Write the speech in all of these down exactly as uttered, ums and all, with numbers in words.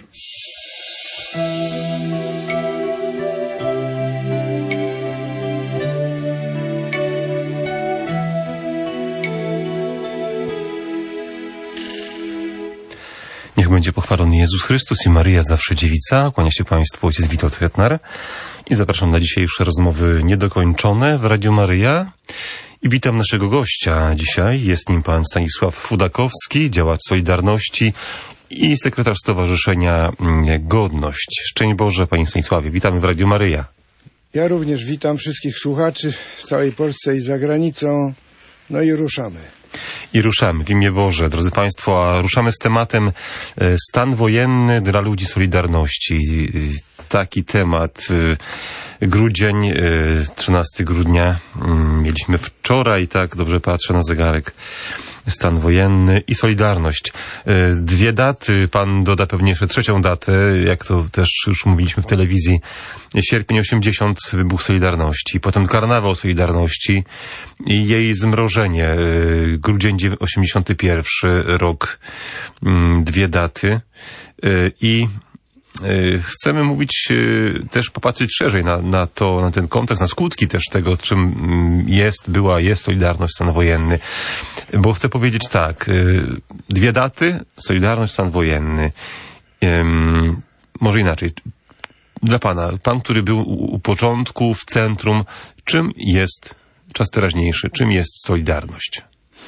Niech będzie pochwalony Jezus Chrystus i Maryja zawsze dziewica. Kłania się Państwu ojciec Witold Hetnar i zapraszam na dzisiejsze rozmowy niedokończone w Radiu Maryja. I witam naszego gościa dzisiaj. Jest nim pan Stanisław Fudakowski, działacz Solidarności i sekretarz Stowarzyszenia Godność. Szczęść Boże, panie Stanisławie. Witamy w Radiu Maryja. Ja również witam wszystkich słuchaczy w całej Polsce i za granicą. No i ruszamy. I ruszamy w imię Boże. Drodzy Państwo, a ruszamy z tematem stan wojenny dla ludzi Solidarności. Taki temat. Grudzień, trzynastego grudnia. Mieliśmy wczoraj, tak, dobrze patrzę na zegarek, stan wojenny i Solidarność. Dwie daty, pan doda pewnie jeszcze trzecią datę, jak to też już mówiliśmy w telewizji. Sierpień osiemdziesiąty, wybuch Solidarności, potem karnawał Solidarności i jej zmrożenie. Grudzień osiemdziesiąty pierwszy rok, dwie daty. I chcemy mówić, też popatrzeć szerzej na, na to, na ten kontekst, na skutki też tego, czym jest, była, jest Solidarność, stan wojenny. Bo chcę powiedzieć tak, dwie daty, Solidarność, stan wojenny. Um, może inaczej. Dla pana, pan, który był u, u początku, w centrum, czym jest czas teraźniejszy, czym jest Solidarność?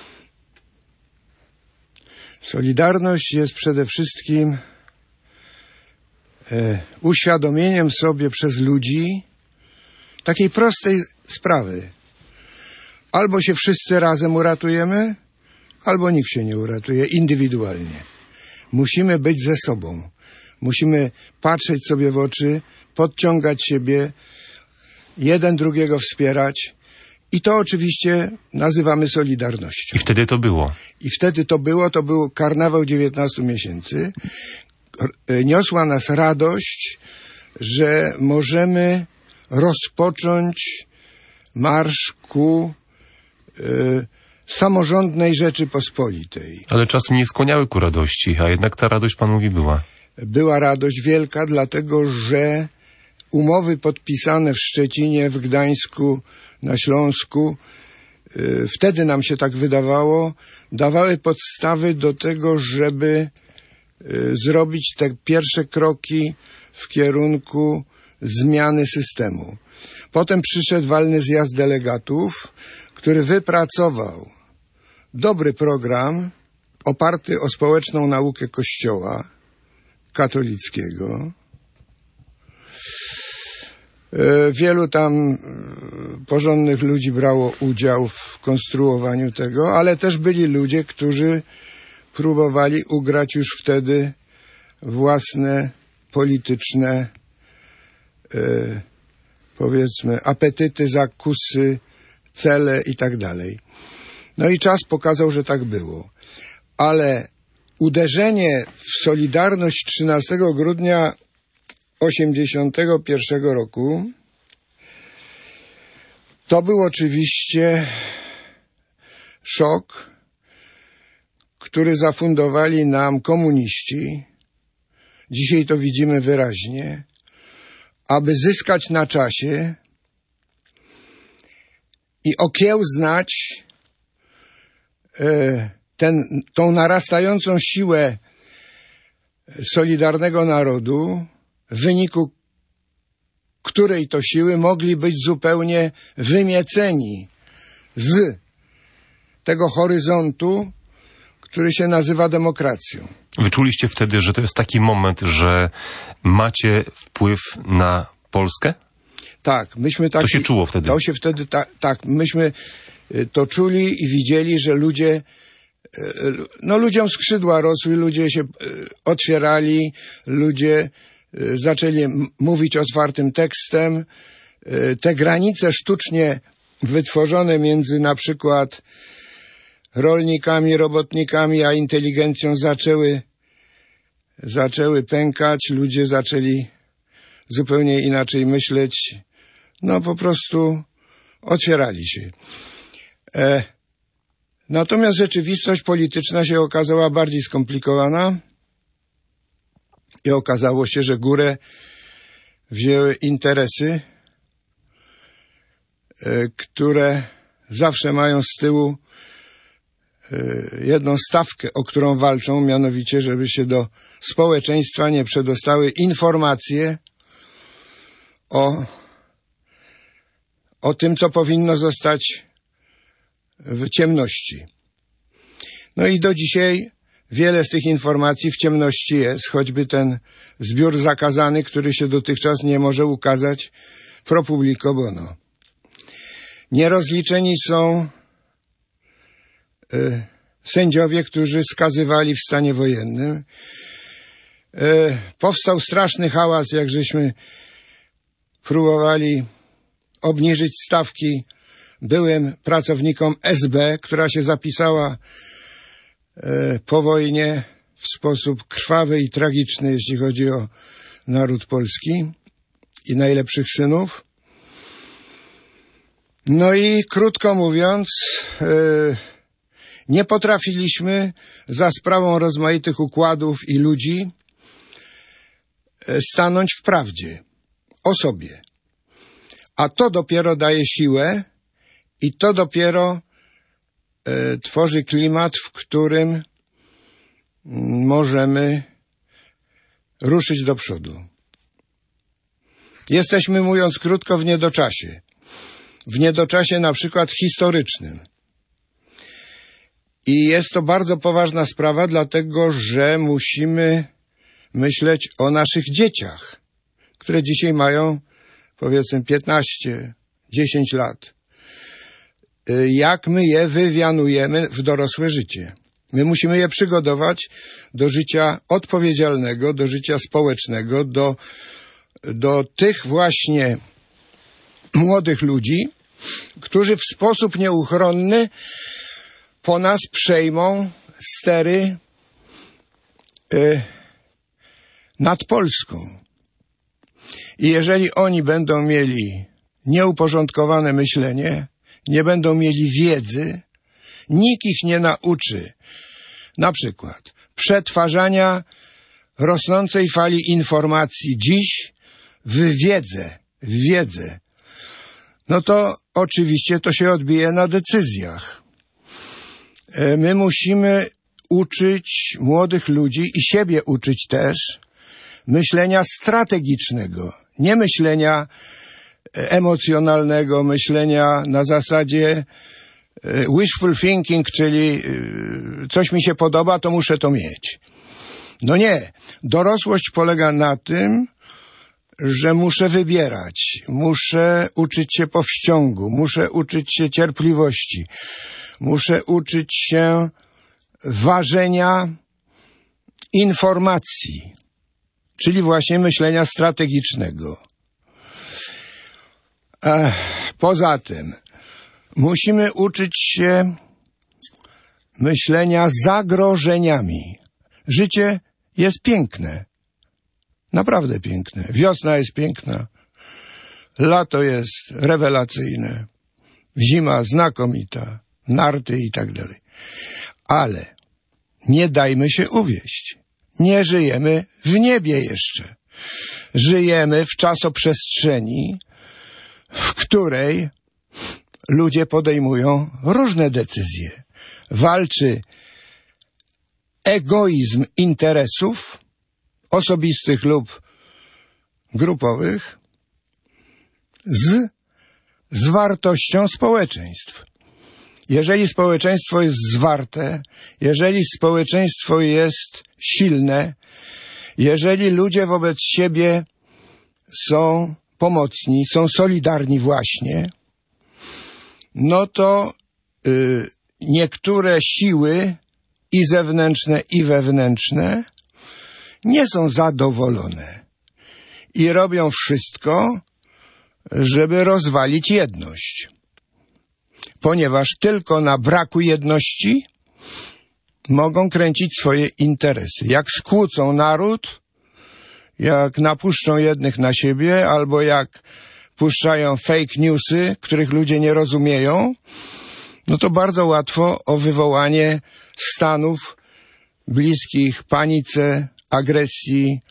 Solidarność jest przede wszystkim e, uświadomieniem sobie przez ludzi takiej prostej sprawy. Albo się wszyscy razem uratujemy, albo nikt się nie uratuje indywidualnie. Musimy być ze sobą. Musimy patrzeć sobie w oczy, podciągać siebie, jeden drugiego wspierać. I to oczywiście nazywamy Solidarnością. I wtedy to było. I wtedy to było, to był karnawał dziewiętnastu miesięcy. Niosła nas radość, że możemy rozpocząć marsz ku y, samorządnej Rzeczypospolitej. Ale czasem nie skłaniały ku radości, a jednak ta radość, pan mówi, była. Była radość wielka, dlatego że umowy podpisane w Szczecinie, w Gdańsku, na Śląsku, y, wtedy nam się tak wydawało, dawały podstawy do tego, żeby y, zrobić te pierwsze kroki w kierunku zmiany systemu. Potem przyszedł walny zjazd delegatów, który wypracował dobry program oparty o społeczną naukę Kościoła katolickiego. Wielu tam porządnych ludzi brało udział w konstruowaniu tego, ale też byli ludzie, którzy próbowali ugrać już wtedy własne polityczne, e, powiedzmy, apetyty, zakusy, cele i tak dalej. No i czas pokazał, że tak było. Ale uderzenie w Solidarność trzynastego grudnia osiemdziesiątego pierwszego roku to był oczywiście szok, który zafundowali nam komuniści. Dzisiaj to widzimy wyraźnie, aby zyskać na czasie i okiełznać e, ten, tą narastającą siłę solidarnego narodu, w wyniku której to siły mogli być zupełnie wymieceni z tego horyzontu, który się nazywa demokracją. Wyczuliście wtedy, że to jest taki moment, że macie wpływ na Polskę? Tak, myśmy tak. To się czuło wtedy? To się wtedy, ta, tak, myśmy to czuli i widzieli, że ludzie, no ludziom skrzydła rosły, ludzie się otwierali, ludzie zaczęli mówić otwartym tekstem. Te granice sztucznie wytworzone między na przykład rolnikami, robotnikami, a inteligencją zaczęły, zaczęły pękać. Ludzie zaczęli zupełnie inaczej myśleć. No po prostu otwierali się. E, natomiast rzeczywistość polityczna się okazała bardziej skomplikowana I okazało się, że górę wzięły interesy, które zawsze mają z tyłu jedną stawkę, o którą walczą, mianowicie, żeby się do społeczeństwa nie przedostały informacje o, o tym, co powinno zostać w ciemności. No i do dzisiaj wiele z tych informacji w ciemności jest, choćby ten zbiór zakazany, który się dotychczas nie może ukazać pro publico bono. Nierozliczeni są y, sędziowie, którzy skazywali w stanie wojennym. Y, powstał straszny hałas, jak żeśmy próbowali obniżyć stawki byłym pracownikom S B, która się zapisała y, po wojnie w sposób krwawy i tragiczny, jeśli chodzi o naród polski i najlepszych synów. No i krótko mówiąc, yy, nie potrafiliśmy za sprawą rozmaitych układów i ludzi yy, stanąć w prawdzie o sobie. A to dopiero daje siłę i to dopiero yy, tworzy klimat, w którym yy, możemy ruszyć do przodu. Jesteśmy, mówiąc krótko, w niedoczasie. W niedoczasie na przykład historycznym. I jest to bardzo poważna sprawa, dlatego że musimy myśleć o naszych dzieciach, które dzisiaj mają, powiedzmy, piętnaście, dziesięć lat. Jak my je wywianujemy w dorosłe życie? My musimy je przygotować do życia odpowiedzialnego, do życia społecznego, do, do tych właśnie młodych ludzi, którzy w sposób nieuchronny po nas przejmą stery y, nad Polską. I jeżeli oni będą mieli nieuporządkowane myślenie, nie będą mieli wiedzy, nikt ich nie nauczy na przykład przetwarzania rosnącej fali informacji dziś w wiedzę, w wiedzę. No to oczywiście to się odbije na decyzjach. My musimy uczyć młodych ludzi i siebie uczyć też myślenia strategicznego, nie myślenia emocjonalnego, myślenia na zasadzie wishful thinking, czyli coś mi się podoba, to muszę to mieć. No nie. Dorosłość polega na tym, że muszę wybierać, muszę uczyć się powściągu, muszę uczyć się cierpliwości, muszę uczyć się ważenia informacji, czyli właśnie myślenia strategicznego. Ech, poza tym musimy uczyć się myślenia zagrożeniami. Życie jest piękne. Naprawdę piękne. Wiosna jest piękna. Lato jest rewelacyjne. Zima znakomita. Narty i tak dalej. Ale nie dajmy się uwieść. Nie żyjemy w niebie jeszcze. Żyjemy w czasoprzestrzeni, w której ludzie podejmują różne decyzje. Walczy egoizm interesów osobistych lub grupowych z, z wartością społeczeństw. Jeżeli społeczeństwo jest zwarte, jeżeli społeczeństwo jest silne, jeżeli ludzie wobec siebie są pomocni, są solidarni właśnie, no to y, niektóre siły i zewnętrzne, i wewnętrzne nie są zadowolone i robią wszystko, żeby rozwalić jedność. Ponieważ tylko na braku jedności mogą kręcić swoje interesy. Jak skłócą naród, jak napuszczą jednych na siebie, albo jak puszczają fake newsy, których ludzie nie rozumieją, no to bardzo łatwo o wywołanie stanów bliskich panice, agresji,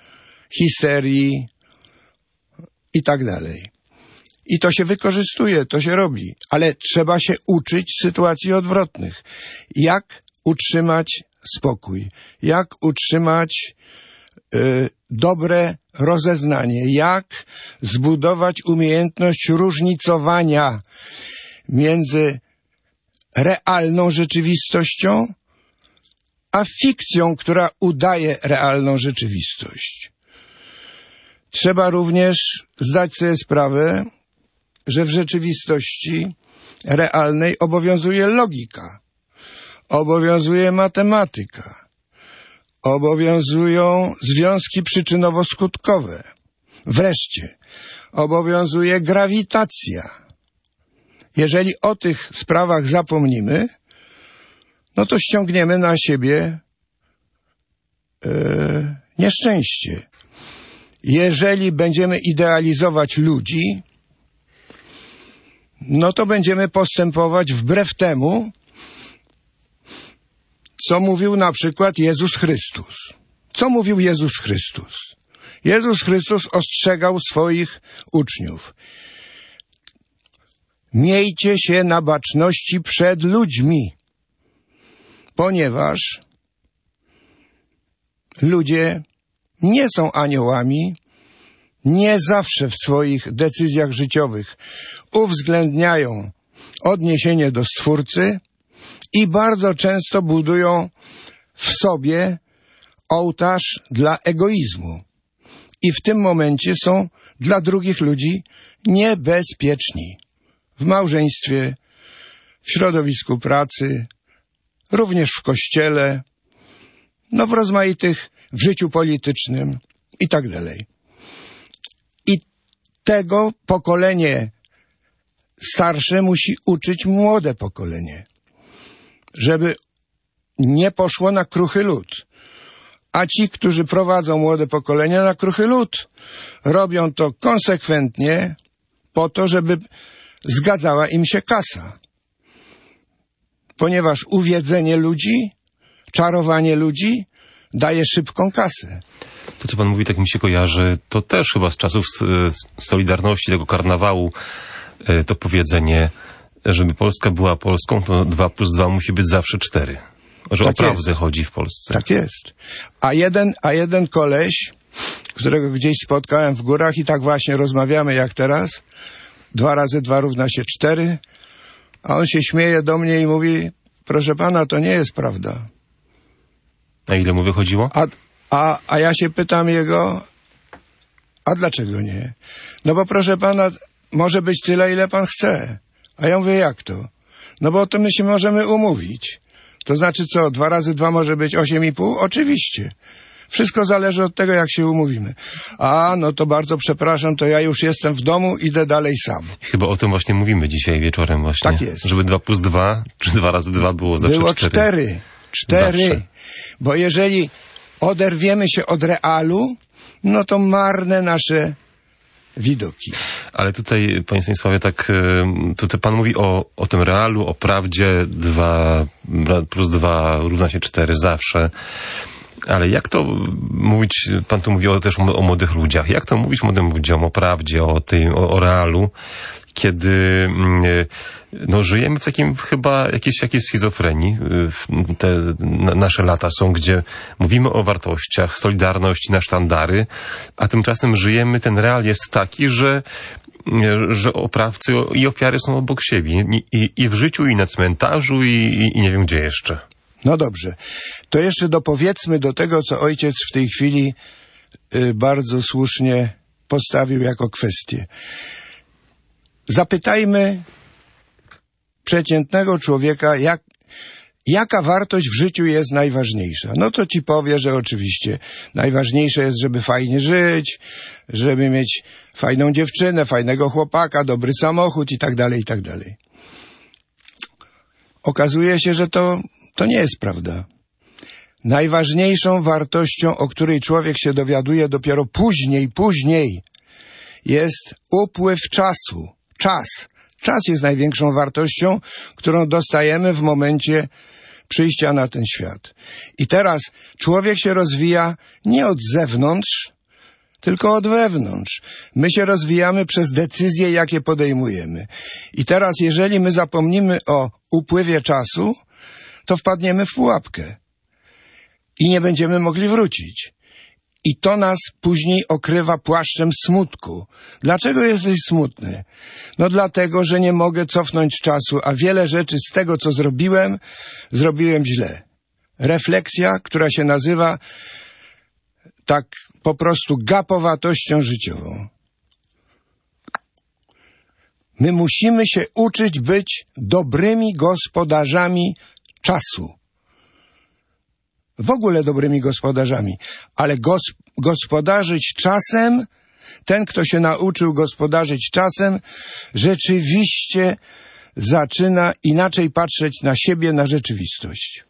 histerii i tak dalej. I to się wykorzystuje, to się robi, ale trzeba się uczyć sytuacji odwrotnych. Jak utrzymać spokój? Jak utrzymać y, dobre rozeznanie? Jak zbudować umiejętność różnicowania między realną rzeczywistością a fikcją, która udaje realną rzeczywistość? Trzeba również zdać sobie sprawę, że w rzeczywistości realnej obowiązuje logika, obowiązuje matematyka, obowiązują związki przyczynowo-skutkowe. Wreszcie obowiązuje grawitacja. Jeżeli o tych sprawach zapomnimy, no to ściągniemy na siebie yy, nieszczęście. Jeżeli będziemy idealizować ludzi, no to będziemy postępować wbrew temu, co mówił na przykład Jezus Chrystus. Co mówił Jezus Chrystus? Jezus Chrystus ostrzegał swoich uczniów. Miejcie się na baczności przed ludźmi, ponieważ ludzie nie są aniołami, nie zawsze w swoich decyzjach życiowych uwzględniają odniesienie do Stwórcy i bardzo często budują w sobie ołtarz dla egoizmu. I w tym momencie są dla drugich ludzi niebezpieczni. W małżeństwie, w środowisku pracy, również w kościele, no w rozmaitych, w życiu politycznym i tak dalej. I tego pokolenie starsze musi uczyć młode pokolenie, żeby nie poszło na kruchy lód. A ci, którzy prowadzą młode pokolenie na kruchy lód, robią to konsekwentnie po to, żeby zgadzała im się kasa. Ponieważ uwiedzenie ludzi, czarowanie ludzi daje szybką kasę. To, co pan mówi, tak mi się kojarzy, to też chyba z czasów Solidarności, tego karnawału, to powiedzenie, żeby Polska była Polską, to dwa plus dwa musi być zawsze cztery. Że tak o prawdę chodzi w Polsce. Tak jest. A jeden, a jeden koleś, którego gdzieś spotkałem w górach i tak właśnie rozmawiamy jak teraz, dwa razy dwa równa się cztery, a on się śmieje do mnie i mówi, proszę pana, to nie jest prawda. A ile mu wychodziło? A, a, a ja się pytam jego, a dlaczego nie? No bo proszę pana, może być tyle, ile pan chce. A ja mówię, jak to? No bo to my się możemy umówić. To znaczy co, dwa razy dwa może być osiem i pół? Oczywiście. Wszystko zależy od tego, jak się umówimy. A, no to bardzo przepraszam, to ja już jestem w domu, idę dalej sam. Chyba o tym właśnie mówimy dzisiaj wieczorem właśnie. Tak jest. Żeby dwa plus dwa, czy dwa razy dwa było zawsze było cztery. cztery. Cztery. Zawsze. Bo jeżeli oderwiemy się od realu, no to marne nasze widoki. Ale tutaj, panie Stanisławie, tak, tutaj pan mówi o, o tym realu, o prawdzie, dwa plus dwa równa się cztery zawsze. Ale jak to mówić, pan tu mówi o, też o, o młodych ludziach, jak to mówić młodym ludziom o prawdzie, o tym, o, o realu, kiedy no, żyjemy w takim chyba jakiejś, jakiejś schizofrenii. Te na, nasze lata są, gdzie mówimy o wartościach, solidarności na sztandary, a tymczasem żyjemy, ten real jest taki, że że oprawcy i ofiary są obok siebie. I, i, i w życiu, i na cmentarzu, i, i, i nie wiem gdzie jeszcze. No dobrze. To jeszcze dopowiedzmy do tego, co ojciec w tej chwili y, bardzo słusznie postawił jako kwestię. Zapytajmy przeciętnego człowieka, jak, jaka wartość w życiu jest najważniejsza. No to ci powie, że oczywiście najważniejsze jest, żeby fajnie żyć, żeby mieć fajną dziewczynę, fajnego chłopaka, dobry samochód i tak dalej, i tak dalej. Okazuje się, że to, to nie jest prawda. Najważniejszą wartością, o której człowiek się dowiaduje dopiero później, później, jest upływ czasu. Czas. Czas jest największą wartością, którą dostajemy w momencie przyjścia na ten świat. I teraz człowiek się rozwija nie od zewnątrz, tylko od wewnątrz. My się rozwijamy przez decyzje, jakie podejmujemy. I teraz, jeżeli my zapomnimy o upływie czasu, to wpadniemy w pułapkę i nie będziemy mogli wrócić. I to nas później okrywa płaszczem smutku. Dlaczego jesteś smutny? No dlatego, że nie mogę cofnąć czasu, a wiele rzeczy z tego, co zrobiłem, zrobiłem źle. Refleksja, która się nazywa tak po prostu gapowatością życiową. My musimy się uczyć być dobrymi gospodarzami czasu. W ogóle dobrymi gospodarzami, ale gos gospodarzyć czasem, ten, kto się nauczył gospodarzyć czasem, rzeczywiście zaczyna inaczej patrzeć na siebie, na rzeczywistość.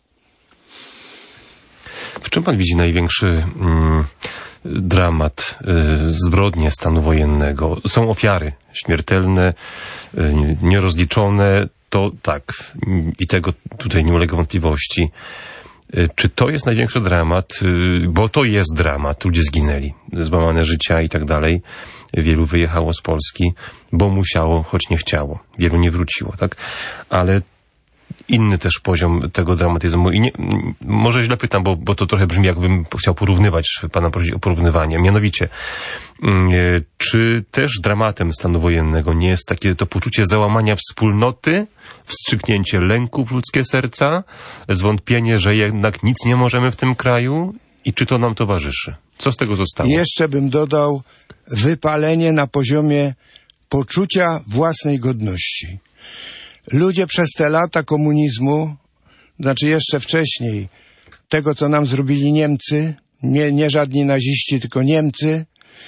W czym pan widzi największy mm, dramat, y, zbrodnie stanu wojennego? Są ofiary śmiertelne, y, nierozliczone, to tak, i tego tutaj nie ulega wątpliwości. Czy to jest największy dramat? Bo to jest dramat. Ludzie zginęli, złamane życia i tak dalej. Wielu wyjechało z Polski, bo musiało, choć nie chciało. Wielu nie wróciło, tak? Ale inny też poziom tego dramatyzmu. I nie, może źle pytam, bo, bo to trochę brzmi, jakbym chciał porównywać, pana prosić o porównywanie. Mianowicie, czy też dramatem stanu wojennego nie jest takie to poczucie załamania wspólnoty, wstrzyknięcie lęku w ludzkie serca, zwątpienie, że jednak nic nie możemy w tym kraju? I czy to nam towarzyszy? Co z tego zostało? Jeszcze bym dodał wypalenie na poziomie poczucia własnej godności. Ludzie przez te lata komunizmu, znaczy jeszcze wcześniej, tego co nam zrobili Niemcy, nie, nie żadni naziści, tylko Niemcy,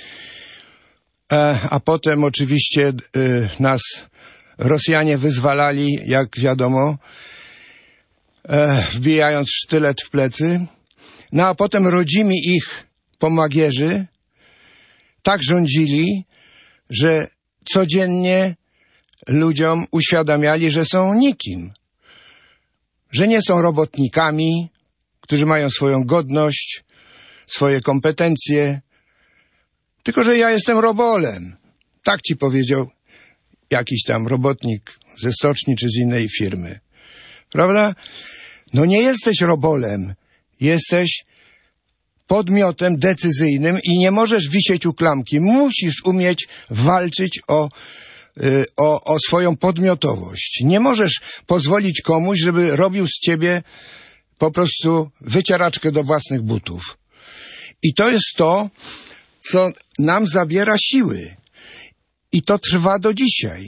e, a potem oczywiście e, nas Rosjanie wyzwalali, jak wiadomo, e, wbijając sztylet w plecy, no a potem rodzimi ich pomagierzy tak rządzili, że codziennie ludziom uświadamiali, że są nikim, że nie są robotnikami, którzy mają swoją godność, swoje kompetencje, tylko że ja jestem robolem. Tak ci powiedział jakiś tam robotnik ze stoczni czy z innej firmy. Prawda? No nie jesteś robolem, jesteś podmiotem decyzyjnym i nie możesz wisieć u klamki. Musisz umieć walczyć o O, o swoją podmiotowość. Nie możesz pozwolić komuś, żeby robił z ciebie po prostu wycieraczkę do własnych butów. I to jest to, co nam zabiera siły. I to trwa do dzisiaj.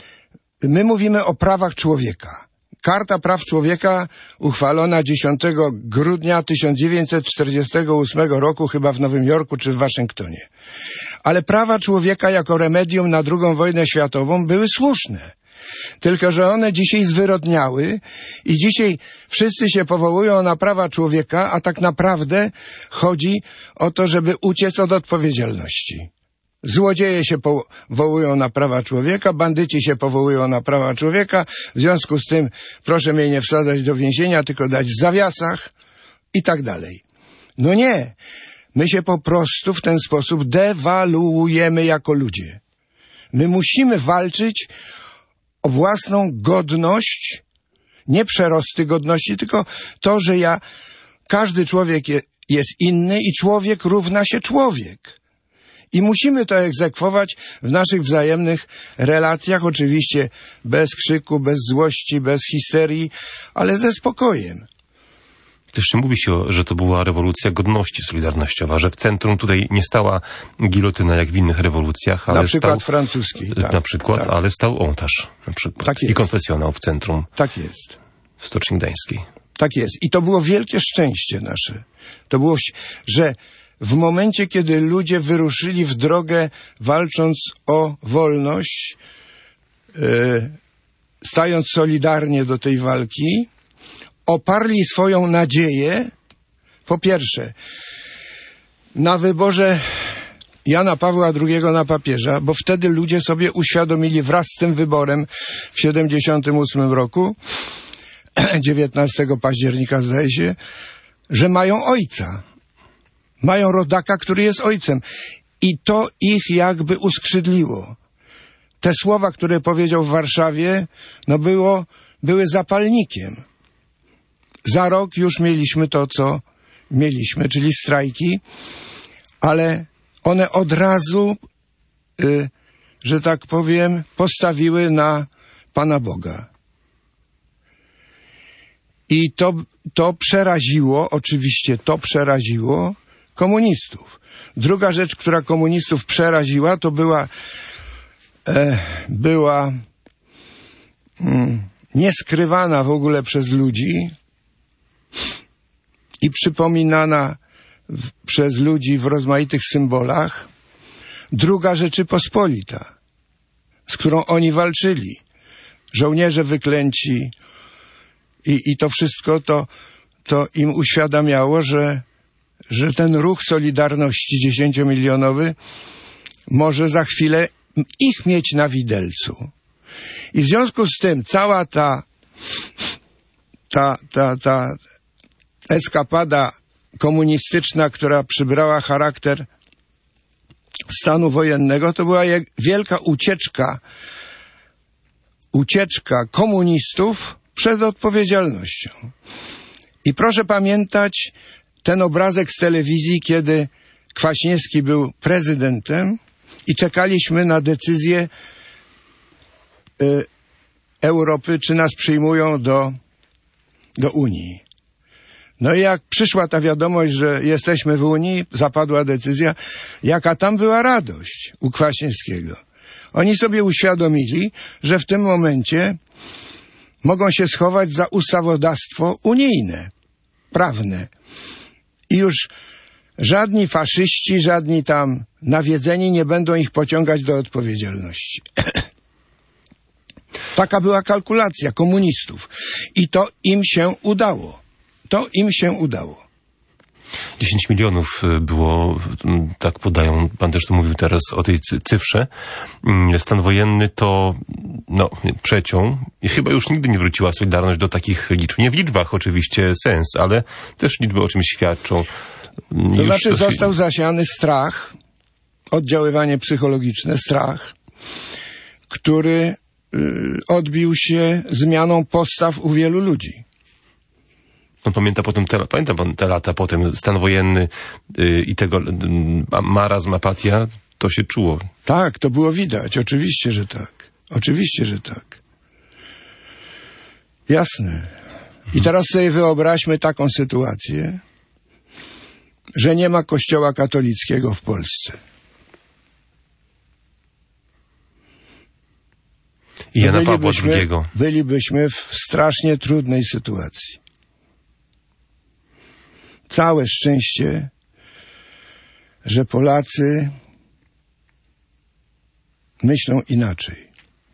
My mówimy o prawach człowieka. Karta Praw Człowieka uchwalona dziesiątego grudnia tysiąc dziewięćset czterdziestego ósmego roku, chyba w Nowym Jorku czy w Waszyngtonie. Ale prawa człowieka jako remedium na drugą wojnę światową były słuszne. Tylko że one dzisiaj zwyrodniały i dzisiaj wszyscy się powołują na prawa człowieka, a tak naprawdę chodzi o to, żeby uciec od odpowiedzialności. Złodzieje się powołują na prawa człowieka, bandyci się powołują na prawa człowieka, w związku z tym proszę mnie nie wsadzać do więzienia, tylko dać w zawiasach i tak dalej. No nie, my się po prostu w ten sposób dewaluujemy jako ludzie. My musimy walczyć o własną godność, nie przerosty godności, tylko to, że ja, każdy człowiek je, jest inny i człowiek równa się człowiek. I musimy to egzekwować w naszych wzajemnych relacjach, oczywiście bez krzyku, bez złości, bez histerii, ale ze spokojem. Też nie mówi się, że to była rewolucja godności solidarnościowa, że w centrum tutaj nie stała gilotyna jak w innych rewolucjach, ale na przykład stał, francuskiej. Tak, na przykład, tak. ale stał ołtarz na przykład. Tak jest. I konfesjonał w centrum. Tak jest. W Stoczni Gdańskiej. Tak jest. I to było wielkie szczęście nasze. To było, że w momencie, kiedy ludzie wyruszyli w drogę walcząc o wolność, yy, stając solidarnie do tej walki, oparli swoją nadzieję, po pierwsze, na wyborze Jana Pawła drugiego na papieża, bo wtedy ludzie sobie uświadomili wraz z tym wyborem w siedemdziesiątym ósmym roku, dziewiętnastego października zdaje się, że mają ojca. Mają rodaka, który jest ojcem. i to ich jakby uskrzydliło. Te słowa, które powiedział w Warszawie, no było, były zapalnikiem. Za rok już mieliśmy to, co mieliśmy, czyli strajki, ale one od razu, y, że tak powiem, postawiły na Pana Boga. I to, to przeraziło, oczywiście to przeraziło komunistów. Druga rzecz, która komunistów przeraziła, to była, e, była mm, nieskrywana w ogóle przez ludzi i przypominana w, przez ludzi w rozmaitych symbolach Druga Rzeczypospolita, z którą oni walczyli. Żołnierze wyklęci i, i to wszystko to, to im uświadamiało, że, że ten ruch Solidarności dziesięciomilionowy może za chwilę ich mieć na widelcu. I w związku z tym cała ta, ta, ta, ta eskapada komunistyczna, która przybrała charakter stanu wojennego, to była jak wielka ucieczka, ucieczka komunistów przed odpowiedzialnością. I proszę pamiętać ten obrazek z telewizji, kiedy Kwaśniewski był prezydentem i czekaliśmy na decyzję y, Europy, czy nas przyjmują do, do Unii. No i jak przyszła ta wiadomość, że jesteśmy w Unii, zapadła decyzja, jaka tam była radość u Kwaśniewskiego. Oni sobie uświadomili, że w tym momencie mogą się schować za ustawodawstwo unijne, prawne. I już żadni faszyści, żadni tam nawiedzeni nie będą ich pociągać do odpowiedzialności. Taka była kalkulacja komunistów. I to im się udało. To im się udało. dziesięć milionów było, tak podają, pan też tu mówił teraz o tej cyfrze. Stan wojenny to no, przeciął i chyba już nigdy nie wróciła Solidarność do takich liczb. Nie w liczbach oczywiście sens, ale też liczby o czymś świadczą. To już znaczy to... został zasiany strach, oddziaływanie psychologiczne, strach, który y, odbił się zmianą postaw u wielu ludzi. On pamięta potem te, pamięta pan te lata potem, stan wojenny yy, i tego yy, marazm, apatia, to się czuło. Tak, to było widać, oczywiście, że tak. Oczywiście, że tak. Jasne. I teraz sobie wyobraźmy taką sytuację, że nie ma kościoła katolickiego w Polsce. I Jana Pawła drugiego. Bylibyśmy w strasznie trudnej sytuacji. Całe szczęście, że Polacy myślą inaczej.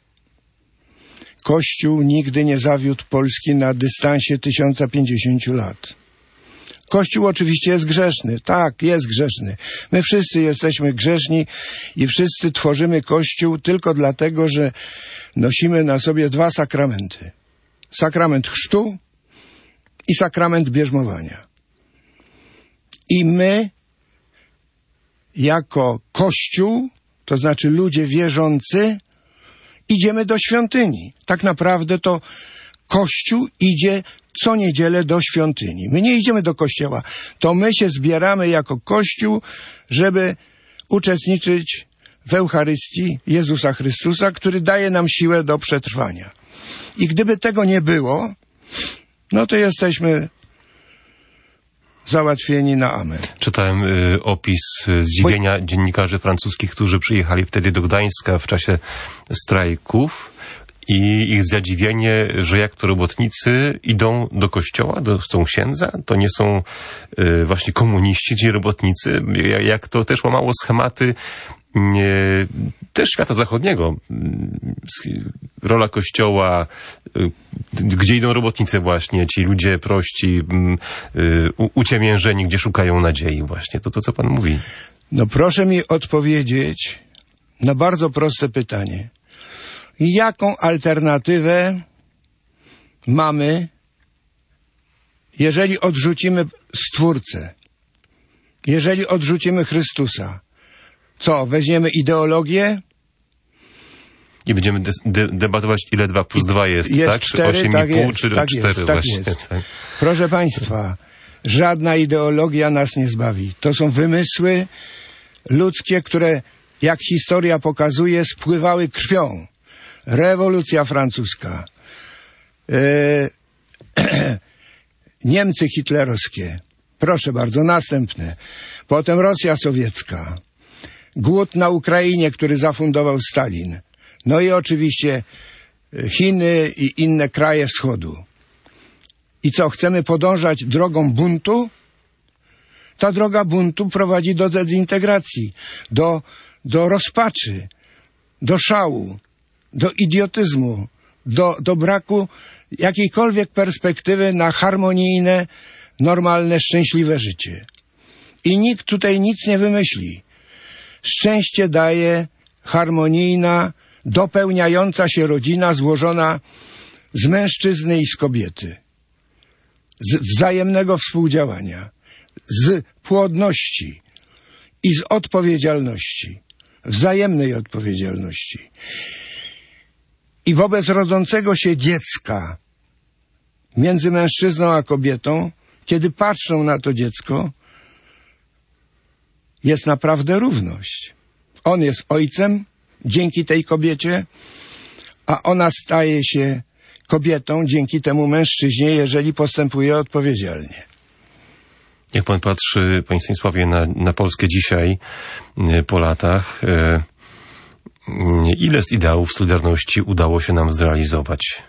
Kościół nigdy nie zawiódł Polski na dystansie tysiąca pięćdziesięciu lat. Kościół oczywiście jest grzeszny. Tak, jest grzeszny. My wszyscy jesteśmy grzeszni i wszyscy tworzymy Kościół tylko dlatego, że nosimy na sobie dwa sakramenty. Sakrament chrztu i sakrament bierzmowania. I my, jako Kościół, to znaczy ludzie wierzący, idziemy do świątyni. Tak naprawdę to Kościół idzie co niedzielę do świątyni. My nie idziemy do kościoła. To my się zbieramy jako Kościół, żeby uczestniczyć w Eucharystii Jezusa Chrystusa, który daje nam siłę do przetrwania. I gdyby tego nie było, no to jesteśmy załatwieni na amen. Czytałem y, opis y, zdziwienia Bo... dziennikarzy francuskich, którzy przyjechali wtedy do Gdańska w czasie strajków i ich zadziwienie, że jak to robotnicy idą do kościoła, do, są księdza, to nie są y, właśnie komuniści, ci robotnicy, jak to też łamało schematy Nie, też świata zachodniego. Rola Kościoła, gdzie idą robotnicy właśnie, ci ludzie prości, uciemiężeni, gdzie szukają nadziei właśnie. To to, co pan mówi. No proszę mi odpowiedzieć na bardzo proste pytanie. Jaką alternatywę mamy, jeżeli odrzucimy Stwórcę, jeżeli odrzucimy Chrystusa? Co, weźmiemy ideologię? I będziemy de de debatować, ile dwa plus dwa jest, jest tak? cztery, Czy osiem tak i pół, jest, czy tak cztery jest, właśnie. Tak jest. Tak. Proszę Państwa, żadna ideologia nas nie zbawi. To są wymysły ludzkie, które, jak historia pokazuje, spływały krwią. Rewolucja francuska, e, Niemcy hitlerowskie, proszę bardzo, następne. Potem Rosja sowiecka, głód na Ukrainie, który zafundował Stalin. No i oczywiście Chiny i inne kraje wschodu. I co, chcemy podążać drogą buntu? Ta droga buntu prowadzi do dezintegracji, do, do rozpaczy, do szału, do idiotyzmu, do, do braku jakiejkolwiek perspektywy na harmonijne, normalne, szczęśliwe życie. I nikt tutaj nic nie wymyśli. Szczęście daje harmonijna, dopełniająca się rodzina złożona z mężczyzny i z kobiety, z wzajemnego współdziałania, z płodności i z odpowiedzialności, wzajemnej odpowiedzialności. I wobec rodzącego się dziecka między mężczyzną a kobietą, kiedy patrzą na to dziecko, jest naprawdę równość. On jest ojcem dzięki tej kobiecie, a ona staje się kobietą dzięki temu mężczyźnie, jeżeli postępuje odpowiedzialnie. Jak pan patrzy, panie Stanisławie, na, na Polskę dzisiaj, po latach, e, ile z ideałów Solidarności udało się nam zrealizować?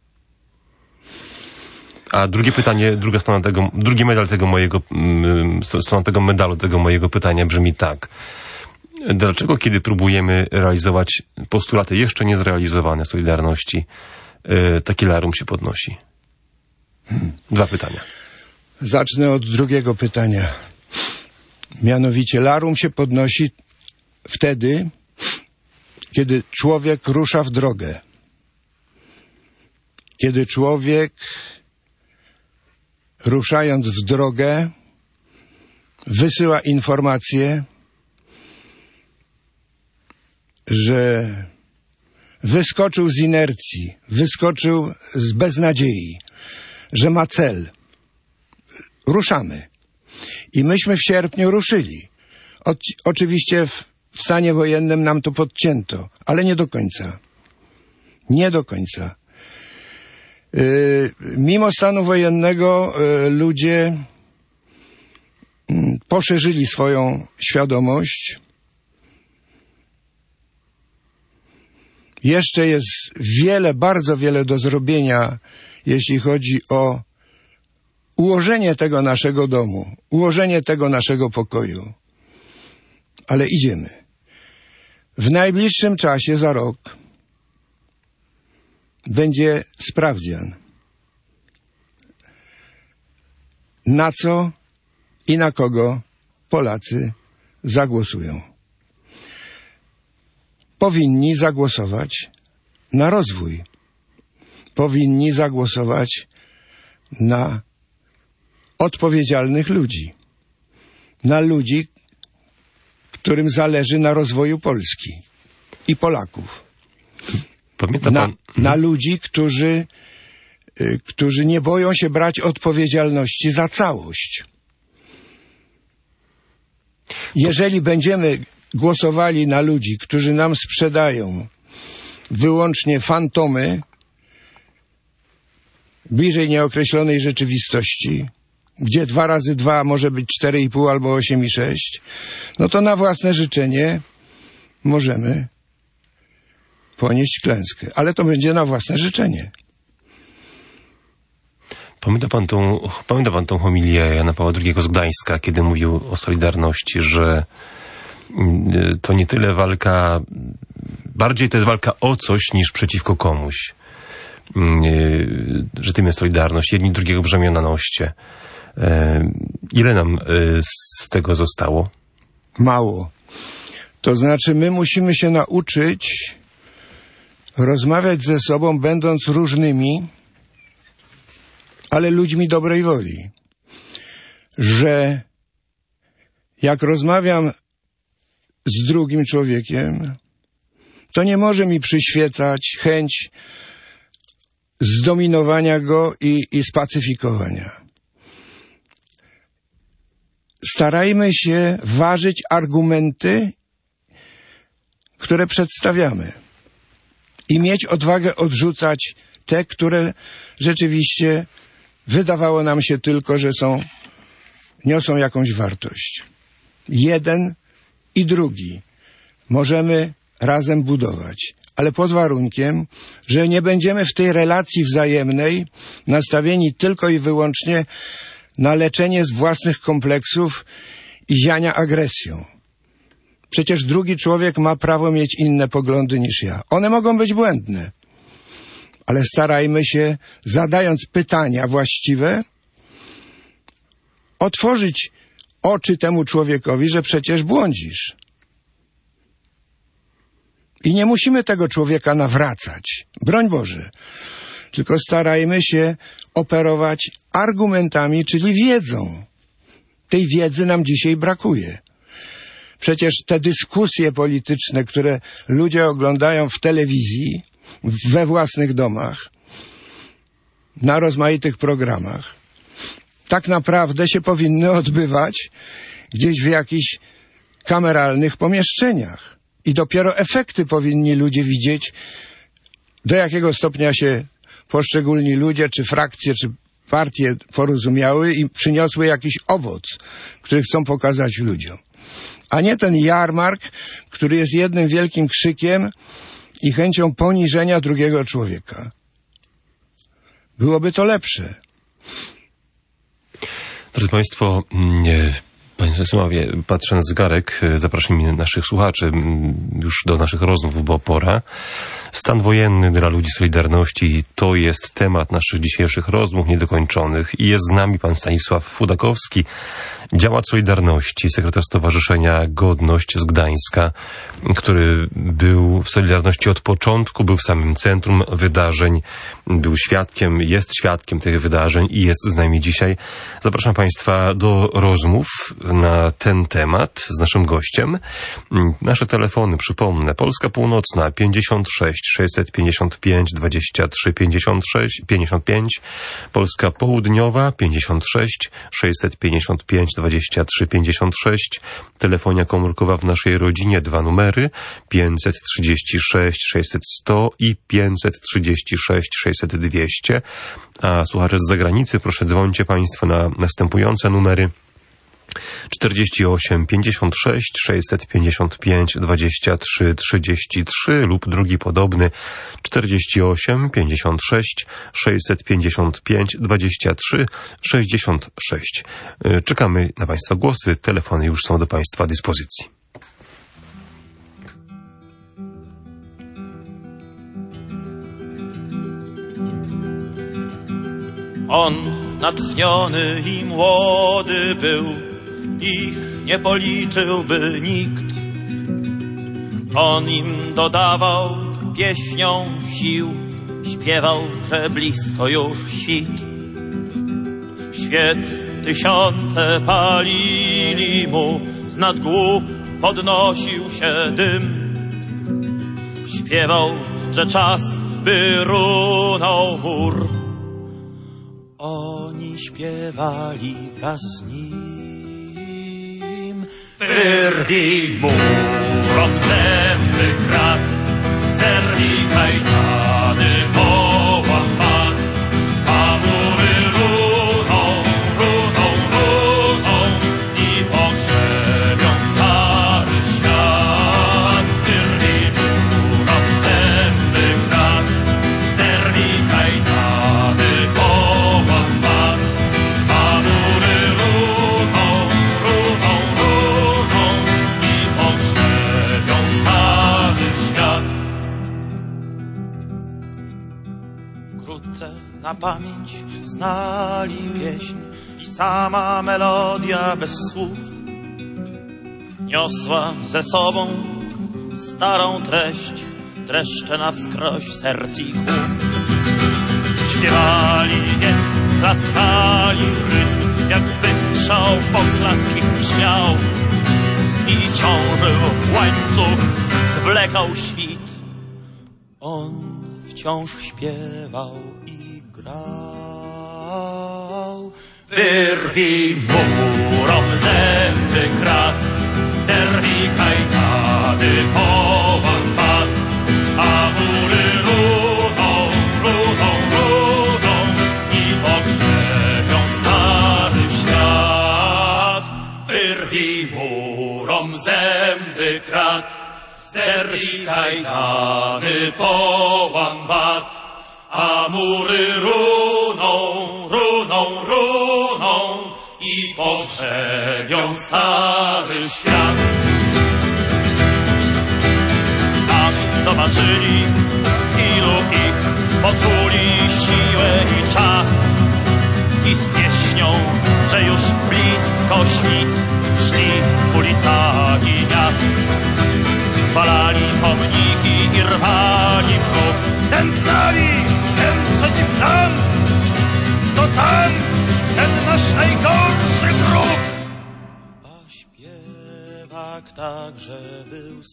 A drugie pytanie, druga strona tego, drugi medal tego mojego, strona tego medalu, tego mojego pytania brzmi tak. Dlaczego, kiedy próbujemy realizować postulaty jeszcze niezrealizowane Solidarności, taki larum się podnosi? Dwa pytania. Zacznę od drugiego pytania. Mianowicie larum się podnosi wtedy, kiedy człowiek rusza w drogę. Kiedy człowiek, ruszając w drogę, wysyła informację, że wyskoczył z inercji, wyskoczył z beznadziei, że ma cel. Ruszamy. I myśmy w sierpniu ruszyli. O, oczywiście w, w stanie wojennym nam to podcięto, ale nie do końca. Nie do końca. Yy, mimo stanu wojennego yy, ludzie yy, poszerzyli swoją świadomość. Jeszcze jest wiele, bardzo wiele do zrobienia, jeśli chodzi o ułożenie tego naszego domu, ułożenie tego naszego pokoju. Ale idziemy. W najbliższym czasie, za rok, będzie sprawdzian. Na co i na kogo Polacy zagłosują. Powinni zagłosować na rozwój. Powinni zagłosować na odpowiedzialnych ludzi. Na ludzi, którym zależy na rozwoju Polski i Polaków. Pamięta na, pan... na ludzi, którzy, y, którzy nie boją się brać odpowiedzialności za całość. Jeżeli będziemy głosowali na ludzi, którzy nam sprzedają wyłącznie fantomy bliżej nieokreślonej rzeczywistości, gdzie dwa razy dwa może być cztery i pół albo osiem i sześć, no to na własne życzenie możemy ponieść klęskę. Ale to będzie na własne życzenie. Pamięta pan tą, pamięta pan tą homilię Jana Pawła drugiego z Gdańska, kiedy mówił o Solidarności, że to nie tyle walka, bardziej to jest walka o coś niż przeciwko komuś. Że tym jest Solidarność. Jedni drugiego brzemią na noście. Ile nam z tego zostało? Mało. To znaczy, my musimy się nauczyć rozmawiać ze sobą, będąc różnymi, ale ludźmi dobrej woli. Że jak rozmawiam z drugim człowiekiem, to nie może mi przyświecać chęć zdominowania go i, i spacyfikowania. Starajmy się ważyć argumenty, które przedstawiamy i mieć odwagę odrzucać te, które rzeczywiście wydawało nam się tylko, że są, niosą jakąś wartość. Jeden i drugi możemy razem budować, ale pod warunkiem, że nie będziemy w tej relacji wzajemnej nastawieni tylko i wyłącznie na leczenie z własnych kompleksów i ziania agresją. Przecież drugi człowiek ma prawo mieć inne poglądy niż ja. One mogą być błędne, ale starajmy się, zadając pytania właściwe, otworzyć oczy temu człowiekowi, że przecież błądzisz. I nie musimy tego człowieka nawracać. Broń Boże. Tylko starajmy się operować argumentami, czyli wiedzą. Tej wiedzy nam dzisiaj brakuje. Przecież te dyskusje polityczne, które ludzie oglądają w telewizji, we własnych domach, na rozmaitych programach, tak naprawdę się powinny odbywać gdzieś w jakichś kameralnych pomieszczeniach. I dopiero efekty powinni ludzie widzieć, do jakiego stopnia się poszczególni ludzie, czy frakcje, czy partie porozumiały i przyniosły jakiś owoc, który chcą pokazać ludziom. A nie ten jarmark, który jest jednym wielkim krzykiem i chęcią poniżenia drugiego człowieka. Byłoby to lepsze. Drodzy Państwo, nie, Panie Czesławie, patrząc z zegarek, zapraszamy naszych słuchaczy już do naszych rozmów, bo pora. Stan wojenny dla ludzi Solidarności to jest temat naszych dzisiejszych rozmów niedokończonych i jest z nami pan Stanisław Fudakowski, działacz Solidarności, sekretarz Stowarzyszenia Godność z Gdańska, który był w Solidarności od początku, był w samym centrum wydarzeń, był świadkiem, jest świadkiem tych wydarzeń i jest z nami dzisiaj. Zapraszam Państwa do rozmów na ten temat z naszym gościem. Nasze telefony, przypomnę, Polska Północna pięćdziesiąt sześć sześćset pięćdziesiąt pięć dwadzieścia trzy pięćdziesiąt sześć pięćdziesiąt pięć, Polska Południowa pięćdziesiąt sześć sześćset pięćdziesiąt pięć dwadzieścia trzy pięćdziesiąt sześć, telefonia komórkowa w naszej rodzinie, dwa numery pięćset trzydzieści sześć sześćset sto i pięćset trzydzieści sześć sześćset dwieście, a słuchacze z zagranicy, proszę dzwońcie Państwo na następujące numery czterdzieści osiem pięćdziesiąt sześć sześćset pięćdziesiąt pięć dwadzieścia trzy trzydzieści trzy lub drugi podobny czterdzieści osiem pięćdziesiąt sześć sześćset pięćdziesiąt pięć dwadzieścia trzy sześćdziesiąt sześć. Czekamy na Państwa głosy. Telefony już są do Państwa dyspozycji. On natchniony i młody był, ich nie policzyłby nikt. On im dodawał pieśnią sił, śpiewał, że blisko już świt. Świec tysiące palili mu, z nad głów podnosił się dym. Śpiewał, że czas by runął mur. Oni śpiewali wraz z nim. Wyrwij murom zęby krat, zerwij kajtany, połam mat, a mury runą, runą, runą i pogrzebią stary świat. Wyrwij murom zęby krat, zerwij kajtany, połam mat, a mury runą, runą, runą i pogrzebią stary świat. Wkrótce na pamięć znali pieśń i sama melodia bez słów niosła ze sobą starą treść, dreszcze na wskroś serc i głów. Śpiewali więc, klaskali rytm, jak wystrzał poklask ich brzmiał. i ciążył łańcuch, zwlekał świt. On wciąż śpiewał i grał. Wyrwij murom zęby krat, zerwij kajtany, połam pat, a mury rudą, rudą, rudą i pogrzebią stary świat. Wyrwij murom zęby krat, zerwij kajtany, połam pat, a mury runą, runą, runą i pogrzebią stary świat. Aż zobaczyli, ilu ich poczuli siłę i czas, i z pieśnią, że już blisko świt, szli ulicami miast. Zwalali pomniki i rwali w ruch. Ten z nami, ten przeciw nam, kto sam, ten nasz najgorszy wróg. A śpiewak także był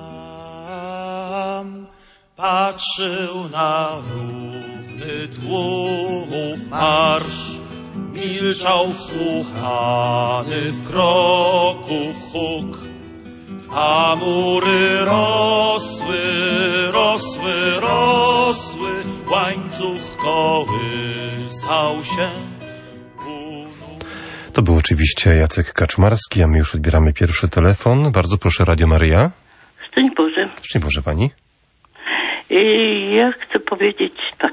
sam, patrzył na równy tłumów marsz, milczał wsłuchany w kroków huk. A mury rosły, rosły, rosły, łańcuch kołysał się. To był oczywiście Jacek Kaczmarski, a my już odbieramy pierwszy telefon. Bardzo proszę, Radio Maryja. Szczęść Boże. Szczęść Boże pani. Ja chcę powiedzieć tak.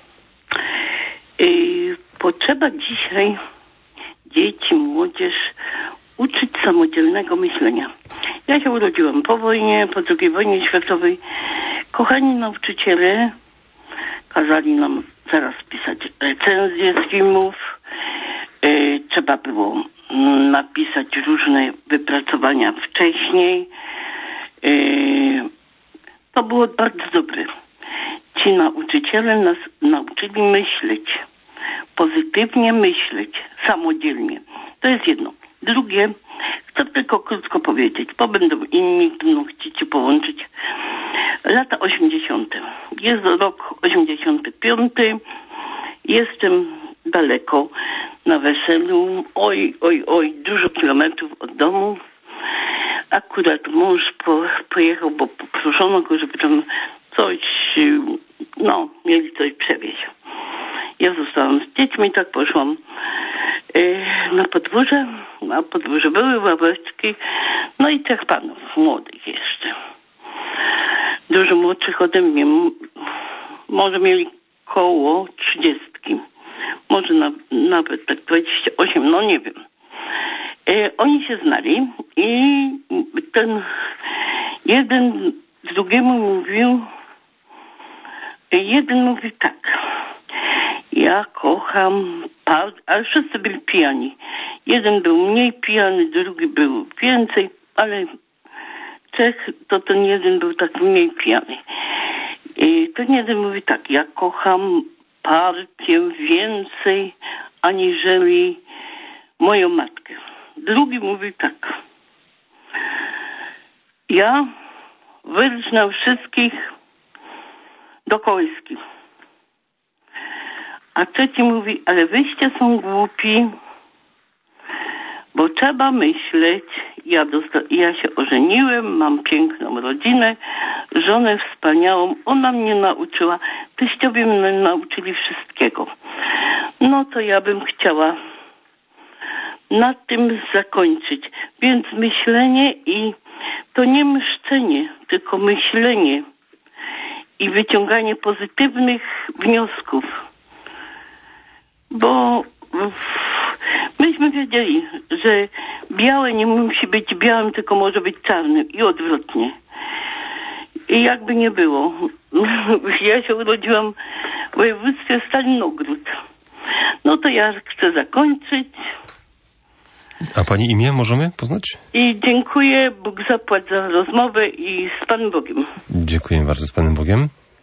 Potrzeba dzisiaj dzieci, młodzież uczyć samodzielnego myślenia. Ja się urodziłam po wojnie, po drugiej wojnie światowej. Kochani nauczyciele kazali nam zaraz pisać recenzje z filmów. Yy, trzeba było napisać różne wypracowania wcześniej. Yy, to było bardzo dobre. Ci nauczyciele nas nauczyli myśleć. Pozytywnie myśleć, samodzielnie. To jest jedno. Drugie, chcę tylko krótko powiedzieć, bo będą inni, będą chcieć się połączyć. Lata osiemdziesiąte. Jest rok osiemdziesiąty piąty. Jestem daleko na weselu. Oj, oj, oj, dużo kilometrów od domu. Akurat mąż po, pojechał, bo poproszono go, żeby tam coś, no, mieli coś przewieźć. Ja zostałam z dziećmi, tak poszłam yy, na podwórze. Na podwórze były ławeczki, no i trzech panów, młodych jeszcze. Dużo młodszych ode mnie. Może mieli koło trzydziestki. Może na, nawet tak dwadzieścia osiem, no nie wiem. Yy, oni się znali i ten jeden drugiemu mówił, jeden mówi tak: ja kocham, ale wszyscy byli pijani. Jeden był mniej pijany, drugi był więcej, ale trzech to ten jeden był tak mniej pijany. I ten jeden mówi tak: ja kocham partię więcej aniżeli moją matkę. Drugi mówi tak: ja wyrżnę wszystkich do kołyski. A trzeci mówi: ale wyście są głupi, bo trzeba myśleć. Ja, dosta- ja się ożeniłem, mam piękną rodzinę, żonę wspaniałą. Ona mnie nauczyła, teściowie mnie nauczyli wszystkiego. No to ja bym chciała na tym zakończyć. Więc myślenie i to nie myszczenie, tylko myślenie i wyciąganie pozytywnych wniosków. Bo myśmy wiedzieli, że białe nie musi być białym, tylko może być czarnym i odwrotnie. I jakby nie było. Ja się urodziłam w województwie Stalinogród. No to ja chcę zakończyć. A pani imię możemy poznać? I dziękuję, Bóg zapłać za rozmowę i z Panem Bogiem. Dziękuję bardzo, z Panem Bogiem.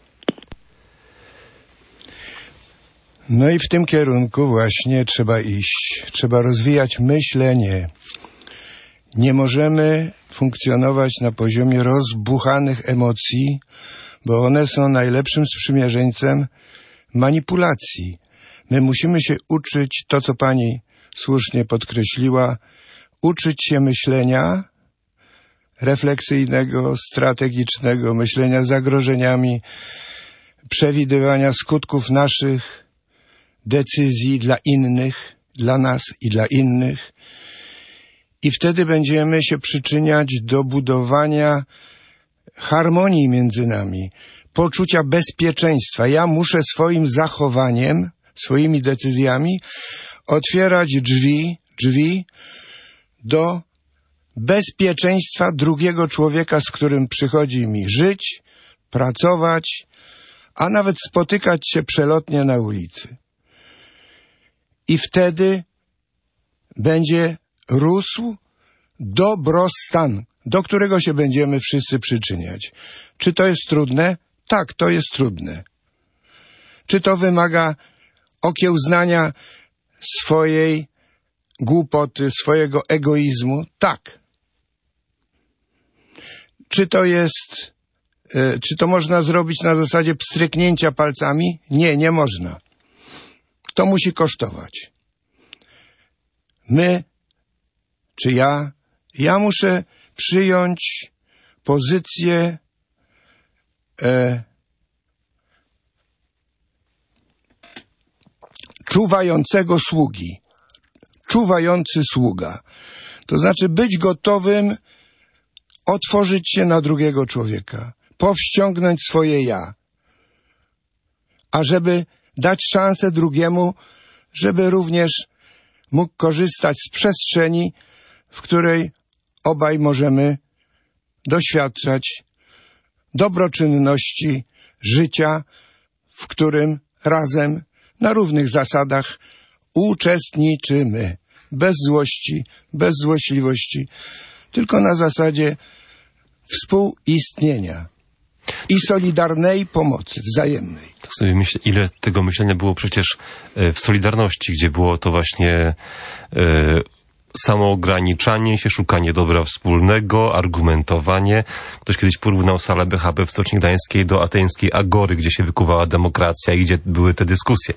No i w tym kierunku właśnie trzeba iść. Trzeba rozwijać myślenie. Nie możemy funkcjonować na poziomie rozbuchanych emocji, bo one są najlepszym sprzymierzeńcem manipulacji. My musimy się uczyć, to co pani słusznie podkreśliła, uczyć się myślenia refleksyjnego, strategicznego, myślenia zagrożeniami, przewidywania skutków naszych decyzji dla innych, dla nas i dla innych. I wtedy będziemy się przyczyniać do budowania harmonii między nami, poczucia bezpieczeństwa. Ja muszę swoim zachowaniem, swoimi decyzjami otwierać drzwi, drzwi do bezpieczeństwa drugiego człowieka, z którym przychodzi mi żyć, pracować, a nawet spotykać się przelotnie na ulicy. I wtedy będzie rósł dobrostan, do którego się będziemy wszyscy przyczyniać. Czy to jest trudne? Tak, to jest trudne. Czy to wymaga okiełznania swojej głupoty, swojego egoizmu? Tak. Czy to jest, y, czy to można zrobić na zasadzie pstryknięcia palcami? Nie, nie można. To musi kosztować. My, czy ja, ja muszę przyjąć pozycję e, czuwającego sługi. Czuwający sługa. To znaczy być gotowym otworzyć się na drugiego człowieka, powściągnąć swoje ja, a żeby dać szansę drugiemu, żeby również mógł korzystać z przestrzeni, w której obaj możemy doświadczać dobroczynności życia, w którym razem na równych zasadach uczestniczymy. Bez złości, bez złośliwości, tylko na zasadzie współistnienia i solidarnej pomocy, wzajemnej. Tak sobie myślę, ile tego myślenia było przecież w Solidarności, gdzie było to właśnie e, samoograniczanie się, szukanie dobra wspólnego, argumentowanie. Ktoś kiedyś porównał salę B H P w Stoczni Gdańskiej do ateńskiej agory, gdzie się wykuwała demokracja i gdzie były te dyskusje.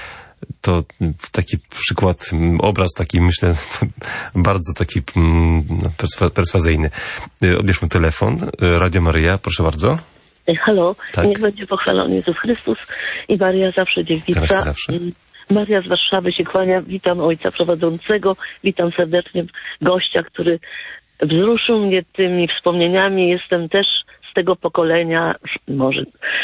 To taki przykład, obraz taki, myślę, bardzo taki perswa, perswazyjny. Odbierzmy telefon. Radio Maryja, proszę bardzo. Halo, tak. Niech będzie pochwalony Jezus Chrystus i Maria zawsze dziewica. Zawsze. Maria z Warszawy się kłania. Witam ojca przewodzącego, witam serdecznie gościa, który wzruszył mnie tymi wspomnieniami. Jestem też z tego pokolenia, może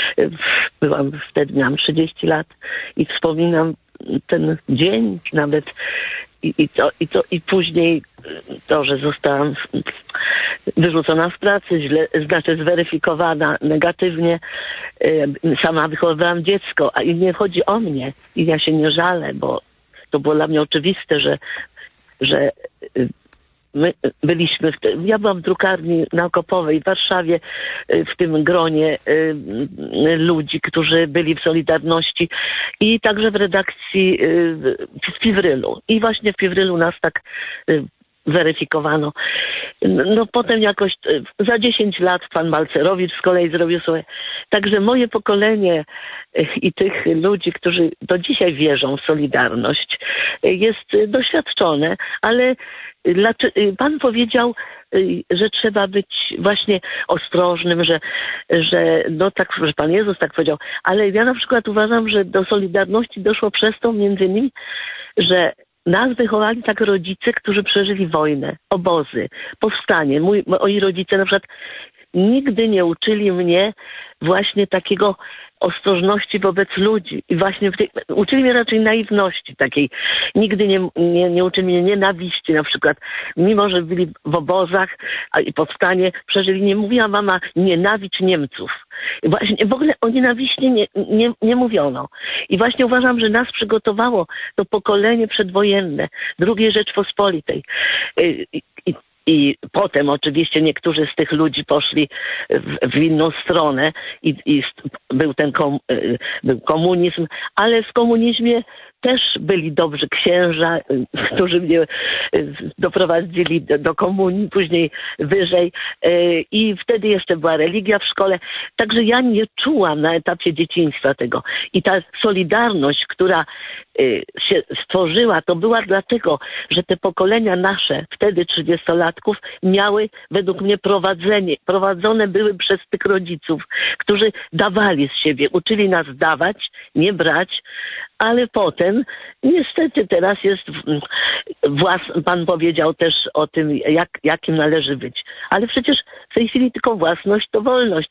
byłam wtedy, miałam trzydzieści lat i wspominam ten dzień nawet i, i, to, i, to, i później to, że zostałam wyrzucona z pracy, źle, znaczy zweryfikowana negatywnie. Sama wychowywałam dziecko, a i nie chodzi o mnie i ja się nie żalę, bo to było dla mnie oczywiste, że, że my byliśmy, w te, ja byłam w drukarni naukowej w Warszawie, w tym gronie y, ludzi, którzy byli w Solidarności i także w redakcji y, w Piwrylu. I właśnie w Piwrylu nas tak y, weryfikowano. No potem jakoś y, za dziesięć lat pan Balcerowicz z kolei zrobił sobie. Także moje pokolenie y, i tych ludzi, którzy do dzisiaj wierzą w Solidarność, y, jest y, doświadczone, ale pan powiedział, że trzeba być właśnie ostrożnym, że, że no tak, że Pan Jezus tak powiedział, ale ja na przykład uważam, że do Solidarności doszło przez to między innymi, że nas wychowali tak rodzice, którzy przeżyli wojnę, obozy, powstanie. Mój, moi rodzice na przykład nigdy nie uczyli mnie właśnie takiego ostrożności wobec ludzi. I właśnie w tej, uczyli mnie raczej naiwności takiej. Nigdy nie, nie, nie uczyli mnie nienawiści na przykład. Mimo, że byli w obozach a, i powstanie przeżyli, nie mówiła mama nienawidź Niemców. I właśnie w ogóle o nienawiści nie, nie, nie mówiono. I właśnie uważam, że nas przygotowało to pokolenie przedwojenne drugiej Rzeczpospolitej. I, i, I potem oczywiście niektórzy z tych ludzi poszli w, w inną stronę i, i był ten kom, był komunizm, ale w komunizmie też byli dobrzy księża, którzy mnie doprowadzili do, do komunii, później wyżej i wtedy jeszcze była religia w szkole. Także ja nie czułam na etapie dzieciństwa tego. I ta solidarność, która się stworzyła, to była dlatego, że te pokolenia nasze, wtedy trzydziestolatków, miały według mnie prowadzenie, prowadzone były przez tych rodziców, którzy dawali z siebie, uczyli nas dawać, nie brać, ale potem niestety teraz jest włas... pan powiedział też o tym, jak, jakim należy być. Ale przecież w tej chwili tylko własność to wolność.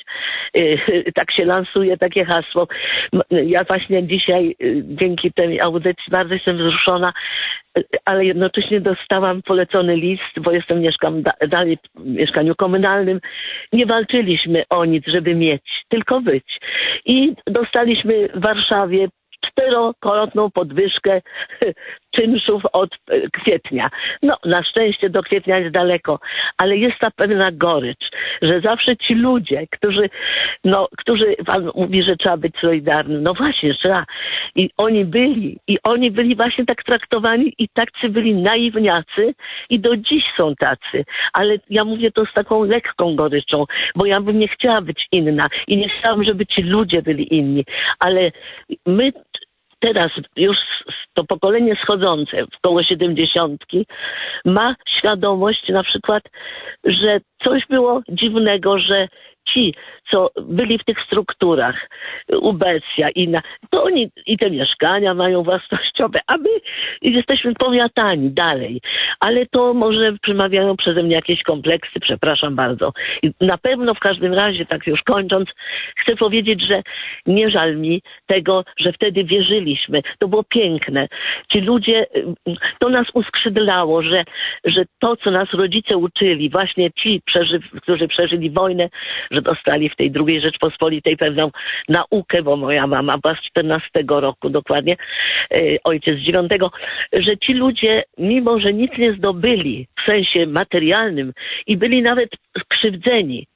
Tak się lansuje takie hasło. Ja właśnie dzisiaj dzięki tej audycji bardzo jestem wzruszona, ale jednocześnie dostałam polecony list, bo jestem, mieszkam da, dalej w mieszkaniu komunalnym. Nie walczyliśmy o nic, żeby mieć, tylko być. I dostaliśmy w Warszawie czterokrotną podwyżkę czynszów od kwietnia. No, na szczęście do kwietnia jest daleko, ale jest ta pewna gorycz, że zawsze ci ludzie, którzy, no, którzy, pan mówi, że trzeba być solidarnym. No właśnie, trzeba. I oni byli, i oni byli właśnie tak traktowani i tacy byli naiwniacy i do dziś są tacy. Ale ja mówię to z taką lekką goryczą, bo ja bym nie chciała być inna i nie chciałam, żeby ci ludzie byli inni. Ale my teraz już to pokolenie schodzące w koło siedemdziesiątki ma świadomość na przykład, że coś było dziwnego, że ci, co byli w tych strukturach, Ubecja i na, to oni i te mieszkania mają własnościowe, a my jesteśmy pomiatani dalej. Ale to może przemawiają przeze mnie jakieś kompleksy, przepraszam bardzo. I na pewno w każdym razie, tak już kończąc, chcę powiedzieć, że nie żal mi tego, że wtedy wierzyliśmy. To było piękne. Ci ludzie, to nas uskrzydlało, że, że to, co nas rodzice uczyli, właśnie ci, przeży, którzy przeżyli wojnę, że dostali w tej drugiej Rzeczpospolitej pewną naukę, bo moja mama była z czternastego roku dokładnie, ojciec z dziewiątego, że ci ludzie, mimo że nic nie zdobyli w sensie materialnym i byli nawet skrzywdzeni,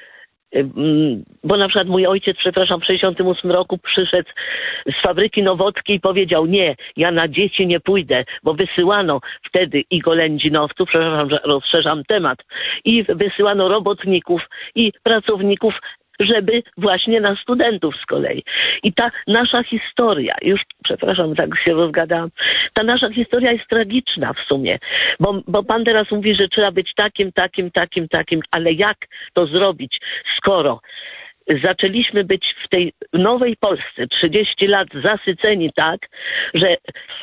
bo na przykład mój ojciec, przepraszam, w sześćdziesiątym ósmym roku przyszedł z fabryki Nowotki i powiedział: nie, ja na dzieci nie pójdę, bo wysyłano wtedy i golędzinowców, przepraszam, że rozszerzam temat, i wysyłano robotników i pracowników, żeby właśnie na studentów z kolei. I ta nasza historia, już przepraszam, tak się rozgadałam, ta nasza historia jest tragiczna w sumie, bo, bo pan teraz mówi, że trzeba być takim, takim, takim, takim, ale jak to zrobić, skoro zaczęliśmy być w tej nowej Polsce trzydzieści lat zasyceni tak, że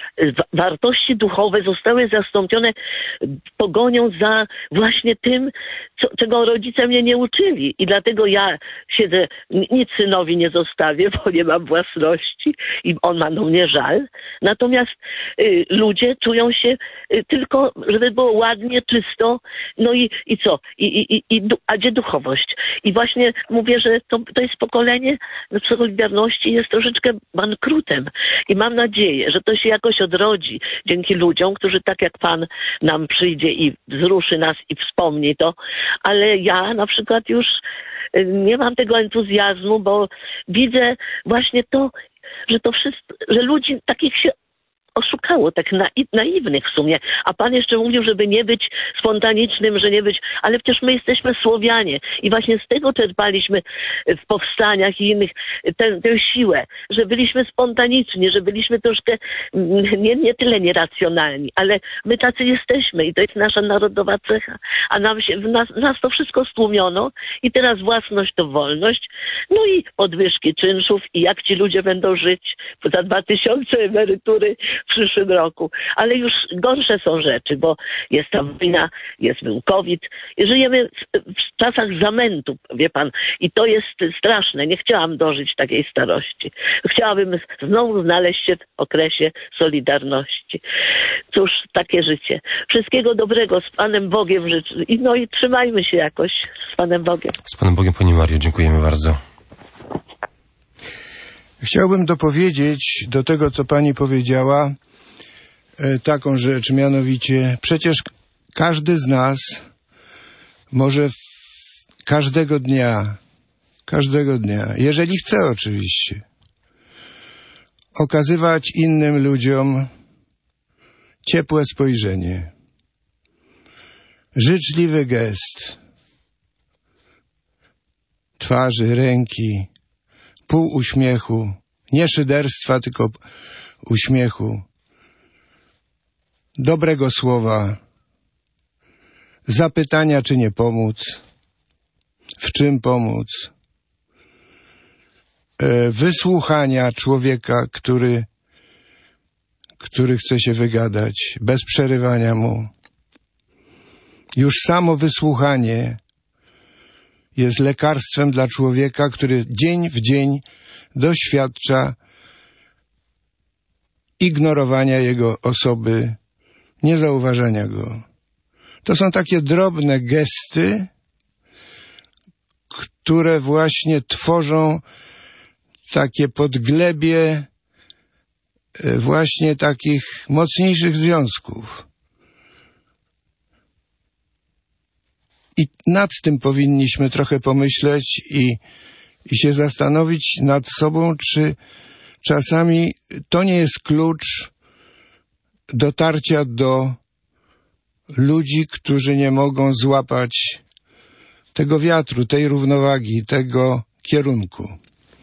wartości duchowe zostały zastąpione pogonią za właśnie tym, co, czego rodzice mnie nie uczyli. I dlatego ja siedzę, nic synowi nie zostawię, bo nie mam własności i on ma do mnie żal. Natomiast y, ludzie czują się y, tylko, żeby było ładnie, czysto, no i, i co? I, i, i, a gdzie duchowość? I właśnie mówię, że to To, to jest pokolenie Solidarności, jest troszeczkę bankrutem. I mam nadzieję, że to się jakoś odrodzi dzięki ludziom, którzy tak jak pan nam przyjdzie i wzruszy nas i wspomni to. Ale ja na przykład już nie mam tego entuzjazmu, bo widzę właśnie to, że to wszystko, że ludzi takich się oszukało, tak naiwnych w sumie. A pan jeszcze mówił, żeby nie być spontanicznym, że nie być, ale przecież my jesteśmy Słowianie i właśnie z tego czerpaliśmy w powstaniach i innych tę, tę siłę, że byliśmy spontaniczni, że byliśmy troszkę nie, nie tyle nieracjonalni, ale my tacy jesteśmy i to jest nasza narodowa cecha, a nam się, w nas, nas to wszystko stłumiono i teraz własność to wolność, no i podwyżki czynszów i jak ci ludzie będą żyć za dwa tysiące emerytury w przyszłym roku. Ale już gorsze są rzeczy, bo jest ta wojna, jest był COVID. Żyjemy w, w czasach zamętu, wie pan. I to jest straszne. Nie chciałam dożyć takiej starości. Chciałabym znowu znaleźć się w okresie Solidarności. Cóż, takie życie. Wszystkiego dobrego. Z Panem Bogiem życzę. I no i trzymajmy się jakoś z Panem Bogiem. Z Panem Bogiem, Pani Mario. Dziękujemy bardzo. Chciałbym dopowiedzieć do tego, co pani powiedziała, e, taką rzecz, mianowicie przecież każdy z nas może w, każdego dnia, każdego dnia, jeżeli chce oczywiście, okazywać innym ludziom ciepłe spojrzenie, życzliwy gest twarzy, ręki, pół uśmiechu, nie szyderstwa, tylko uśmiechu, dobrego słowa, zapytania, czy nie pomóc, w czym pomóc, e, wysłuchania człowieka, który, który chce się wygadać, bez przerywania mu. Już samo wysłuchanie jest lekarstwem dla człowieka, który dzień w dzień doświadcza ignorowania jego osoby, niezauważania go. To są takie drobne gesty, które właśnie tworzą takie podglebie właśnie takich mocniejszych związków. I nad tym powinniśmy trochę pomyśleć i, i się zastanowić nad sobą, czy czasami to nie jest klucz dotarcia do ludzi, którzy nie mogą złapać tego wiatru, tej równowagi, tego kierunku.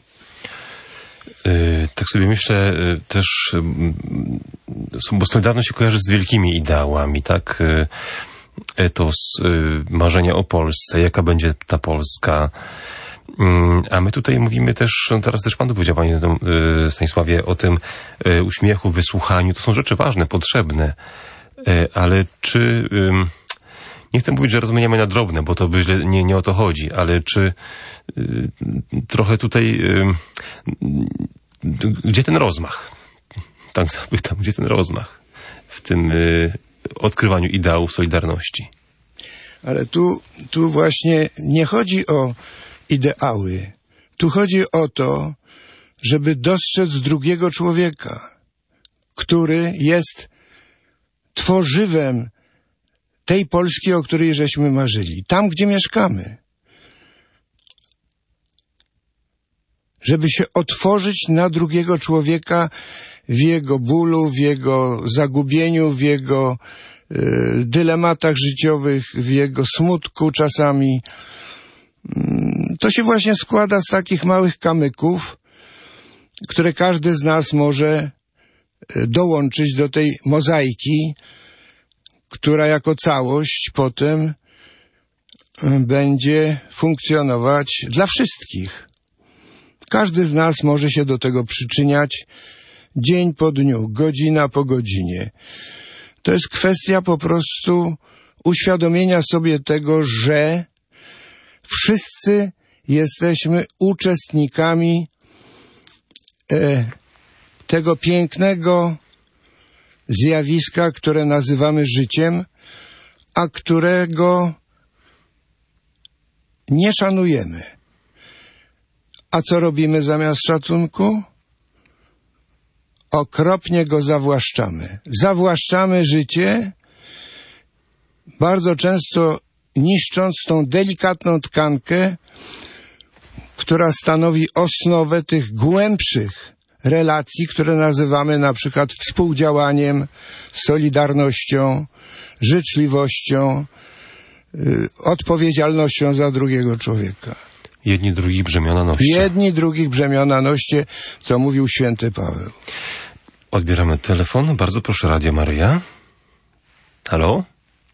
Yy, tak sobie myślę yy, też, yy, bo Solidarność się kojarzy z wielkimi ideałami, tak? Yy, etos, yy, marzenia o Polsce, jaka będzie ta Polska. Yy, a my tutaj mówimy też, teraz też pan powiedział, panie yy, Stanisławie, o tym yy, uśmiechu, wysłuchaniu. To są rzeczy ważne, potrzebne. Yy, ale czy... Yy, Nie chcę mówić, że rozumiemy na drobne, bo to by źle, nie, nie o to chodzi, ale czy y, trochę tutaj, y, y, gdzie ten rozmach? Tak zapytam, gdzie ten rozmach w tym y, odkrywaniu ideałów Solidarności? Ale tu, tu właśnie nie chodzi o ideały. Tu chodzi o to, żeby dostrzec drugiego człowieka, który jest tworzywem tej Polski, o której żeśmy marzyli. Tam, gdzie mieszkamy. Żeby się otworzyć na drugiego człowieka w jego bólu, w jego zagubieniu, w jego y, dylematach życiowych, w jego smutku czasami. Y, to się właśnie składa z takich małych kamyków, które każdy z nas może dołączyć do tej mozaiki, która jako całość potem będzie funkcjonować dla wszystkich. Każdy z nas może się do tego przyczyniać dzień po dniu, godzina po godzinie. To jest kwestia po prostu uświadomienia sobie tego, że wszyscy jesteśmy uczestnikami e, tego pięknego zjawiska, które nazywamy życiem, a którego nie szanujemy. A co robimy zamiast szacunku? Okropnie go zawłaszczamy. Zawłaszczamy życie, bardzo często niszcząc tą delikatną tkankę, która stanowi osnowę tych głębszych relacji, które nazywamy na przykład współdziałaniem, solidarnością, życzliwością, yy, odpowiedzialnością za drugiego człowieka. Jedni drugich brzemiona noście. Jedni drugich brzemiona noście, co mówił święty Paweł. Odbieramy telefon. Bardzo proszę, Radio Maryja. Halo?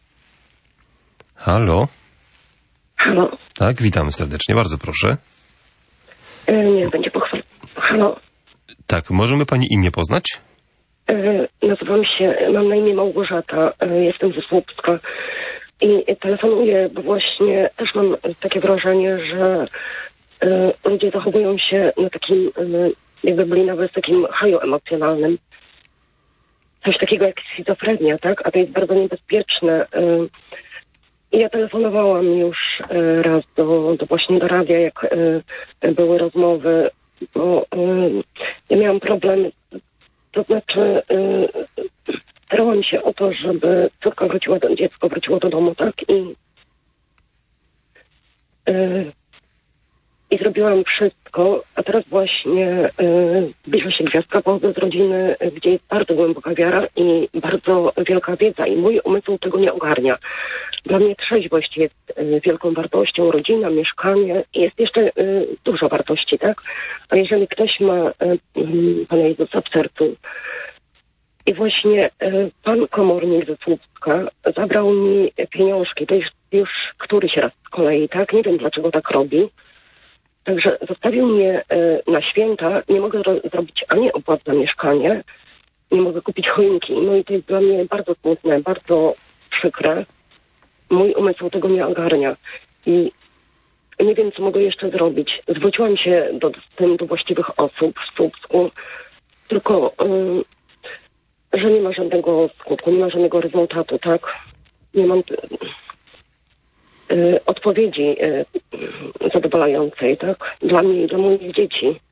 Halo? Halo? Tak, witamy serdecznie. Bardzo proszę. E, niech będzie pochwalony. Halo? Tak, możemy pani imię poznać? E, nazywam się, mam na imię Małgorzata, e, jestem ze Słupska i telefonuję, bo właśnie też mam takie wrażenie, że e, ludzie zachowują się na takim, e, jakby byli nawet w takim haju emocjonalnym. Coś takiego jak schizofrenia, tak? A to jest bardzo niebezpieczne. E, ja telefonowałam już e, raz do, do właśnie do radia, jak e, były rozmowy, bo y, ja miałam problem, to znaczy y, starałam się o to, żeby córka wróciła do, dziecko wróciło do domu, tak, i y, i zrobiłam wszystko, a teraz właśnie y, zbliża się gwiazdka, pochodzę z rodziny, gdzie jest bardzo głęboka wiara i bardzo wielka wiedza i mój umysł tego nie ogarnia. Dla mnie trzeźwość jest y, wielką wartością, rodzina, mieszkanie i jest jeszcze y, dużo wartości, tak? A jeżeli ktoś ma y, y, Pana Jezusa w sercu i właśnie y, pan komornik ze Słupska zabrał mi pieniążki, to jest już któryś raz z kolei, tak? Nie wiem, dlaczego tak robi. Także zostawił mnie y, na święta, nie mogę ro- zrobić ani opłat za mieszkanie, nie mogę kupić choinki. No i to jest dla mnie bardzo smutne, bardzo przykre. Mój umysł tego nie ogarnia i nie wiem, co mogę jeszcze zrobić. Zwróciłam się do, z tym do właściwych osób w Słupsku, tylko y, że nie ma żadnego skutku, nie ma żadnego rezultatu, tak? Nie mam y, odpowiedzi y, zadowalającej, tak? Dla mnie i dla moich dzieci.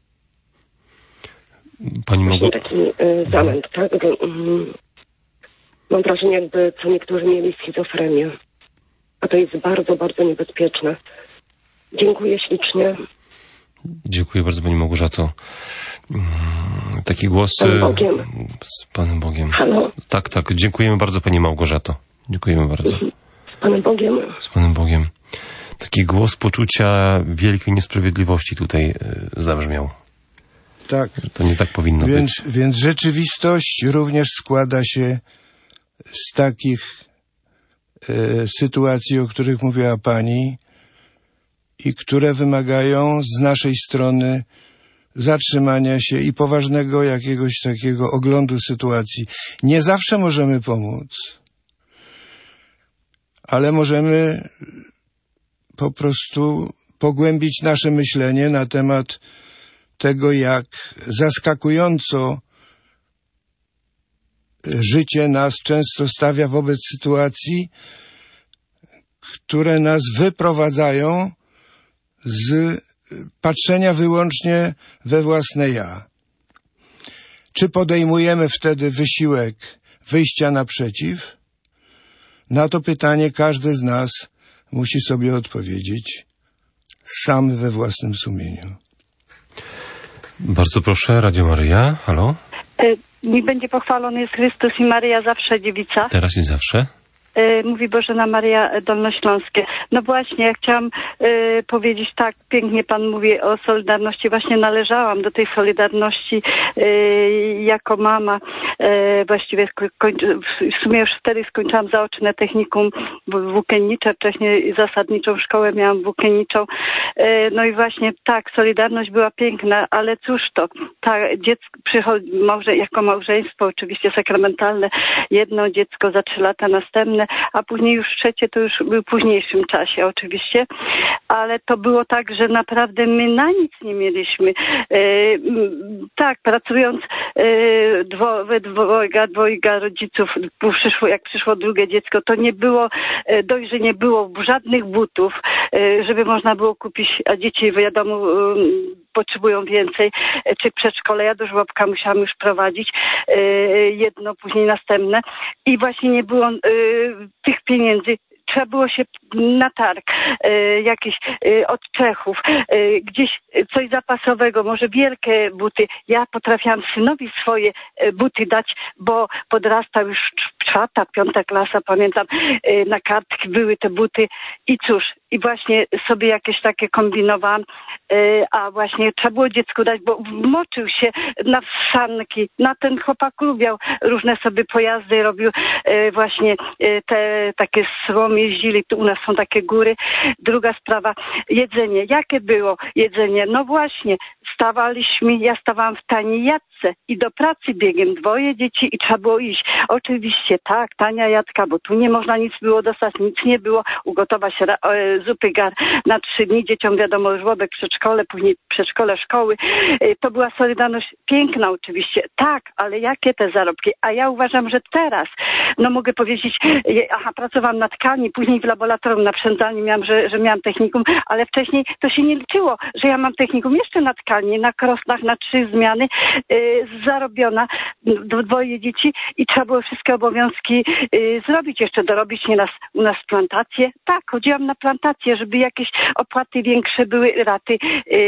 Pani mogła... Taki y, zamęt, tak? Y, mam wrażenie, jakby co niektórzy mieli schizofrenię. A to jest bardzo, bardzo niebezpieczne. Dziękuję ślicznie. Dziękuję bardzo, Pani Małgorzato. Taki głos... Z Panem Bogiem. Z Panem Bogiem. Halo? Tak, tak. Dziękujemy bardzo, Pani Małgorzato. Dziękujemy bardzo. Z Panem Bogiem. Z Panem Bogiem. Taki głos poczucia wielkiej niesprawiedliwości tutaj zabrzmiał. Tak. To nie tak powinno więc, być. Więc rzeczywistość również składa się z takich e, sytuacji, o których mówiła Pani i które wymagają z naszej strony zatrzymania się i poważnego jakiegoś takiego oglądu sytuacji. Nie zawsze możemy pomóc, ale możemy po prostu pogłębić nasze myślenie na temat tego, jak zaskakująco życie nas często stawia wobec sytuacji, które nas wyprowadzają z patrzenia wyłącznie we własne ja. Czy podejmujemy wtedy wysiłek wyjścia naprzeciw? Na to pytanie każdy z nas musi sobie odpowiedzieć sam we własnym sumieniu. Bardzo proszę, Radio Maryja. Halo? Niech będzie pochwalony jest Chrystus i Maryja zawsze dziewica. Teraz i zawsze. Mówi Bożena Maryja Dolnośląskie. No właśnie, ja chciałam y, powiedzieć tak, pięknie Pan mówi o Solidarności. Właśnie należałam do tej Solidarności y, jako mama. Y, właściwie skończy, w sumie już wtedy skończyłam zaoczne technikum włókiennicze, wcześniej zasadniczą szkołę miałam włókienniczą. Y, no i właśnie tak, Solidarność była piękna, ale cóż to, tak, dziecko przychodzi, małże, jako małżeństwo oczywiście sakramentalne, jedno dziecko za trzy lata, następne, a później już trzecie to już był w późniejszym czasie oczywiście, ale to było tak, że naprawdę my na nic nie mieliśmy. E, tak, pracując e, dwo, we dwojga, dwojga rodziców, przyszło, jak przyszło drugie dziecko, to nie było, e, dość, że nie było żadnych butów, e, żeby można było kupić, a dzieci wiadomo e, potrzebują więcej, e, czy przedszkole, ja do żłobka musiałam już prowadzić, e, jedno, później następne i właśnie nie było e, tych pieniędzy. Trzeba było się na targ, e, jakieś e, od Czechów, e, gdzieś coś zapasowego, może wielkie buty. Ja potrafiłam synowi swoje e, buty dać, bo podrastał już czwarta, piąta klasa, pamiętam, e, na kartki były te buty i cóż, i właśnie sobie jakieś takie kombinowałam, e, a właśnie trzeba było dziecku dać, bo wmoczył się na sanki, na ten chłopak lubiał, różne sobie pojazdy robił, e, właśnie e, te takie słomy jeździli, tu u nas są takie góry. Druga sprawa, jedzenie. Jakie było jedzenie? No właśnie, stawaliśmy, ja stawałam w taniej jadce i do pracy biegiem dwoje dzieci i trzeba było iść. Oczywiście tak, tania jadka, bo tu nie można nic było dostać, nic nie było, ugotować e, zupy gar na trzy dni, dzieciom wiadomo, żłobek, przedszkole, później przedszkole, szkoły. E, to była Solidarność piękna oczywiście, tak, ale jakie te zarobki? A ja uważam, że teraz, no mogę powiedzieć, e, aha, pracowałam na tkani, później w laboratorium na przędzalni miałam, że, że miałam technikum, ale wcześniej to się nie liczyło, że ja mam technikum jeszcze na tkani, na krosnach, na trzy zmiany, yy, zarobiona, dwoje dzieci i trzeba było wszystkie obowiązki y, zrobić, jeszcze dorobić nie nas, u nas plantacje. Tak, chodziłam na plantację, żeby jakieś opłaty większe były, raty,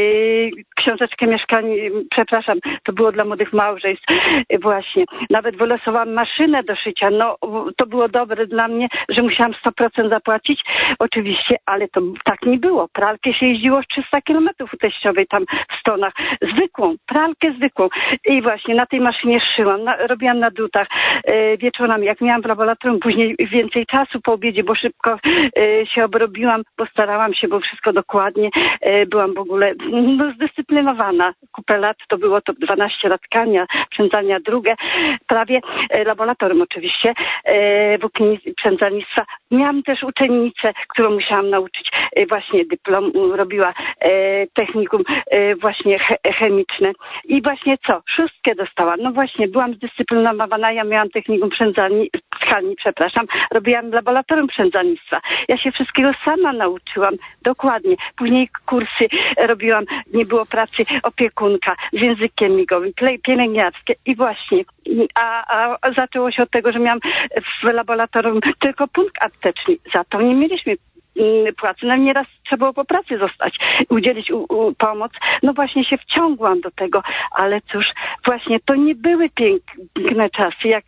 y, książeczkę mieszkań, przepraszam, to było dla młodych małżeństw y, właśnie. Nawet wylosowałam maszynę do szycia, no to było dobre dla mnie, że musiałam sto procent zapłacić, oczywiście, ale to tak nie było. Pralkę się jeździło trzysta kilometrów u teściowej tam w Stonach. Zwykłą, pralkę zwykłą. I właśnie na tej maszynie szyłam, na, robiłam na drutach e, wieczorami, jak miałam w laboratorium, później więcej czasu po obiedzie, bo szybko e, się obrobiłam, bo starałam się, bo wszystko dokładnie. E, byłam w ogóle no, zdyscyplinowana. Kupę lat to było to dwanaście lat tkania, przędzania drugie, prawie e, laboratorium oczywiście, e, włóknistwa, przędzalnictwa. Miałam też uczennicę, którą musiałam nauczyć, e, właśnie dyplom robiła e, technikum e, właśnie ch chemiczne. I właśnie co? Szóstkę dostałam. No właśnie, byłam zdyscyplinowana, ja miałam technikum przędzalni, tchani, przepraszam, robiłam laboratorium przędzalnictwa. Ja się wszystkiego sama nauczyłam, dokładnie. Później kursy robiłam, nie było pracy, opiekunka z językiem migowym, pielęgniarskie i właśnie. A, a zaczęło się od tego, że miałam w laboratorium tylko punkt apteczny. Za to nie mieliśmy płacy. No nieraz trzeba było po pracy zostać, udzielić u, u, pomoc. No właśnie się wciągłam do tego, ale cóż, właśnie to nie były piękne czasy, jak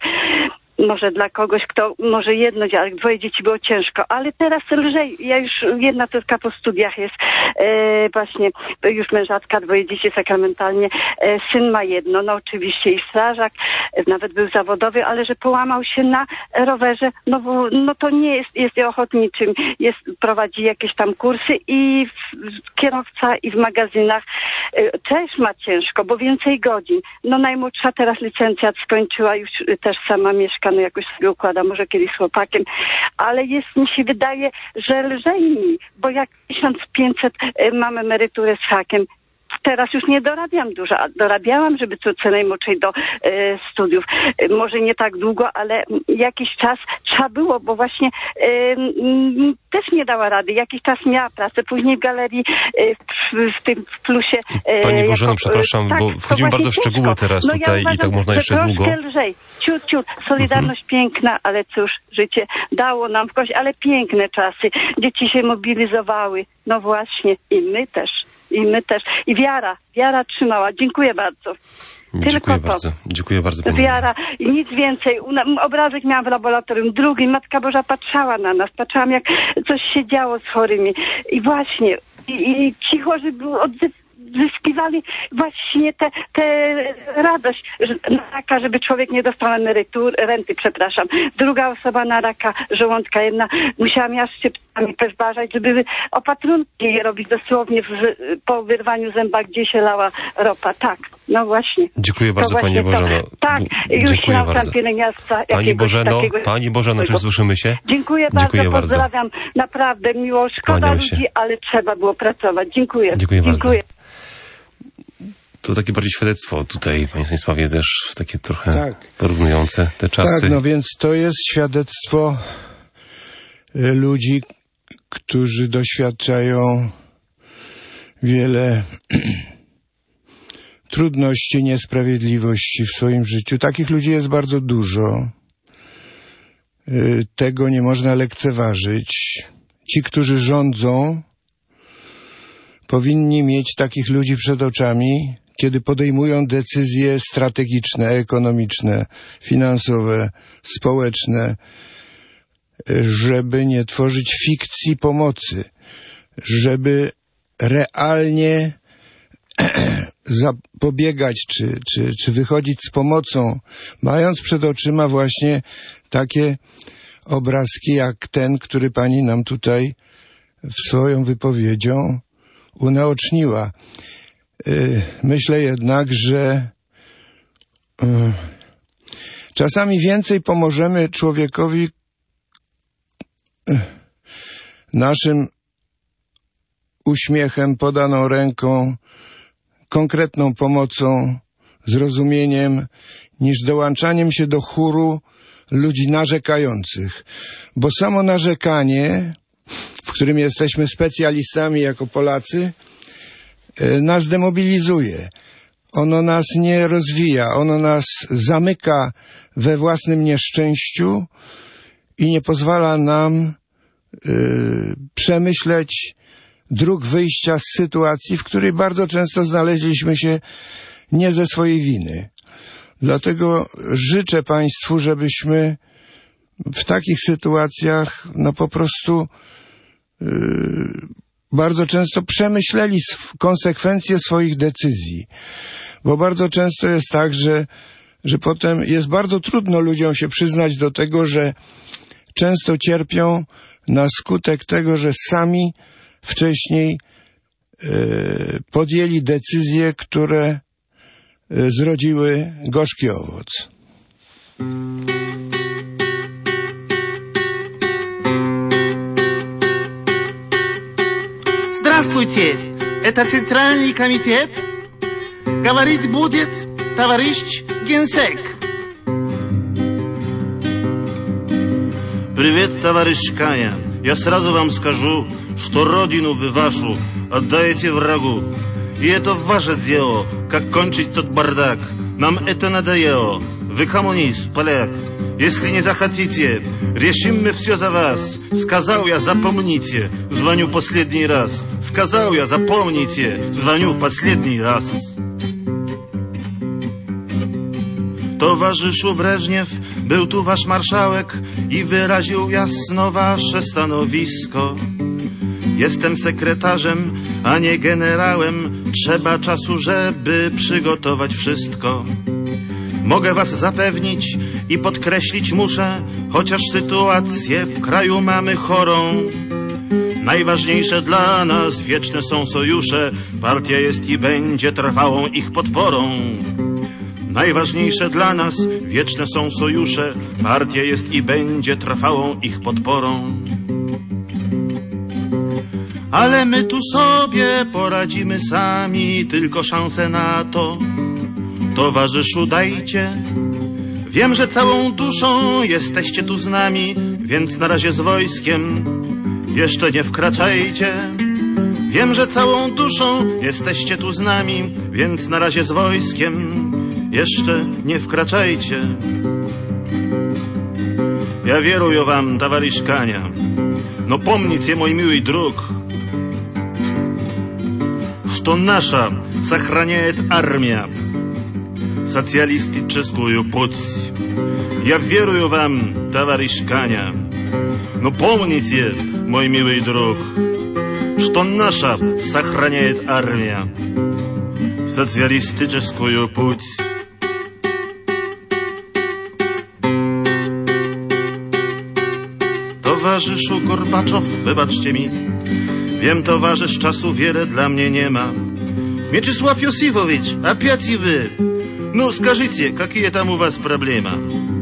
może dla kogoś, kto może jedno dziecko, dwoje dzieci było ciężko, ale teraz lżej. Ja już jedna córka po studiach jest e, właśnie już mężatka, dwoje dzieci sakramentalnie. E, syn ma jedno, no oczywiście i strażak, e, nawet był zawodowy, ale że połamał się na rowerze, no, bo, no to nie jest, jest ochotniczym, jest, prowadzi jakieś tam kursy i w, w kierowca i w magazynach e, też ma ciężko, bo więcej godzin. No najmłodsza teraz licencjat skończyła, już też sama mieszka, no jakoś sobie układa, może kiedyś z chłopakiem, ale jest, mi się wydaje, że lżej mi, bo jak tysiąc pięćset mam emeryturę z hakiem, teraz już nie dorabiam dużo, a dorabiałam, żeby córce najmłodszej do e, studiów. E, może nie tak długo, ale jakiś czas trzeba było, bo właśnie e, m, też nie dała rady. Jakiś czas miała pracę, później w galerii e, w, w tym w plusie. E, Pani Bożeno, jako, przepraszam, tak, bo wchodzimy bardzo w szczegóły teraz no tutaj ja uważam, i tak można jeszcze troszkę długo. lżej. Ciut, ciut. Solidarność mhm. piękna, ale cóż, życie dało nam w kość, ale piękne czasy. Dzieci się mobilizowały. No właśnie. I my też. I my też. I wiara. Wiara trzymała. Dziękuję bardzo. Dziękuję Tylko bardzo. to. Dziękuję bardzo. Pani Wiara i nic więcej. Obrazek miałam w laboratorium, drugi. Matka Boża patrzała na nas. Patrzyłam, jak coś się działo z chorymi. I właśnie. I, i ci chorzy zyskiwali właśnie tę te, te radość że, na raka, żeby człowiek nie dostał emerytur, renty, przepraszam. Druga osoba na raka żołądka, jedna musiała miała szczypcami też bażać, żeby opatrunki je robić dosłownie w, po wyrwaniu zęba, gdzie się lała ropa. Tak, no właśnie. Dziękuję bardzo, Pani Bożeno. Tak, już Dziękuję się bardzo. pielęgniarstwa. Pani Bożeno, takiego... Pani Bożeno, czy słyszymy się? Dziękuję, Dziękuję bardzo, bardzo. pozdrawiam. Naprawdę miło, szkoda ludzi, ale trzeba było pracować. Dziękuję. Dziękuję bardzo. Dziękuję. To takie bardziej świadectwo tutaj, Panie Stanisławie, też takie trochę tak. porównujące te czasy. Tak, no więc to jest świadectwo ludzi, którzy doświadczają wiele trudności, niesprawiedliwości w swoim życiu. Takich ludzi jest bardzo dużo. Tego nie można lekceważyć. Ci, którzy rządzą, powinni mieć takich ludzi przed oczami, kiedy podejmują decyzje strategiczne, ekonomiczne, finansowe, społeczne, żeby nie tworzyć fikcji pomocy, żeby realnie zapobiegać czy, czy, czy wychodzić z pomocą, mając przed oczyma właśnie takie obrazki jak ten, który pani nam tutaj swoją wypowiedzią unaoczniła. Myślę jednak, że czasami więcej pomożemy człowiekowi naszym uśmiechem, podaną ręką, konkretną pomocą, zrozumieniem, niż dołączaniem się do chóru ludzi narzekających. Bo samo narzekanie, w którym jesteśmy specjalistami jako Polacy, nas demobilizuje. ono nas nie rozwija, ono nas zamyka we własnym nieszczęściu i nie pozwala nam y, przemyśleć dróg wyjścia z sytuacji, w której bardzo często znaleźliśmy się nie ze swojej winy. Dlatego życzę Państwu, żebyśmy w takich sytuacjach no po prostu yy, bardzo często przemyśleli sw- konsekwencje swoich decyzji. Bo bardzo często jest tak, że, że potem jest bardzo trudno ludziom się przyznać do tego, że często cierpią na skutek tego, że sami wcześniej yy, podjęli decyzje, które yy, zrodziły gorzki owoc. Здравствуйте, это Центральный комитет. Говорить будет товарищ генсек. Привет, товарищ Каня. Я сразу вам скажу, что родину вы вашу отдаете врагу. И это ваше дело, как кончить тот бардак. Нам это надоело. Вы коммунист, поляк. Если не захотите, решим мы все за вас. Сказал я, запомните, звоню последний раз. Сказал я, запомните, звоню последний раз. Towarzyszu Breżniew, był tu wasz marszałek i wyraził jasno wasze stanowisko. Jestem sekretarzem, a nie generałem. Trzeba czasu, żeby przygotować wszystko. Mogę was zapewnić i podkreślić muszę, chociaż sytuację w kraju mamy chorą. Najważniejsze dla nas wieczne są sojusze. Partia jest i będzie trwałą ich podporą. Najważniejsze dla nas wieczne są sojusze. Partia jest i będzie trwałą ich podporą. Ale my tu sobie poradzimy sami, tylko szansę na to towarzyszu dajcie. Wiem, że całą duszą jesteście tu z nami, więc na razie z wojskiem jeszcze nie wkraczajcie. Wiem, że całą duszą jesteście tu z nami, więc na razie z wojskiem jeszcze nie wkraczajcie. Ja wieruję wam, товарищ Каня, но помните, мой милый друг, что наша сохраняет армия социалистическую путь. Я верую вам, товарищ Каня, но помните, мой милый друг, что наша сохраняет армия социалистическую путь. Towarzyszu Gorbaczow, wybaczcie mi, wiem, towarzysz, czasu wiele dla mnie nie ma. Mieczysław Josifowicz, опять и вы. Ну, скажите, какие там у вас проблемы?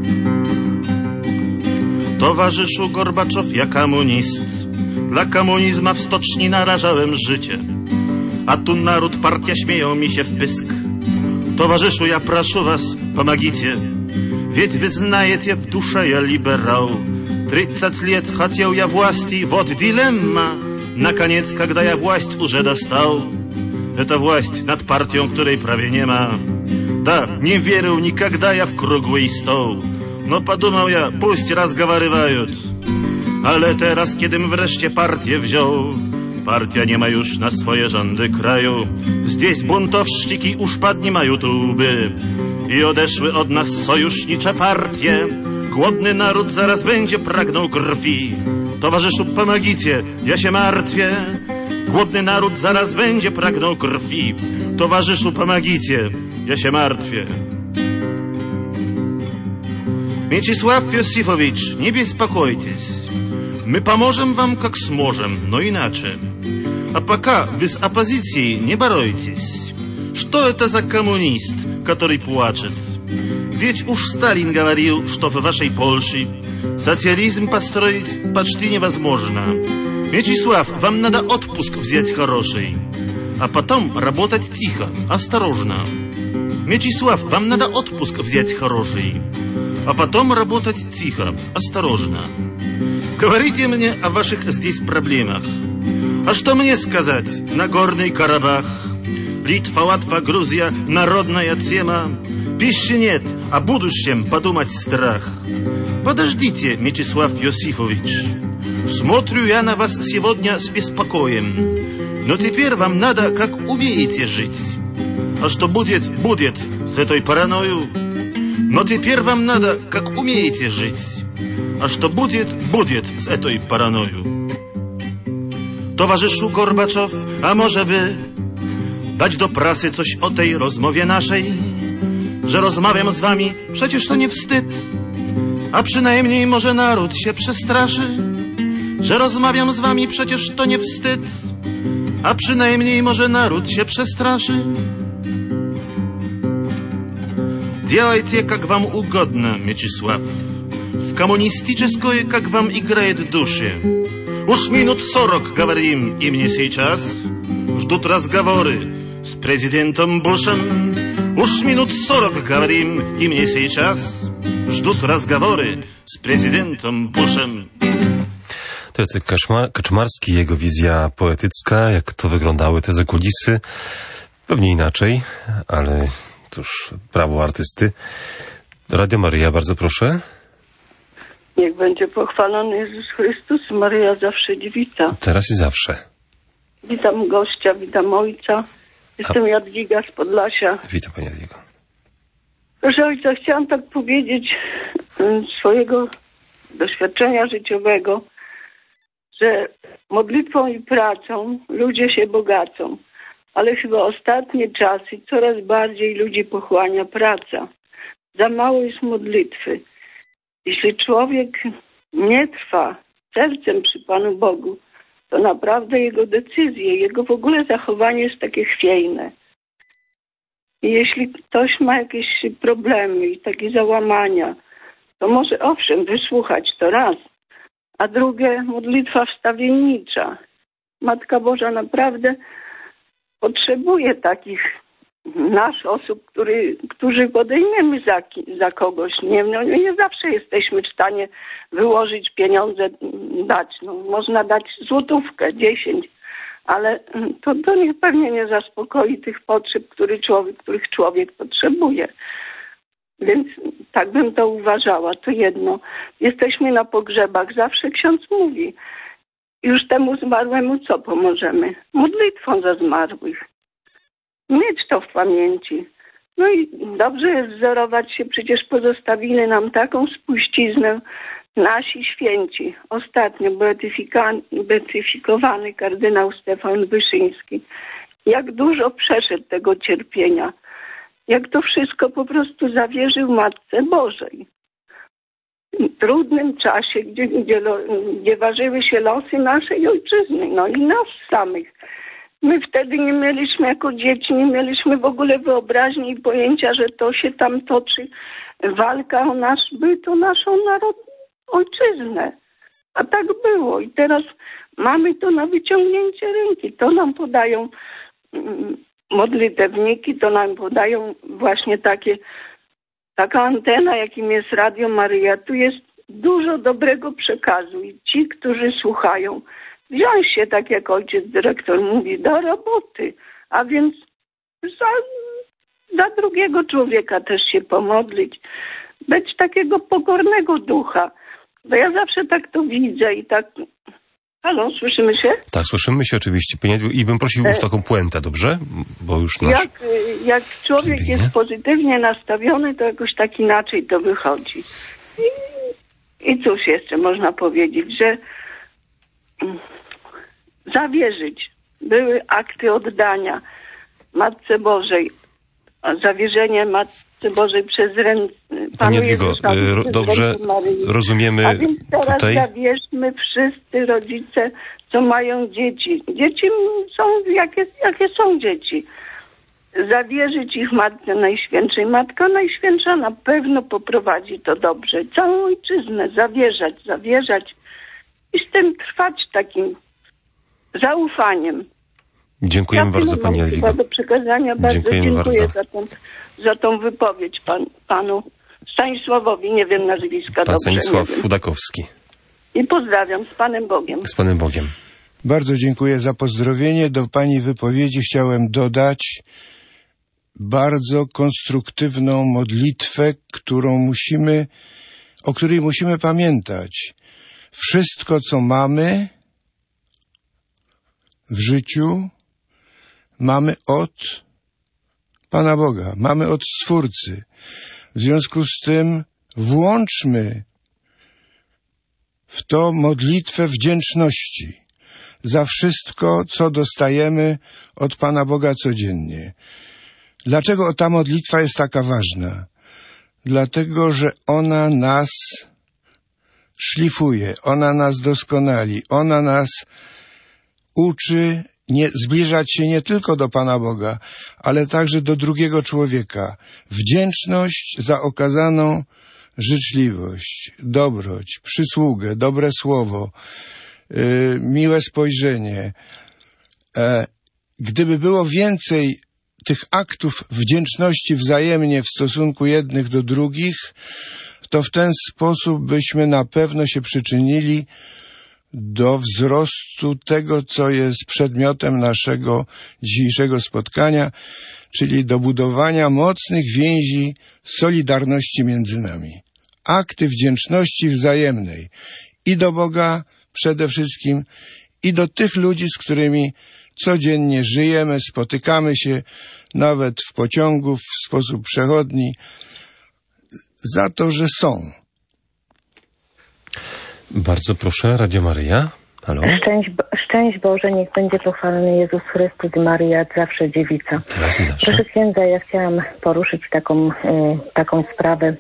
Towarzyszu Gorbaczow, ja komunist. Dla komunizma w stoczni narażałem życie. A tu naród, partia śmieją mi się w pysk. Towarzyszu, ja proszę was, pomogите. Ведь вы знаете, в душе я либерал. Тридцать лет хотел я власти, вот дилемма. Наконец, когда я власть уже достал, это власть над партией, której prawie nie ma. Да, не верил никогда я в круглый стол. No подумал я, пусть разговаривают. Ale teraz, kiedym wreszcie partię wziął, partia nie ma już na swoje rządy kraju. Здесь buntowszczyki już podnimają tuby i odeszły od nas sojusznicze partie. Głodny naród zaraz będzie pragnął krwi. Towarzyszu, pomogите, ja się martwię. Głodny naród zaraz będzie pragnął krwi. Towarzyszu, pomogите, ja się martwię. Mieczysław Josifowicz, nie беспокойтесь. Мы поможем вам как сможем, но иначе. А пока вы с оппозицией не боройтесь. Что это за коммунист, который плачет? Ведь уж Сталин говорил, что в вашей Польше социализм построить почти невозможно. Мечислав, вам надо отпуск взять хороший, а потом работать тихо, осторожно. Мечислав, вам надо отпуск взять хороший, а потом работать тихо, осторожно. Говорите мне о ваших здесь проблемах. А что мне сказать? Нагорный Карабах. Литва, Латва, Грузия, народная тема. Пищи нет, а будущем подумать страх. Подождите, Мечислав Йосифович. Смотрю я на вас сегодня с беспокоем. Но теперь вам надо, как умеете, жить. А что будет, будет с этой паранойей. Но теперь вам надо, как умеете, жить. А что будет, будет z этой paranoju. Towarzyszu Gorbaczow, a może by dać do prasy coś o tej rozmowie naszej? Że rozmawiam z wami, przecież to nie wstyd. A przynajmniej może naród się przestraszy. Że rozmawiam z wami, przecież to nie wstyd. A przynajmniej może naród się przestraszy. Делайте, как вам угодно, Мечислав. В коммунистической, как вам играет душе. Уж минут сорок говорим, и мне сейчас ждут разговоры с президентом Бушем. Уж минут сорок говорим, и мне сейчас ждут разговоры с президентом Бушем. To Jacek Kaczmar, Kaczmarski, jego wizja poetycka, jak to wyglądały te zakulisy. Pewnie inaczej, ale cóż, prawo artysty. Radio Maryja, bardzo proszę. Niech będzie pochwalony Jezus Chrystus, Maryja zawsze wita. Teraz i zawsze. Witam gościa, witam ojca. Jestem A... Jadwiga z Podlasia. Witam Pani Jadwigo. Proszę ojca, chciałam tak powiedzieć swojego doświadczenia życiowego, że modlitwą i pracą ludzie się bogacą, ale chyba ostatnie czasy coraz bardziej ludzi pochłania praca. Za mało jest modlitwy. Jeśli człowiek nie trwa sercem przy Panu Bogu, to naprawdę jego decyzje, jego w ogóle zachowanie jest takie chwiejne. I jeśli ktoś ma jakieś problemy i takie załamania, to może owszem wysłuchać to raz, a drugie modlitwa wstawiennicza. Matka Boża naprawdę potrzebuje takich nas, osób, który, którzy podejmiemy za, za kogoś. Nie, no, nie zawsze jesteśmy w stanie wyłożyć pieniądze, dać. No, można dać złotówkę, dziesięć, ale to, to niech pewnie nie zaspokoi tych potrzeb, który człowiek, których człowiek potrzebuje. Więc tak bym to uważała. To jedno. Jesteśmy na pogrzebach. Zawsze ksiądz mówi, już temu zmarłemu co pomożemy? Modlitwą za zmarłych. Mieć to w pamięci. No i dobrze jest wzorować się, przecież pozostawili nam taką spuściznę nasi święci. Ostatnio beatyfikowany kardynał Stefan Wyszyński. Jak dużo przeszedł tego cierpienia. Jak to wszystko po prostu zawierzył Matce Bożej. W trudnym czasie, gdzie, gdzie, gdzie ważyły się losy naszej ojczyzny, no i nas samych. My wtedy nie mieliśmy jako dzieci, nie mieliśmy w ogóle wyobraźni i pojęcia, że to się tam toczy walka o nasz byt, o naszą narod, ojczyznę. A tak było i teraz mamy to na wyciągnięcie ręki. To nam podają mm, modlitewniki, to nam podają właśnie takie, taka antena, jakim jest Radio Maryja. Tu jest dużo dobrego przekazu i ci, którzy słuchają, wziąć się, tak jak ojciec dyrektor mówi, do roboty, a więc za, za drugiego człowieka też się pomodlić, być takiego pokornego ducha. Bo ja zawsze tak to widzę i tak... Halo, słyszymy się? Tak, słyszymy się oczywiście. I bym prosił już taką puentę, dobrze? Bo już nasz... Jak, jak człowiek Przybiegnie. jest pozytywnie nastawiony, to jakoś tak inaczej to wychodzi. I, i cóż jeszcze można powiedzieć, że zawierzyć. Były akty oddania Matce Bożej, zawierzenie Matce Bożej przez ręce Panu Jezusowi. Dobrze rozumiemy. A więc teraz tutaj zawierzmy wszyscy rodzice, co mają dzieci. Dzieci są, jakie, jakie są dzieci. Zawierzyć ich Matce Najświętszej. Matka Najświętsza na pewno poprowadzi to dobrze. Całą ojczyznę zawierzać, zawierzać i z tym trwać takim zaufaniem. Dziękujemy ja bardzo Pani Jadwigo. do przekazania. Bardzo Dziękujemy dziękuję bardzo. Za, tą, za tą wypowiedź pan, panu Stanisławowi, nie wiem nazwiska. Pan dobrze, Stanisław Fudakowski. I pozdrawiam z Panem Bogiem. Z Panem Bogiem. Bardzo dziękuję za pozdrowienie. Do pani wypowiedzi chciałem dodać bardzo konstruktywną modlitwę, którą musimy, o której musimy pamiętać. Wszystko, co mamy w życiu, mamy od Pana Boga, mamy od Stwórcy. W związku z tym włączmy w to modlitwę wdzięczności za wszystko, co dostajemy od Pana Boga codziennie. Dlaczego ta modlitwa jest taka ważna? Dlatego, że ona nas szlifuje, ona nas doskonali, ona nas uczy nie, zbliżać się nie tylko do Pana Boga, ale także do drugiego człowieka. Wdzięczność za okazaną życzliwość, dobroć, przysługę, dobre słowo, yy, miłe spojrzenie. E, gdyby było więcej tych aktów wdzięczności wzajemnie w stosunku jednych do drugich, to w ten sposób byśmy na pewno się przyczynili do wzrostu tego, co jest przedmiotem naszego dzisiejszego spotkania, czyli do budowania mocnych więzi solidarności między nami. Akty wdzięczności wzajemnej i do Boga przede wszystkim, i do tych ludzi, z którymi codziennie żyjemy, spotykamy się nawet w pociągu w sposób przechodni, za to, że są. Bardzo proszę, Radio Maryja. Halo? Szczęść, szczęść Boże, niech będzie pochwalony Jezus Chrystus i Maryja, zawsze dziewica. Teraz i zawsze. Proszę księdza, ja chciałam poruszyć taką, y, taką sprawę.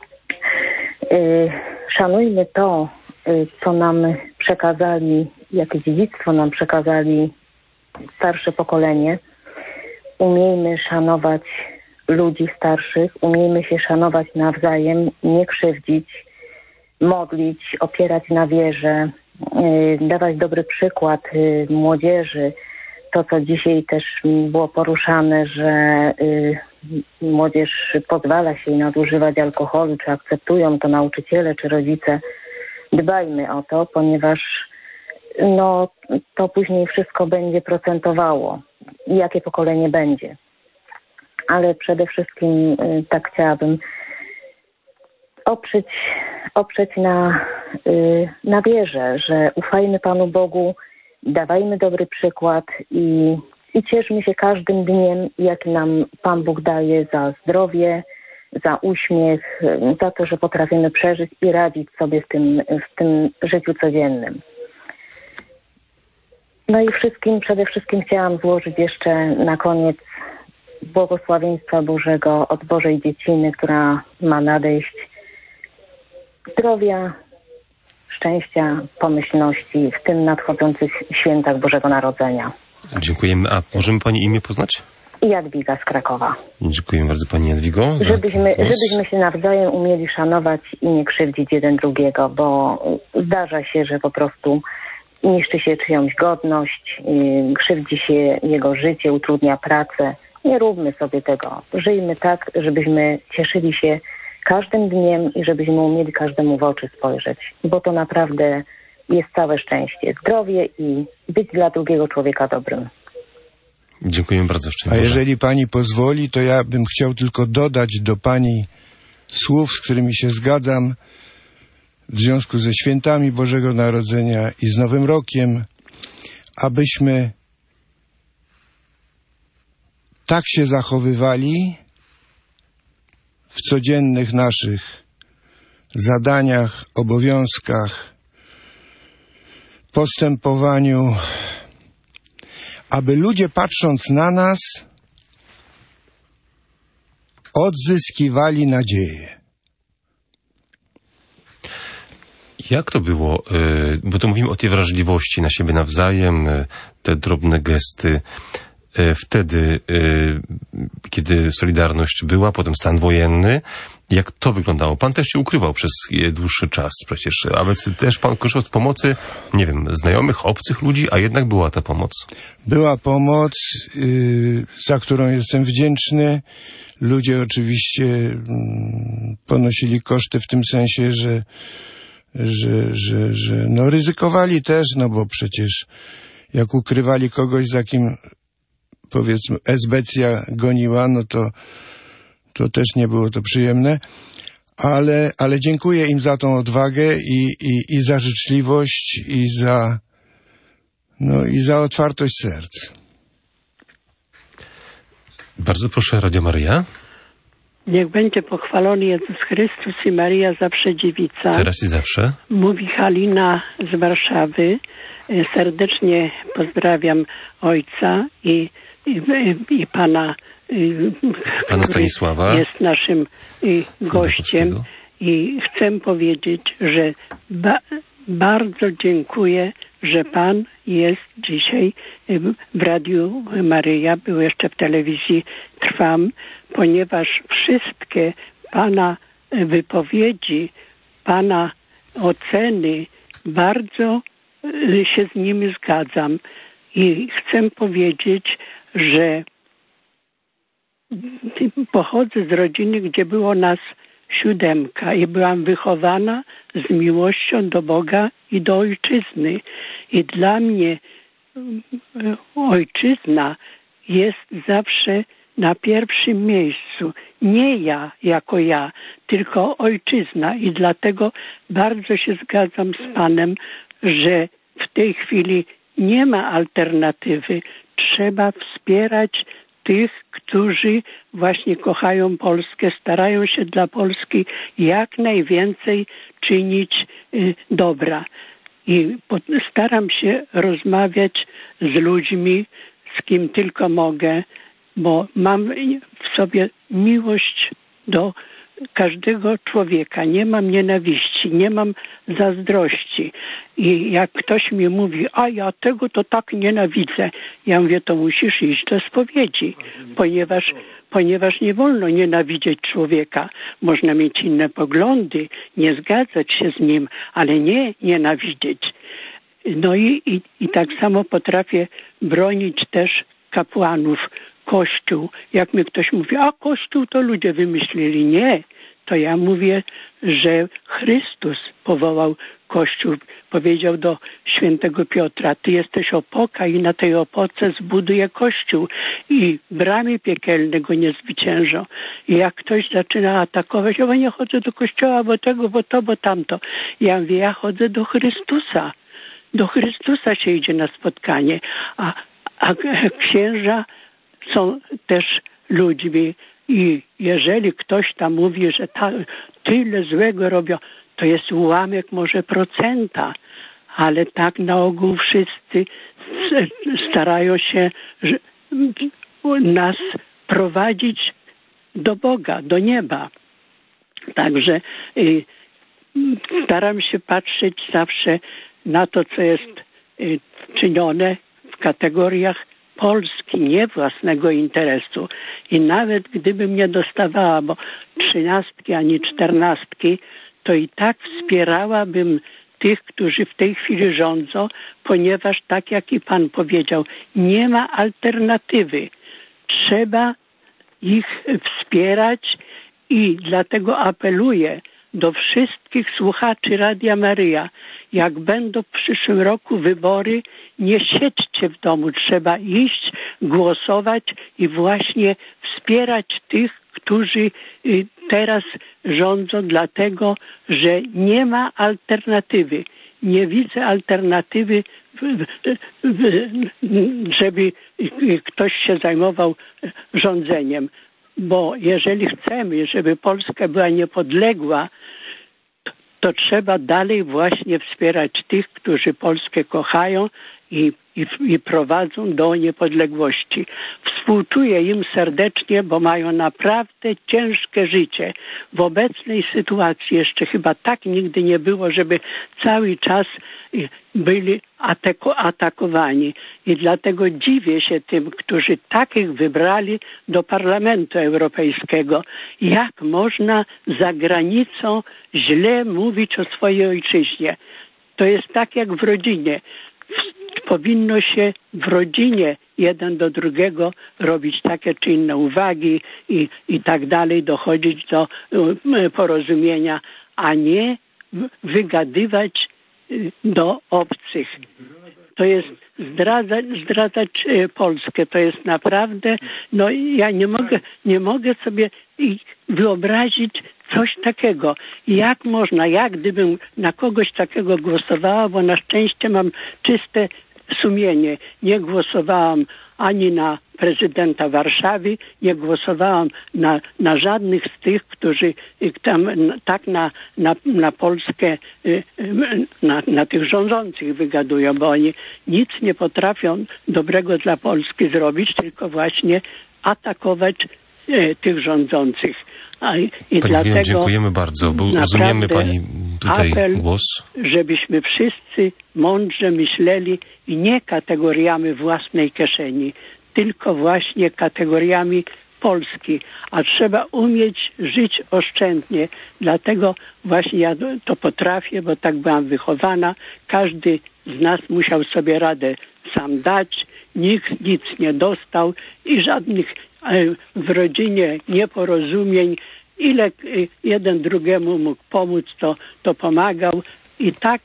Y, szanujmy to, y, co nam przekazali, jakie dziedzictwo nam przekazali starsze pokolenie. Umiejmy szanować ludzi starszych, umiejmy się szanować nawzajem, nie krzywdzić, modlić, opierać na wierze, yy, dawać dobry przykład yy, młodzieży. To, co dzisiaj też było poruszane, że yy, młodzież pozwala się nadużywać alkoholu, czy akceptują to nauczyciele, czy rodzice. Dbajmy o to, ponieważ no, to później wszystko będzie procentowało. Jakie pokolenie będzie. Ale przede wszystkim yy, tak chciałabym oprzeć, oprzeć na, yy, na wierze, że ufajmy Panu Bogu, dawajmy dobry przykład i, i cieszmy się każdym dniem, jaki nam Pan Bóg daje za zdrowie, za uśmiech, yy, za to, że potrafimy przeżyć i radzić sobie w tym, w tym życiu codziennym. No i wszystkim, przede wszystkim chciałam złożyć jeszcze na koniec błogosławieństwa Bożego od Bożej Dzieciny, która ma nadejść. Zdrowia, szczęścia, pomyślności w tym nadchodzących świętach Bożego Narodzenia. Dziękujemy. A możemy Pani imię poznać? Jadwiga z Krakowa. Dziękujemy bardzo Pani Jadwigo. Żebyśmy, żebyśmy się nawzajem umieli szanować i nie krzywdzić jeden drugiego, bo zdarza się, że po prostu niszczy się czyjąś godność, yy, krzywdzi się jego życie, utrudnia pracę. Nie róbmy sobie tego. Żyjmy tak, żebyśmy cieszyli się każdym dniem i żebyśmy umieli każdemu w oczy spojrzeć. Bo to naprawdę jest całe szczęście. Zdrowie i być dla drugiego człowieka dobrym. Dziękuję bardzo. A jeżeli Pani pozwoli, to ja bym chciał tylko dodać do Pani słów, z którymi się zgadzam, w związku ze świętami Bożego Narodzenia i z Nowym Rokiem, abyśmy tak się zachowywali w codziennych naszych zadaniach, obowiązkach, postępowaniu, aby ludzie, patrząc na nas, odzyskiwali nadzieję. Jak to było? Bo to mówimy o tej wrażliwości na siebie nawzajem, te drobne gesty. Wtedy, kiedy Solidarność była, potem stan wojenny, jak to wyglądało? Pan też się ukrywał przez dłuższy czas przecież, ale też Pan korzystał z pomocy, nie wiem, znajomych, obcych ludzi, a jednak była ta pomoc? Była pomoc, yy, za którą jestem wdzięczny. Ludzie oczywiście yy, ponosili koszty w tym sensie, że, że, że, że no ryzykowali też, no bo przecież jak ukrywali kogoś, za kim, powiedzmy, esbecja goniła, no to, to też nie było to przyjemne. Ale, ale dziękuję im za tą odwagę i, i, i za życzliwość, i za, no, i za otwartość serc. Bardzo proszę, Radio Maryja. Niech będzie pochwalony Jezus Chrystus i Maryja zawsze dziewica. Teraz i zawsze. Mówi Halina z Warszawy. Serdecznie pozdrawiam ojca i, i, i pana, pana Stanisława. Jest naszym gościem. I chcę powiedzieć, że ba, bardzo dziękuję, że pan jest dzisiaj w Radiu Maryja. Był jeszcze w telewizji Trwam, ponieważ wszystkie pana wypowiedzi, pana oceny, bardzo się z nimi zgadzam. I chcę powiedzieć, że pochodzę z rodziny, gdzie było nas siódemka i byłam wychowana z miłością do Boga i do ojczyzny. I dla mnie ojczyzna jest zawsze na pierwszym miejscu. Nie ja jako ja, tylko ojczyzna. I dlatego bardzo się zgadzam z panem, że w tej chwili nie ma alternatywy. Trzeba wspierać tych, którzy właśnie kochają Polskę, starają się dla Polski jak najwięcej czynić y, dobra. I staram się rozmawiać z ludźmi, z kim tylko mogę, bo mam w sobie miłość do każdego człowieka. Nie mam nienawiści, nie mam zazdrości. I jak ktoś mi mówi, a ja tego to tak nienawidzę, ja mówię, to musisz iść do spowiedzi, ponieważ, ponieważ nie wolno nienawidzieć człowieka. Można mieć inne poglądy, nie zgadzać się z nim, ale nie nienawidzieć. No i, i, i tak samo potrafię bronić też kapłanów, Kościół. Jak mi ktoś mówi, a Kościół to ludzie wymyślili. Nie, to ja mówię, że Chrystus powołał Kościół. Powiedział do świętego Piotra, ty jesteś opoka i na tej opoce zbuduję Kościół i bramy piekielne go nie zwyciężą. I jak ktoś zaczyna atakować, o, nie chodzę do Kościoła, bo tego, bo to, bo tamto. Ja mówię, ja chodzę do Chrystusa. Do Chrystusa się idzie na spotkanie. A, a księża są też ludźmi i jeżeli ktoś tam mówi, że ta, tyle złego robią, to jest ułamek może procenta, ale tak na ogół wszyscy starają się nas prowadzić do Boga, do nieba. Także y, staram się patrzeć zawsze na to, co jest y, czynione w kategoriach Polski, nie własnego interesu. I nawet gdybym nie dostawała, bo trzynastki ani czternastki, to i tak wspierałabym tych, którzy w tej chwili rządzą, ponieważ tak jak i pan powiedział, nie ma alternatywy. Trzeba ich wspierać i dlatego apeluję do wszystkich słuchaczy Radia Maryja. Jak będą w przyszłym roku wybory, nie siedźcie w domu. Trzeba iść, głosować i właśnie wspierać tych, którzy teraz rządzą, dlatego, że nie ma alternatywy. Nie widzę alternatywy, żeby ktoś się zajmował rządzeniem. Bo jeżeli chcemy, żeby Polska była niepodległa, to trzeba dalej właśnie wspierać tych, którzy Polskę kochają i, i, i prowadzą do niepodległości. Współczuję im serdecznie, bo mają naprawdę ciężkie życie. W obecnej sytuacji jeszcze chyba tak nigdy nie było, żeby cały czas byli atako- atakowani. I dlatego dziwię się tym, którzy takich wybrali do Parlamentu Europejskiego. Jak można za granicą źle mówić o swojej ojczyźnie? To jest tak jak w rodzinie. Powinno się w rodzinie jeden do drugiego robić takie czy inne uwagi i, i tak dalej, dochodzić do porozumienia, a nie wygadywać do obcych. to jest zdradzać, zdradzać Polskę. To jest naprawdę, no ja nie mogę, nie mogę sobie wyobrazić coś takiego. Jak można, jak gdybym na kogoś takiego głosowała, bo na szczęście mam czyste sumienie. Nie głosowałam ani na prezydenta Warszawy, nie głosowałam na, na żadnych z tych, którzy tam tak na, na, na Polskę, na, na tych rządzących wygadują, bo oni nic nie potrafią dobrego dla Polski zrobić, tylko właśnie atakować tych rządzących. A, i Pani dlatego dziękujemy bardzo, bo rozumiemy Pani tutaj apel, głos. Żebyśmy wszyscy mądrze myśleli i nie kategoriami własnej kieszeni, tylko właśnie kategoriami Polski. A trzeba umieć żyć oszczędnie. Dlatego właśnie ja to potrafię, bo tak byłam wychowana. Każdy z nas musiał sobie radę sam dać. Nikt nic nie dostał i żadnych w rodzinie nieporozumień. Ile jeden drugiemu mógł pomóc, to, to pomagał. I tak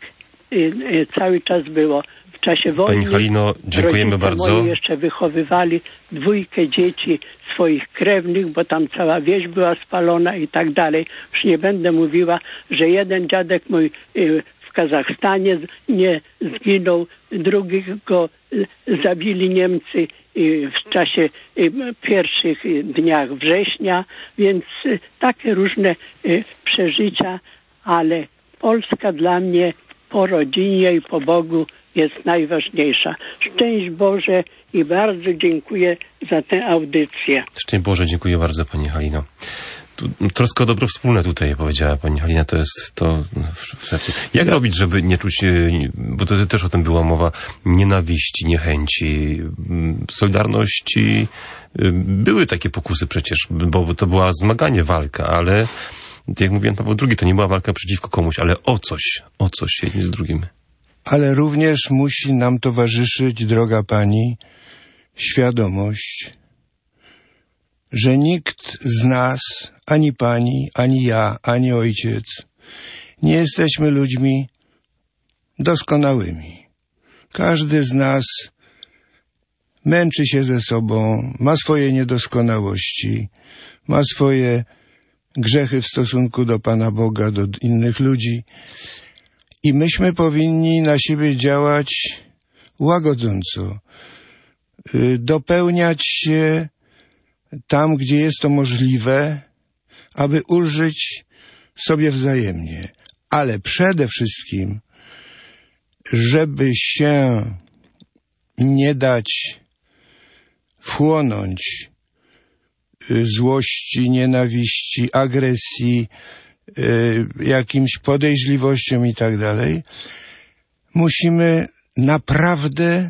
cały czas było. W czasie wojny Pani Halino, dziękujemy bardzo. Moi jeszcze wychowywali dwójkę dzieci swoich krewnych, bo tam cała wieś była spalona i tak dalej. Już nie będę mówiła, że jeden dziadek mój w Kazachstanie nie zginął, drugi go zabili Niemcy w czasie pierwszych dniach września, więc takie różne przeżycia, ale Polska dla mnie po rodzinie i po Bogu jest najważniejsza. Szczęść Boże i bardzo dziękuję za tę audycję. Szczęść Boże, dziękuję bardzo Pani Halino. Tu, troska o dobro wspólne tutaj powiedziała Pani Halina, to jest to w sercu. Jak ja. robić, żeby nie czuć, bo to też o tym była mowa, nienawiści, niechęci, solidarności. Były takie pokusy przecież, bo to była zmaganie, walka, ale jak mówiłem Paweł drugi, to nie była walka przeciwko komuś, ale o coś, o coś jedni z drugim. Ale również musi nam towarzyszyć, droga Pani, świadomość, że nikt z nas, ani Pani, ani ja, ani Ojciec, nie jesteśmy ludźmi doskonałymi. Każdy z nas męczy się ze sobą, ma swoje niedoskonałości, ma swoje grzechy w stosunku do Pana Boga, do innych ludzi. I myśmy powinni na siebie działać łagodząco, dopełniać się tam, gdzie jest to możliwe, aby ulżyć sobie wzajemnie. Ale przede wszystkim, żeby się nie dać wchłonąć złości, nienawiści, agresji, jakimś podejrzliwościom i tak dalej, musimy naprawdę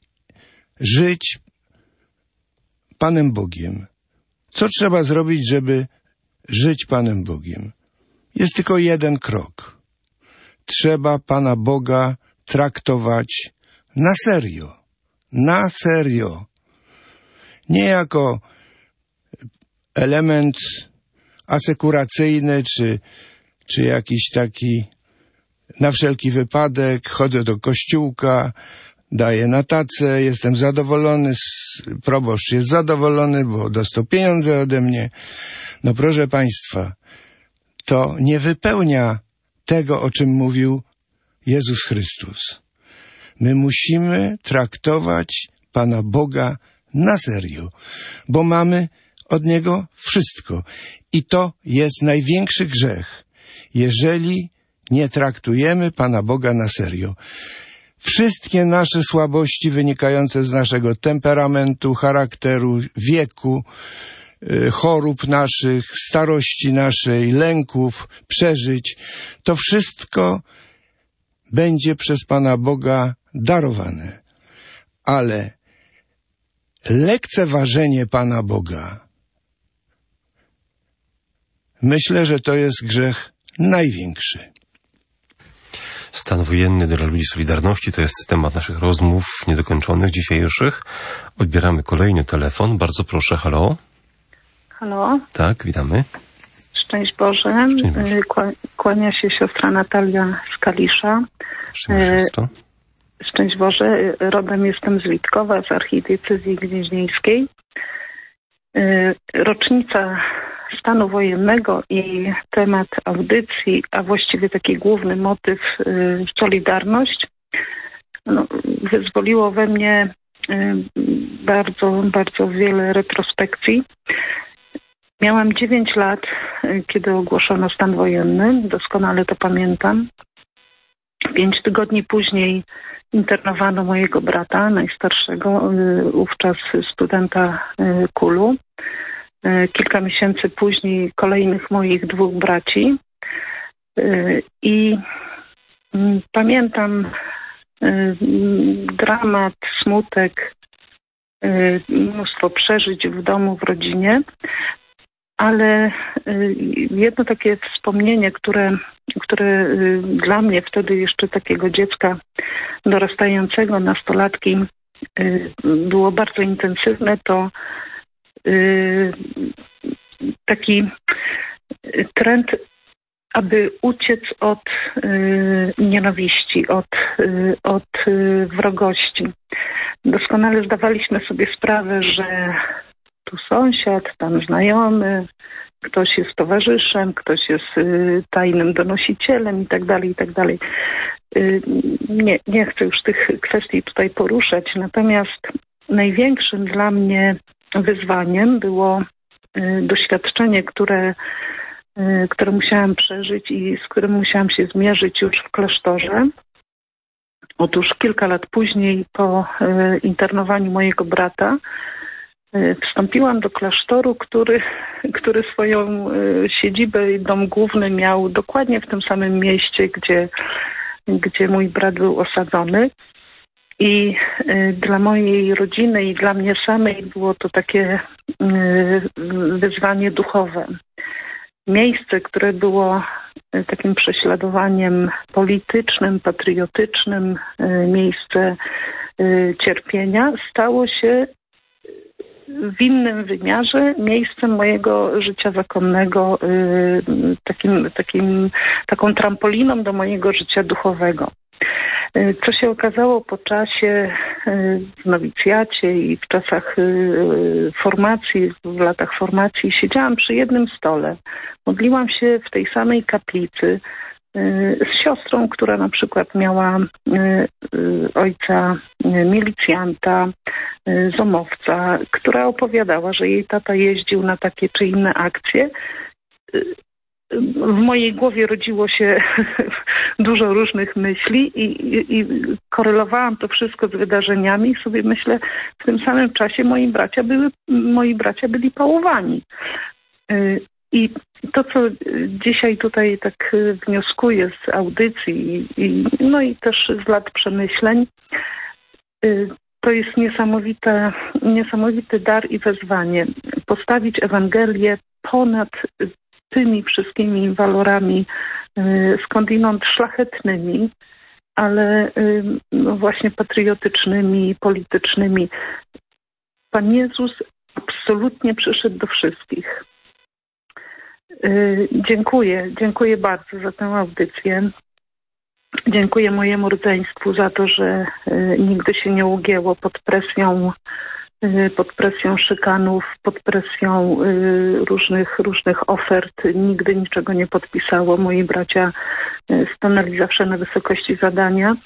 żyć Panem Bogiem. Co trzeba zrobić, żeby żyć Panem Bogiem? Jest tylko jeden krok. Trzeba Pana Boga traktować na serio. Na serio. Nie jako element asekuracyjny, czy, czy jakiś taki na wszelki wypadek, chodzę do kościółka, daję na tacę, jestem zadowolony, proboszcz jest zadowolony, bo dostał pieniądze ode mnie. No proszę Państwa, to nie wypełnia tego, o czym mówił Jezus Chrystus. My musimy traktować Pana Boga na serio, bo mamy od Niego wszystko. I to jest największy grzech, jeżeli nie traktujemy Pana Boga na serio. Wszystkie nasze słabości wynikające z naszego temperamentu, charakteru, wieku, chorób naszych, starości naszej, lęków, przeżyć, to wszystko będzie przez Pana Boga darowane. Ale lekceważenie Pana Boga, myślę, że to jest grzech największy. Stan wojenny dla ludzi Solidarności to jest temat naszych rozmów niedokończonych, dzisiejszych. Odbieramy kolejny telefon. Bardzo proszę, halo. Halo. Tak, witamy. Szczęść Boże. Szczęść Boże. Kłania się siostra Natalia z Kalisza. Szczęść Boże. Szczęść Boże, rodem jestem z Witkowa, z archidiecezji gnieźnieńskiej. Rocznica stanu wojennego i temat audycji, a właściwie taki główny motyw Solidarność, no, wyzwoliło we mnie bardzo, bardzo wiele retrospekcji. Miałam dziewięć lat, kiedy ogłoszono stan wojenny, doskonale to pamiętam. Pięć tygodni później internowano mojego brata, najstarszego, wówczas studenta kulu. Kilka miesięcy później kolejnych moich dwóch braci. I pamiętam dramat, smutek, mnóstwo przeżyć w domu, w rodzinie. Ale jedno takie wspomnienie, które, które dla mnie wtedy jeszcze takiego dziecka dorastającego, nastolatki było bardzo intensywne, to taki trend, aby uciec od nienawiści, od, od wrogości. Doskonale zdawaliśmy sobie sprawę, że tu sąsiad, tam znajomy, ktoś jest towarzyszem, ktoś jest y, tajnym donosicielem i tak dalej, i tak dalej. Y, nie, nie chcę już tych kwestii tutaj poruszać, natomiast największym dla mnie wyzwaniem było y, doświadczenie, które, y, które musiałam przeżyć i z którym musiałam się zmierzyć już w klasztorze. Otóż kilka lat później, po y, internowaniu mojego brata, wstąpiłam do klasztoru, który, który swoją siedzibę i dom główny miał dokładnie w tym samym mieście, gdzie, gdzie mój brat był osadzony. I dla mojej rodziny i dla mnie samej było to takie wyzwanie duchowe. Miejsce, które było takim prześladowaniem politycznym, patriotycznym, miejsce cierpienia, stało się w innym wymiarze miejscem mojego życia zakonnego, takim, takim, taką trampoliną do mojego życia duchowego. Co się okazało po czasie w nowicjacie i w czasach formacji, w latach formacji, siedziałam przy jednym stole. Modliłam się w tej samej kaplicy z siostrą, która na przykład miała ojca milicjanta, zomowca, która opowiadała, że jej tata jeździł na takie czy inne akcje. W mojej głowie rodziło się dużo różnych myśli i, i, i korelowałam to wszystko z wydarzeniami i sobie myślę, w tym samym czasie moi bracia, były, moi bracia byli pałowani. I to, co dzisiaj tutaj tak wnioskuję z audycji i, no i też z lat przemyśleń, to jest niesamowite, niesamowity dar i wezwanie. Postawić Ewangelię ponad tymi wszystkimi walorami skądinąd szlachetnymi, ale no właśnie patriotycznymi, politycznymi. Pan Jezus absolutnie przyszedł do wszystkich. Dziękuję, dziękuję bardzo za tę audycję. Dziękuję mojemu rodzeństwu za to, że nigdy się nie ugięło pod presją, pod presją szykanów, pod presją różnych, różnych ofert. Nigdy niczego nie podpisało. Moi bracia stanęli zawsze na wysokości zadania.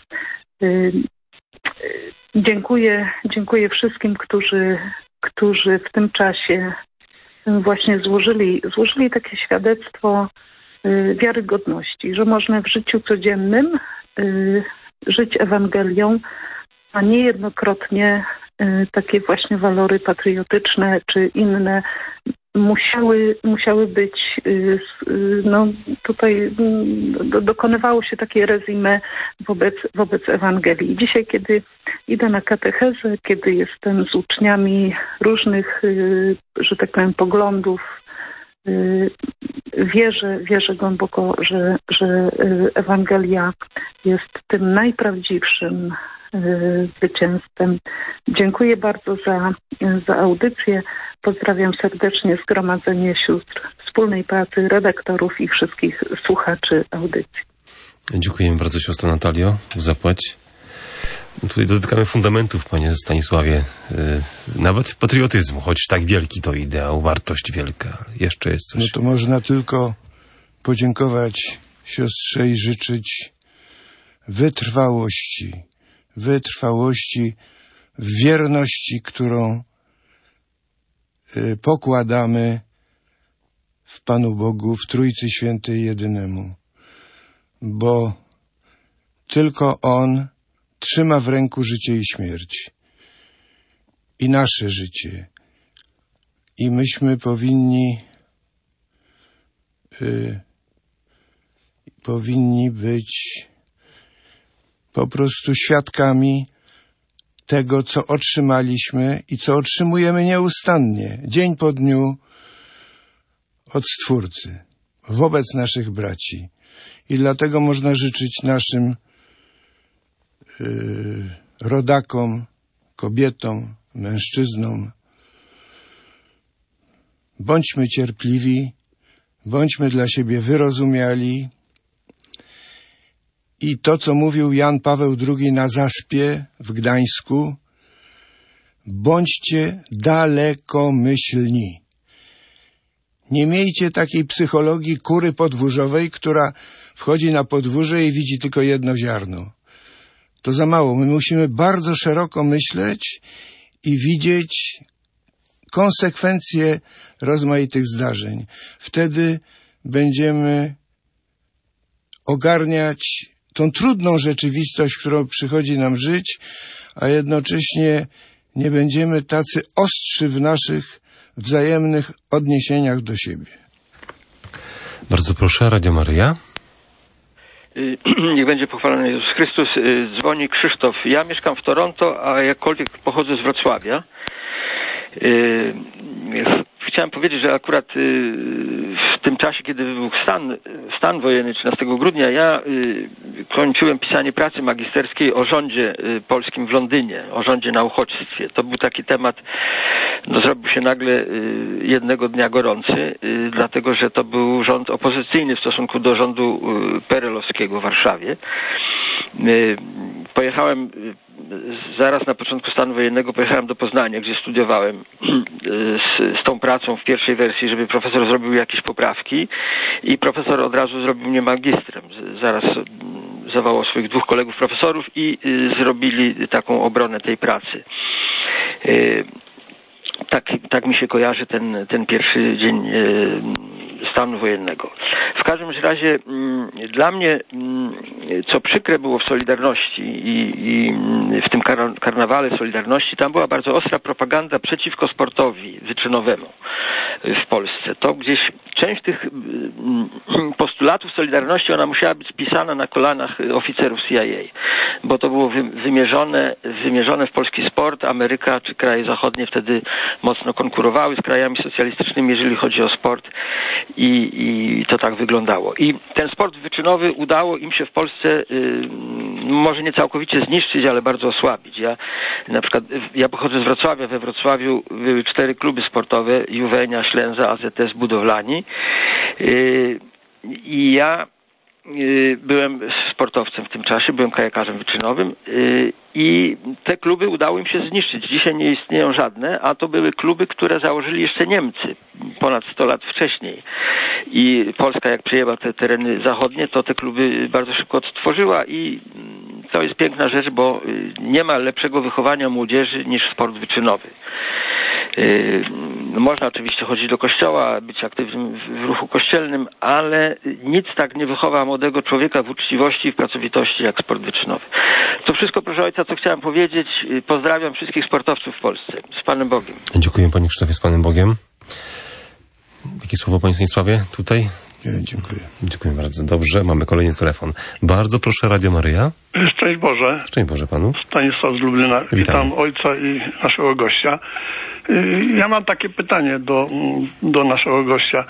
Dziękuję, dziękuję wszystkim, którzy, którzy w tym czasie właśnie złożyli, złożyli takie świadectwo wiarygodności, że można w życiu codziennym żyć Ewangelią, a niejednokrotnie takie właśnie walory patriotyczne czy inne musiały, musiały być, no tutaj dokonywało się takie rezime wobec, wobec Ewangelii. Dzisiaj, kiedy idę na katechezę, kiedy jestem z uczniami różnych, że tak powiem, poglądów, wierzę, wierzę głęboko, że, że Ewangelia jest tym najprawdziwszym zwycięstwem. Dziękuję bardzo za, za audycję. Pozdrawiam serdecznie Zgromadzenie Sióstr Wspólnej Pracy, redaktorów i wszystkich słuchaczy audycji. Dziękujemy bardzo, siostro Natalio. Zapłać. Tutaj dotykamy fundamentów, panie Stanisławie, yy, nawet patriotyzmu, choć tak wielki to ideał, wartość wielka. Jeszcze jest coś. No to można tylko podziękować siostrze i życzyć wytrwałości, wytrwałości w wierności, którą yy, pokładamy w Panu Bogu, w Trójcy Świętej Jedynemu. Bo tylko On trzyma w ręku życie i śmierć. I nasze życie. I myśmy powinni y, powinni być po prostu świadkami tego, co otrzymaliśmy i co otrzymujemy nieustannie, dzień po dniu od Stwórcy, wobec naszych braci. I dlatego można życzyć naszym yy, rodakom, kobietom, mężczyznom. Bądźmy cierpliwi, bądźmy dla siebie wyrozumiali. I to, co mówił Jan Paweł drugi na Zaspie w Gdańsku, bądźcie dalekomyślni. Nie miejcie takiej psychologii kury podwórzowej, która wchodzi na podwórze i widzi tylko jedno ziarno. To za mało. My musimy bardzo szeroko myśleć i widzieć konsekwencje rozmaitych zdarzeń. Wtedy będziemy ogarniać tą trudną rzeczywistość, którą przychodzi nam żyć, a jednocześnie nie będziemy tacy ostrzy w naszych wzajemnych odniesieniach do siebie. Bardzo proszę, Radio Maryja. Niech będzie pochwalony Jezus Chrystus. Dzwoni Krzysztof. Ja mieszkam w Toronto, a jakkolwiek pochodzę z Wrocławia. Chciałem powiedzieć, że akurat w tym czasie, kiedy wybuchł stan, stan wojenny trzynastego grudnia, ja kończyłem pisanie pracy magisterskiej o rządzie polskim w Londynie, o rządzie na uchodźstwie. To był taki temat, no, zrobił się nagle jednego dnia gorący, dlatego że to był rząd opozycyjny w stosunku do rządu perelowskiego w Warszawie. Pojechałem zaraz na początku stanu wojennego, pojechałem do Poznania, gdzie studiowałem z, z tą pracą w pierwszej wersji, żeby profesor zrobił jakieś poprawki i profesor od razu zrobił mnie magistrem. Zaraz zawołał swoich dwóch kolegów profesorów i zrobili taką obronę tej pracy. Tak, tak mi się kojarzy ten, ten pierwszy dzień stanu wojennego. W każdym razie m, dla mnie, m, co przykre było w Solidarności i, i w tym kar- karnawale Solidarności, tam była bardzo ostra propaganda przeciwko sportowi wyczynowemu w Polsce. To gdzieś część tych m, postulatów Solidarności, ona musiała być spisana na kolanach oficerów C I A, bo to było wy- wymierzone, wymierzone w polski sport. Ameryka czy kraje zachodnie wtedy mocno konkurowały z krajami socjalistycznymi, jeżeli chodzi o sport. I, I to tak wyglądało. I ten sport wyczynowy udało im się w Polsce y, może nie całkowicie zniszczyć, ale bardzo osłabić. Ja na przykład, ja pochodzę z Wrocławia. We Wrocławiu były cztery kluby sportowe: Juwenia, Ślęza, A Z S, Budowlani. Y, I ja y, byłem sportowcem w tym czasie, byłem kajakarzem wyczynowym y, i te kluby udało im się zniszczyć. Dzisiaj nie istnieją żadne, a to były kluby, które założyli jeszcze Niemcy ponad sto lat wcześniej. I Polska, jak przejęła te tereny zachodnie, to te kluby bardzo szybko odtworzyła i to jest piękna rzecz, bo nie ma lepszego wychowania młodzieży niż sport wyczynowy. Można oczywiście chodzić do kościoła, być aktywnym w ruchu kościelnym, ale nic tak nie wychowa młodego człowieka w uczciwości i w pracowitości jak sport wyczynowy. To wszystko, proszę ojca, co chciałem powiedzieć. Pozdrawiam wszystkich sportowców w Polsce. Z Panem Bogiem. Dziękuję, panie Krzysztofie, z Panem Bogiem. Jakie słowo, panie Stanisławie, tutaj? Nie, dziękuję. Dziękuję bardzo. Dobrze, mamy kolejny telefon. Bardzo proszę, Radio Maryja. Szczęść Boże. Szczęść Boże panu. Stanisław z Lublina. Witam. Witam ojca i naszego gościa. Ja mam takie pytanie do, do naszego gościa.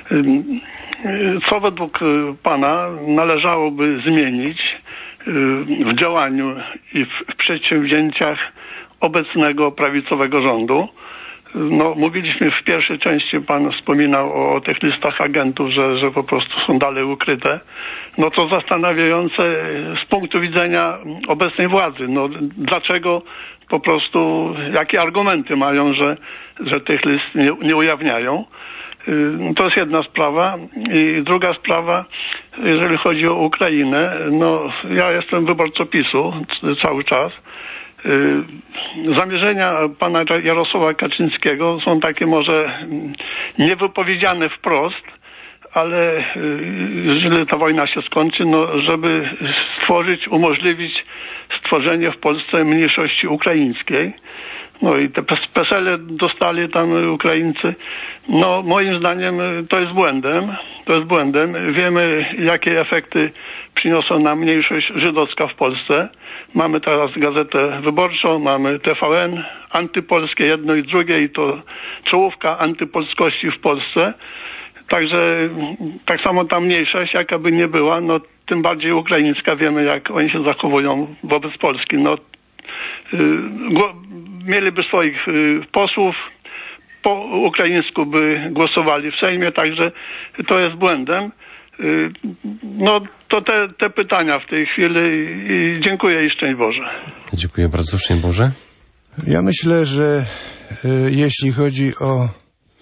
Co według pana należałoby zmienić w działaniu i w przedsięwzięciach obecnego prawicowego rządu, No, mówiliśmy w pierwszej części, pan wspominał o tych listach agentów, że, że po prostu są dalej ukryte. No to zastanawiające z punktu widzenia obecnej władzy. No, dlaczego po prostu, jakie argumenty mają, że, że tych list nie, nie ujawniają? To jest jedna sprawa. I druga sprawa, jeżeli chodzi o Ukrainę, no ja jestem wyborcą PiSu cały czas. Zamierzenia pana Jarosława Kaczyńskiego są takie może niewypowiedziane wprost, ale jeżeli ta wojna się skończy, no żeby stworzyć, umożliwić stworzenie w Polsce mniejszości ukraińskiej. No i te pesele dostali tam Ukraińcy. No moim zdaniem to jest błędem. To jest błędem. Wiemy, jakie efekty przyniosła nam mniejszość żydowska w Polsce. Mamy teraz Gazetę Wyborczą, mamy T V N, antypolskie jedno i drugie i to czołówka antypolskości w Polsce. Także tak samo ta mniejszość, jaka by nie była, no tym bardziej ukraińska, wiemy jak oni się zachowują wobec Polski. No, yy, mieliby swoich yy, posłów, po ukraińsku by głosowali w Sejmie, także to jest błędem. Yy, no to te, te pytania w tej chwili i dziękuję i szczęść Boże. Dziękuję bardzo, szczęść Boże. Ja myślę, że y, jeśli chodzi o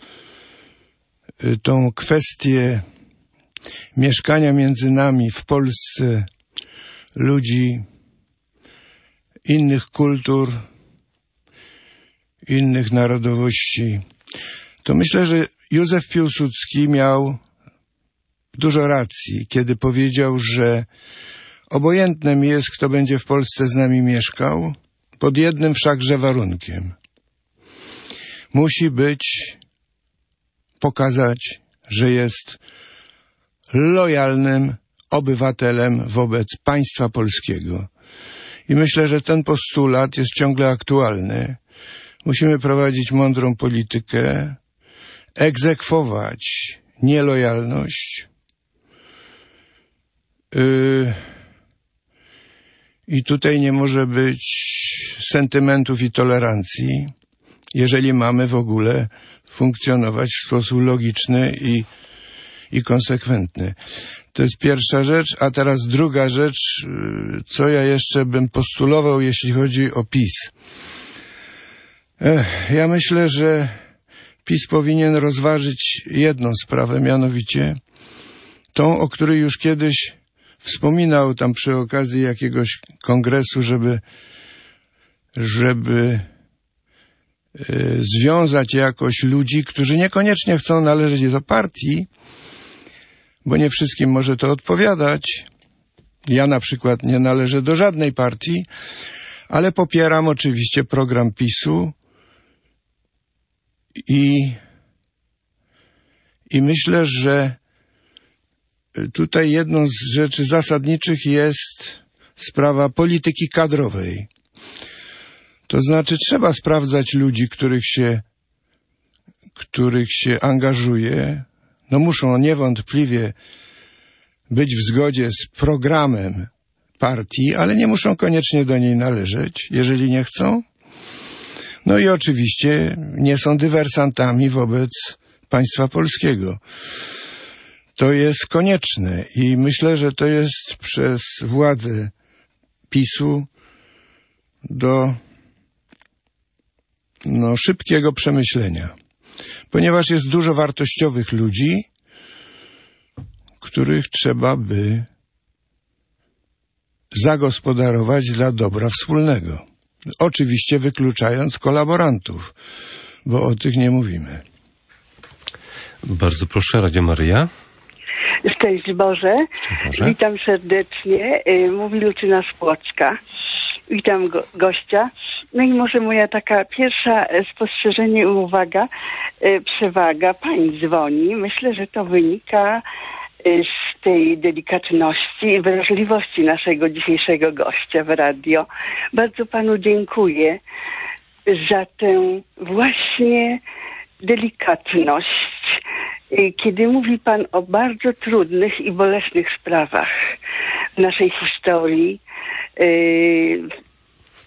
y, tą kwestię mieszkania między nami w Polsce ludzi innych kultur, innych narodowości, to myślę, że Józef Piłsudski miał dużo racji, kiedy powiedział, że obojętne mi jest, kto będzie w Polsce z nami mieszkał, pod jednym wszakże warunkiem. Musi być, pokazać, że jest lojalnym obywatelem wobec państwa polskiego. I myślę, że ten postulat jest ciągle aktualny. Musimy prowadzić mądrą politykę, egzekwować nielojalność. Yy, I tutaj nie może być sentymentów i tolerancji, jeżeli mamy w ogóle funkcjonować w sposób logiczny i, i konsekwentny. To jest pierwsza rzecz, a teraz druga rzecz, co ja jeszcze bym postulował, jeśli chodzi o PiS. Ech, ja myślę, że PiS powinien rozważyć jedną sprawę, mianowicie tą, o której już kiedyś wspominał tam przy okazji jakiegoś kongresu, żeby, żeby y, związać jakoś ludzi, którzy niekoniecznie chcą należeć do partii, bo nie wszystkim może to odpowiadać. Ja na przykład nie należę do żadnej partii, ale popieram oczywiście program PiSu i, i myślę, że tutaj jedną z rzeczy zasadniczych jest sprawa polityki kadrowej. To znaczy trzeba sprawdzać ludzi, których się, których się angażuje. No muszą niewątpliwie być w zgodzie z programem partii, ale nie muszą koniecznie do niej należeć, jeżeli nie chcą. No i oczywiście nie są dywersantami wobec państwa polskiego. To jest konieczne i myślę, że to jest przez władzę PiSu do no, szybkiego przemyślenia. Ponieważ jest dużo wartościowych ludzi, których trzeba by zagospodarować dla dobra wspólnego. Oczywiście wykluczając kolaborantów, bo o tych nie mówimy. Bardzo proszę, Radio Maryja. Szczęść Boże. Szczęść Boże. Witam serdecznie. Mówi Lucyna z Płocka. Witam go, gościa. No i może moja taka pierwsza spostrzeżenie i uwaga, przewaga. Pani dzwoni. Myślę, że to wynika z tej delikatności i wrażliwości naszego dzisiejszego gościa w radio. Bardzo panu dziękuję za tę właśnie delikatność, kiedy mówi pan o bardzo trudnych i bolesnych sprawach w naszej historii,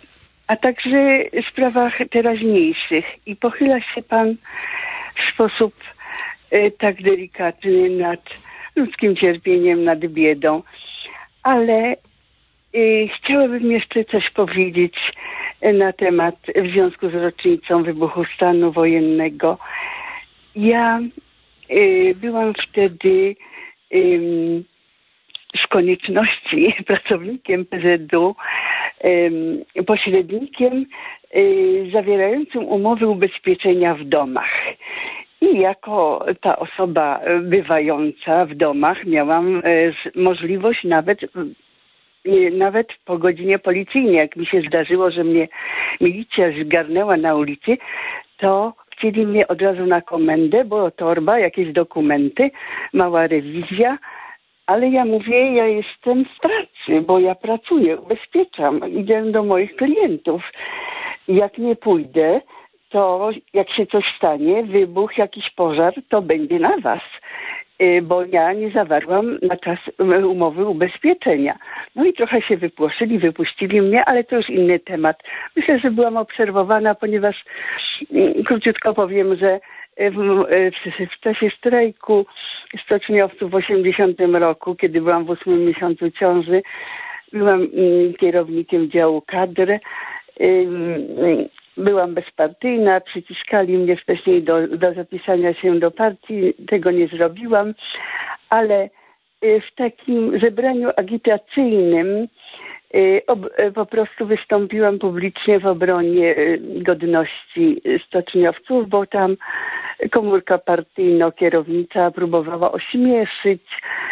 a także w sprawach teraźniejszych. I pochyla się pan w sposób y, tak delikatny nad ludzkim cierpieniem, nad biedą. Ale y, chciałabym jeszcze coś powiedzieć na temat, w związku z rocznicą wybuchu stanu wojennego. Ja y, byłam wtedy y, z konieczności pracownikiem P Z U, y, pośrednikiem y, zawierającym umowy ubezpieczenia w domach. I jako ta osoba bywająca w domach miałam y, możliwość nawet Nawet po godzinie policyjnej, jak mi się zdarzyło, że mnie milicja zgarnęła na ulicy, to chcieli mnie od razu na komendę, bo torba, jakieś dokumenty, mała rewizja, ale ja mówię, ja jestem w pracy, bo ja pracuję, ubezpieczam, idę do moich klientów. Jak nie pójdę, to jak się coś stanie, wybuch, jakiś pożar, to będzie na was. Bo ja nie zawarłam na czas umowy ubezpieczenia. No i trochę się wypłoszyli, wypuścili mnie, ale to już inny temat. Myślę, że byłam obserwowana, ponieważ króciutko powiem, że w, w, w czasie strajku stoczniowców w osiemdziesiątym roku, kiedy byłam w ósmym miesiącu ciąży, byłam kierownikiem działu kadr. Byłam bezpartyjna, przyciskali mnie wcześniej do, do zapisania się do partii, tego nie zrobiłam, ale w takim zebraniu agitacyjnym po prostu wystąpiłam publicznie w obronie godności stoczniowców, bo tam komórka partyjno-kierownicza próbowała ośmieszyć,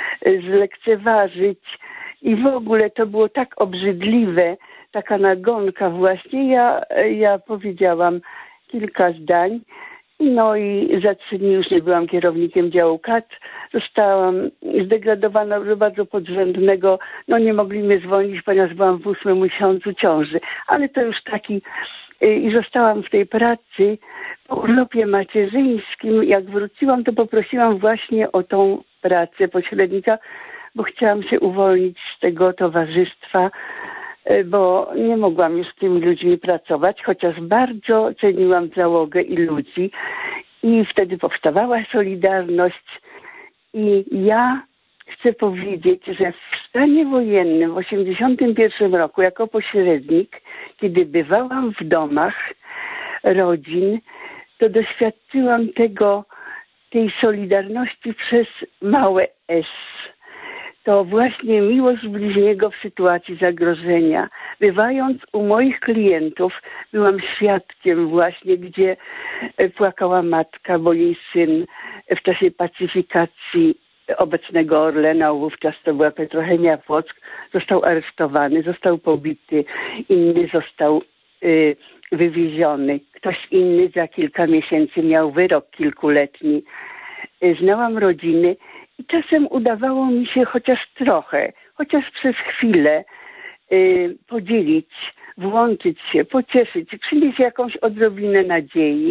zlekceważyć i w ogóle to było tak obrzydliwe, taka nagonka właśnie. Ja, ja powiedziałam kilka zdań, no i za trzy dni już nie byłam kierownikiem działu kadr. Zostałam zdegradowana do bardzo podrzędnego, no nie mogli mnie zwolnić, ponieważ byłam w ósmym miesiącu ciąży, ale to już taki i zostałam w tej pracy po urlopie macierzyńskim. Jak wróciłam, to poprosiłam właśnie o tą pracę pośrednika, bo chciałam się uwolnić z tego towarzystwa, bo nie mogłam już z tymi ludźmi pracować, chociaż bardzo ceniłam załogę i ludzi. I wtedy powstawała Solidarność. I ja chcę powiedzieć, że w stanie wojennym w osiemdziesiątym pierwszym roku jako pośrednik, kiedy bywałam w domach rodzin, to doświadczyłam tego, tej solidarności przez małe S. To właśnie miłość bliźniego w sytuacji zagrożenia. Bywając u moich klientów, byłam świadkiem właśnie, gdzie płakała matka, bo jej syn w czasie pacyfikacji obecnego Orlena, wówczas to była Petrochemia Płock, został aresztowany, został pobity, inny został y, wywieziony. Ktoś inny za kilka miesięcy miał wyrok kilkuletni. Y, znałam rodziny i czasem udawało mi się chociaż trochę, chociaż przez chwilę y, podzielić, włączyć się, pocieszyć, przynieść jakąś odrobinę nadziei.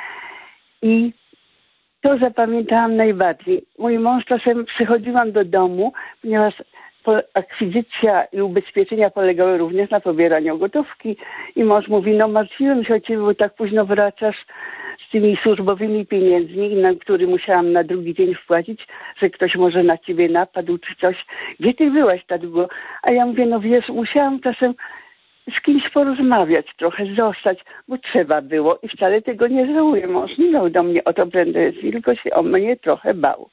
I to zapamiętałam najbardziej. Mój mąż czasem przychodziłam do domu, ponieważ akwizycja i ubezpieczenia polegały również na pobieraniu gotówki i mąż mówi, no martwiłem się o ciebie, bo tak późno wracasz z tymi służbowymi pieniędzmi, na które musiałam na drugi dzień wpłacić, że ktoś może na ciebie napadł czy coś. Gdzie ty byłaś tak długo? A ja mówię, no wiesz, musiałam czasem z kimś porozmawiać, trochę zostać, bo trzeba było i wcale tego nie żałuję. Mąż nie miał do mnie o to pretensji, tylko się o mnie trochę bał.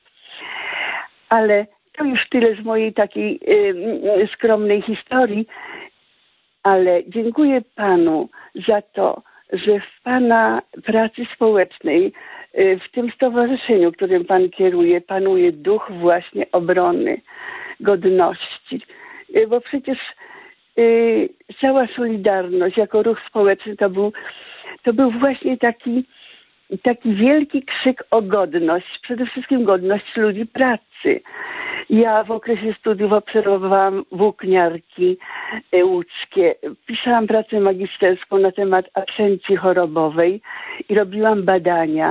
Ale to już tyle z mojej takiej y, skromnej historii, ale dziękuję panu za to, że w pana pracy społecznej, y, w tym stowarzyszeniu, którym pan kieruje, panuje duch właśnie obrony godności. Y, bo przecież y, cała Solidarność jako ruch społeczny to był, to był właśnie taki, taki wielki krzyk o godność, przede wszystkim godność ludzi pracy. Ja w okresie studiów obserwowałam włókniarki łódzkie. Pisałam pracę magisterską na temat absencji chorobowej i robiłam badania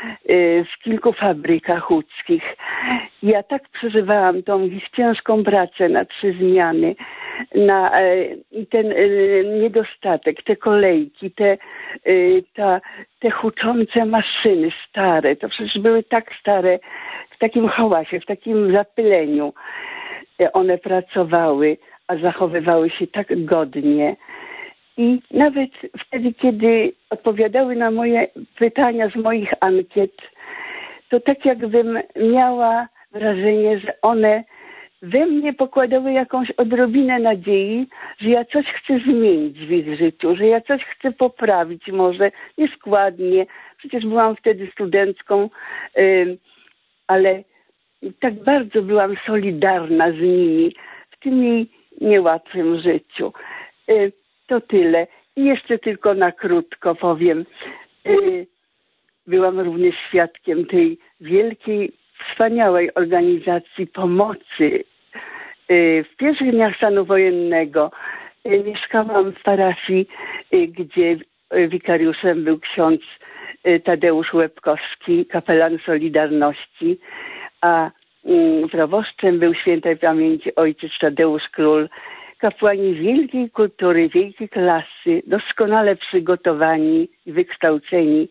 w kilku fabrykach łódzkich. Ja tak przeżywałam tą ich ciężką pracę na trzy zmiany, na i ten niedostatek, te kolejki, te, ta, te huczące maszyny stare, to przecież były tak stare, w takim hałasie, w takim zapyleniu one pracowały, a zachowywały się tak godnie. I nawet wtedy, kiedy odpowiadały na moje pytania z moich ankiet, to tak jakbym miała wrażenie, że one we mnie pokładały jakąś odrobinę nadziei, że ja coś chcę zmienić w ich życiu, że ja coś chcę poprawić może nieskładnie. Przecież byłam wtedy studentką, yy, ale tak bardzo byłam solidarna z nimi w tym jej niełatwym życiu. Yy, to tyle. I jeszcze tylko na krótko powiem. Yy, byłam również świadkiem tej wielkiej, wspaniałej organizacji pomocy. W pierwszych dniach stanu wojennego mieszkałam w parafii, gdzie wikariuszem był ksiądz Tadeusz Łebkowski, kapelan Solidarności, a proboszczem był świętej pamięci ojciec Tadeusz Król, kapłani wielkiej kultury, wielkiej klasy, doskonale przygotowani i wykształceni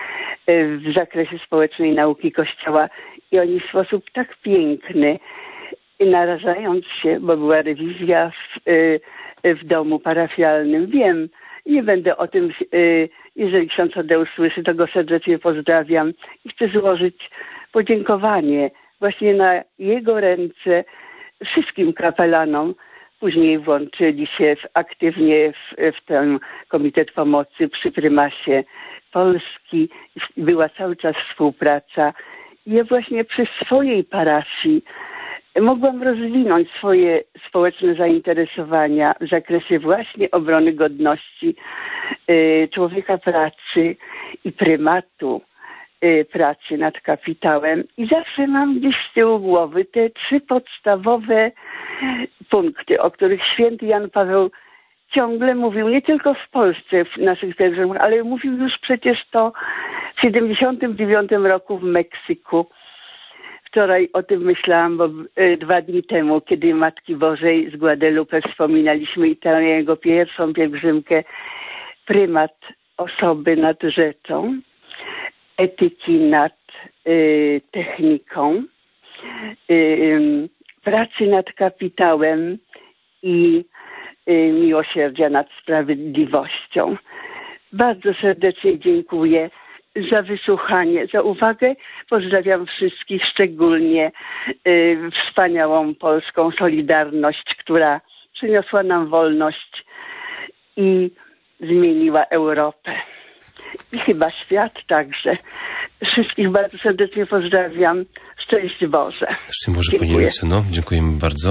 w zakresie społecznej nauki Kościoła i oni w sposób tak piękny, narażając się, bo była rewizja w, w domu parafialnym, wiem, nie będę o tym, jeżeli ksiądz Tadeusz słyszy, to go serdecznie pozdrawiam i chcę złożyć podziękowanie właśnie na jego ręce wszystkim kapelanom. Później włączyli się w, aktywnie w, w ten Komitet Pomocy przy prymasie Polski. Była cały czas współpraca. I ja właśnie przy swojej parafii mogłam rozwinąć swoje społeczne zainteresowania w zakresie właśnie obrony godności y, człowieka pracy i prymatu y, pracy nad kapitałem. I zawsze mam gdzieś z tyłu głowy te trzy podstawowe punkty, o których święty Jan Paweł ciągle mówił, nie tylko w Polsce, w naszych pielgrzymkach, ale mówił już przecież to w siedemdziesiątym dziewiątym roku w Meksyku. Wczoraj o tym myślałam, bo y, dwa dni temu, kiedy Matki Bożej z Guadalupe wspominaliśmy i tę jego pierwszą pielgrzymkę, prymat osoby nad rzeczą, etyki nad y, techniką, y, y, pracy nad kapitałem i y, miłosierdzia nad sprawiedliwością. Bardzo serdecznie dziękuję za wysłuchanie, za uwagę. Pozdrawiam wszystkich, szczególnie y, wspaniałą polską Solidarność, która przyniosła nam wolność i zmieniła Europę. I chyba świat także. Wszystkich bardzo serdecznie pozdrawiam. Szczęść Boże. Szczęść Boże, Pani Lucyno. Dziękujemy bardzo.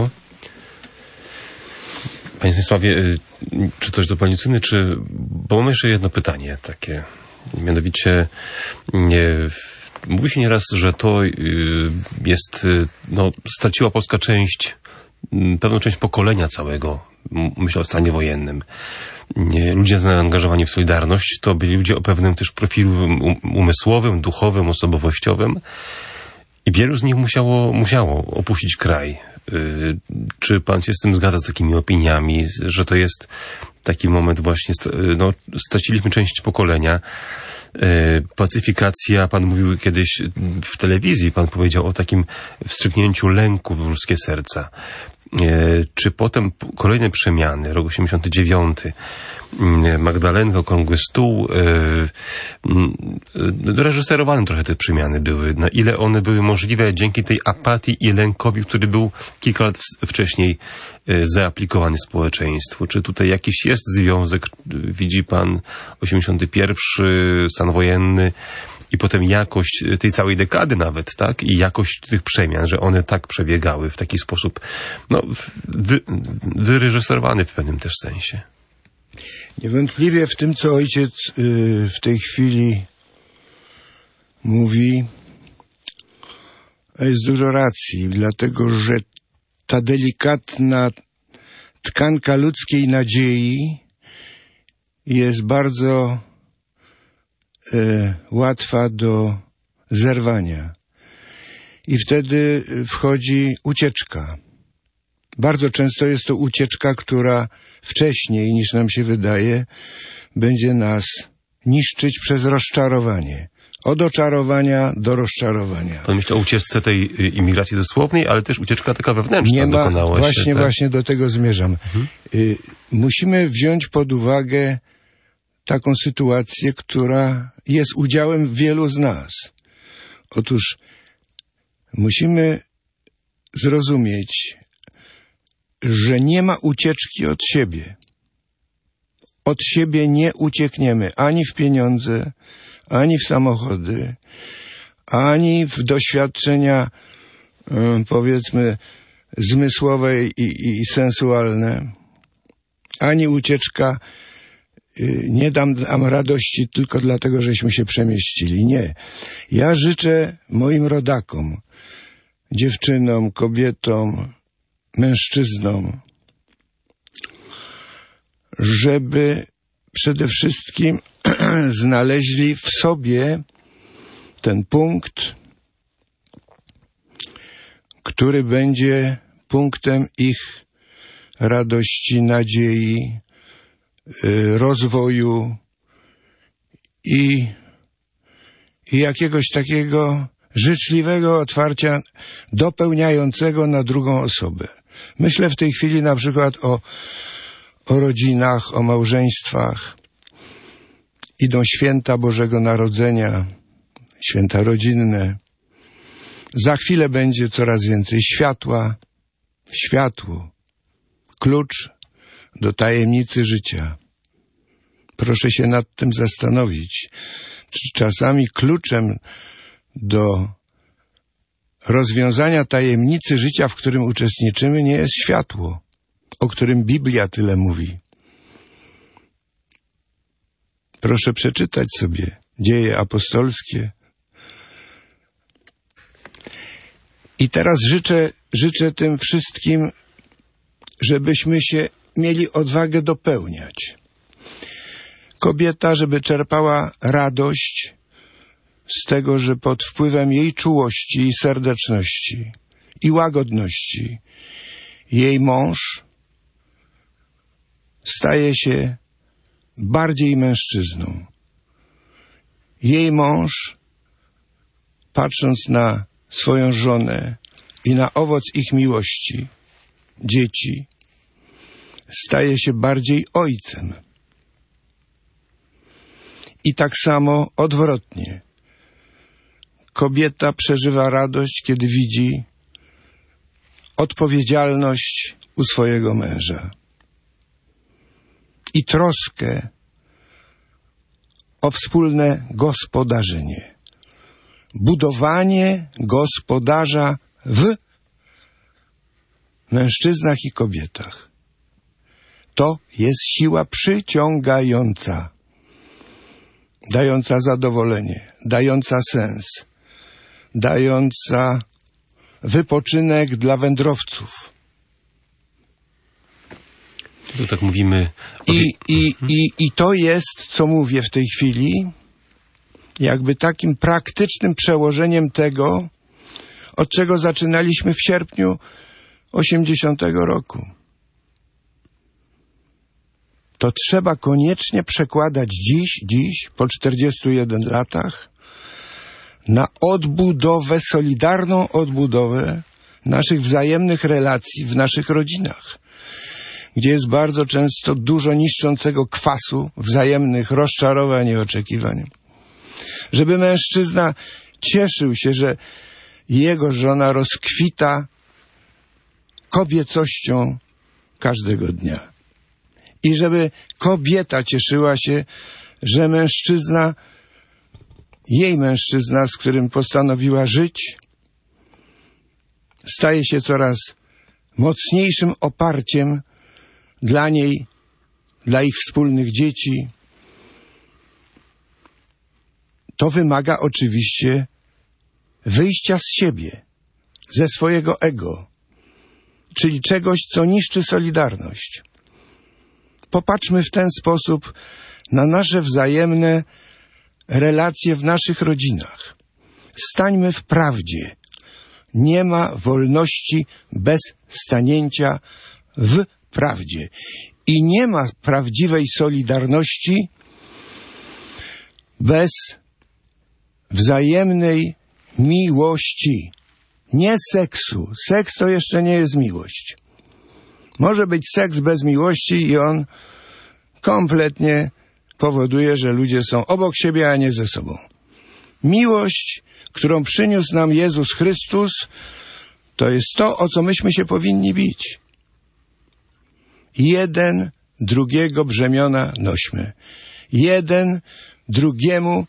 Panie Stanisławie, czy coś do Pani Lucyny, czy... Bo mam jeszcze jedno pytanie takie. Mianowicie nie, mówi się nieraz, że to jest, no, straciła polska część, pewną część pokolenia całego, myślę o stanie wojennym. Ludzie zaangażowani w Solidarność to byli ludzie o pewnym też profilu umysłowym, duchowym, osobowościowym i wielu z nich musiało, musiało opuścić kraj. Czy pan się z tym zgadza, z takimi opiniami, że to jest taki moment właśnie, no, straciliśmy część pokolenia. Pacyfikacja, pan mówił kiedyś w telewizji, pan powiedział o takim wstrzyknięciu lęku w ludzkie serca. Czy potem kolejne przemiany, rok osiemdziesiąty dziewiąty, Magdalenka, Okrągły Stół, reżyserowane trochę te przemiany były. Na ile one były możliwe dzięki tej apatii i lękowi, który był kilka lat wcześniej zaaplikowany społeczeństwu? Czy tutaj jakiś jest związek, widzi pan, osiemdziesiąty pierwszy, stan wojenny i potem jakość tej całej dekady nawet, tak? I jakość tych przemian, że one tak przebiegały w taki sposób, no, wy, wyreżyserowany w pewnym też sensie. Niewątpliwie w tym, co ojciec y, w tej chwili mówi, jest dużo racji, dlatego że ta delikatna tkanka ludzkiej nadziei jest bardzo y, łatwa do zerwania. I wtedy wchodzi ucieczka. Bardzo często jest to ucieczka, która wcześniej, niż nam się wydaje, będzie nas niszczyć przez rozczarowanie. Od oczarowania do rozczarowania. Pan myśli o ucieczce tej imigracji dosłownej, ale też ucieczka taka wewnętrzna Nie ma, dokonała właśnie, się. Tak? Właśnie do tego zmierzam. Mhm. Y, musimy wziąć pod uwagę taką sytuację, która jest udziałem wielu z nas. Otóż musimy zrozumieć, że nie ma ucieczki od siebie. Od siebie nie uciekniemy ani w pieniądze, ani w samochody, ani w doświadczenia, powiedzmy, zmysłowe i, i, i sensualne, ani ucieczka nie dam nam radości tylko dlatego, żeśmy się przemieścili. Nie. Ja życzę moim rodakom, dziewczynom, kobietom, mężczyznom, żeby przede wszystkim znaleźli w sobie ten punkt, który będzie punktem ich radości, nadziei, rozwoju i, i jakiegoś takiego życzliwego otwarcia dopełniającego na drugą osobę. Myślę w tej chwili na przykład o, o rodzinach, o małżeństwach. Idą święta Bożego Narodzenia, święta rodzinne. Za chwilę będzie coraz więcej światła. Światło. Klucz do tajemnicy życia. Proszę się nad tym zastanowić. Czy czasami kluczem do rozwiązania tajemnicy życia, w którym uczestniczymy, nie jest światło, o którym Biblia tyle mówi. Proszę przeczytać sobie Dzieje apostolskie. I teraz życzę, życzę tym wszystkim, żebyśmy się mieli odwagę dopełniać. Kobieta, żeby czerpała radość z tego, że pod wpływem jej czułości i serdeczności i łagodności jej mąż staje się bardziej mężczyzną. Jej mąż, patrząc na swoją żonę i na owoc ich miłości, dzieci, staje się bardziej ojcem. I tak samo odwrotnie. Kobieta przeżywa radość, kiedy widzi odpowiedzialność u swojego męża i troskę o wspólne gospodarzenie. Budowanie gospodarza w mężczyznach i kobietach. To jest siła przyciągająca, dająca zadowolenie, dająca sens, dająca wypoczynek dla wędrowców. To tak mówimy. O... I, i, i, I to jest, co mówię w tej chwili, jakby takim praktycznym przełożeniem tego, od czego zaczynaliśmy w sierpniu osiemdziesiątego roku. To trzeba koniecznie przekładać dziś, dziś, po czterdziestu jeden latach, na odbudowę, solidarną odbudowę naszych wzajemnych relacji w naszych rodzinach, gdzie jest bardzo często dużo niszczącego kwasu, wzajemnych rozczarowań i oczekiwań. Żeby mężczyzna cieszył się, że jego żona rozkwita kobiecością każdego dnia. I żeby kobieta cieszyła się, że mężczyzna, jej mężczyzna, z którym postanowiła żyć, staje się coraz mocniejszym oparciem dla niej, dla ich wspólnych dzieci. To wymaga oczywiście wyjścia z siebie, ze swojego ego, czyli czegoś, co niszczy solidarność. Popatrzmy w ten sposób na nasze wzajemne relacje w naszych rodzinach. Stańmy w prawdzie. Nie ma wolności bez stanięcia w prawdzie. I nie ma prawdziwej solidarności bez wzajemnej miłości. Nie seksu. Seks to jeszcze nie jest miłość. Może być seks bez miłości i on kompletnie powoduje, że ludzie są obok siebie, a nie ze sobą. Miłość, którą przyniósł nam Jezus Chrystus, to jest to, o co myśmy się powinni bić. Jeden drugiego brzemiona nośmy. Jeden drugiemu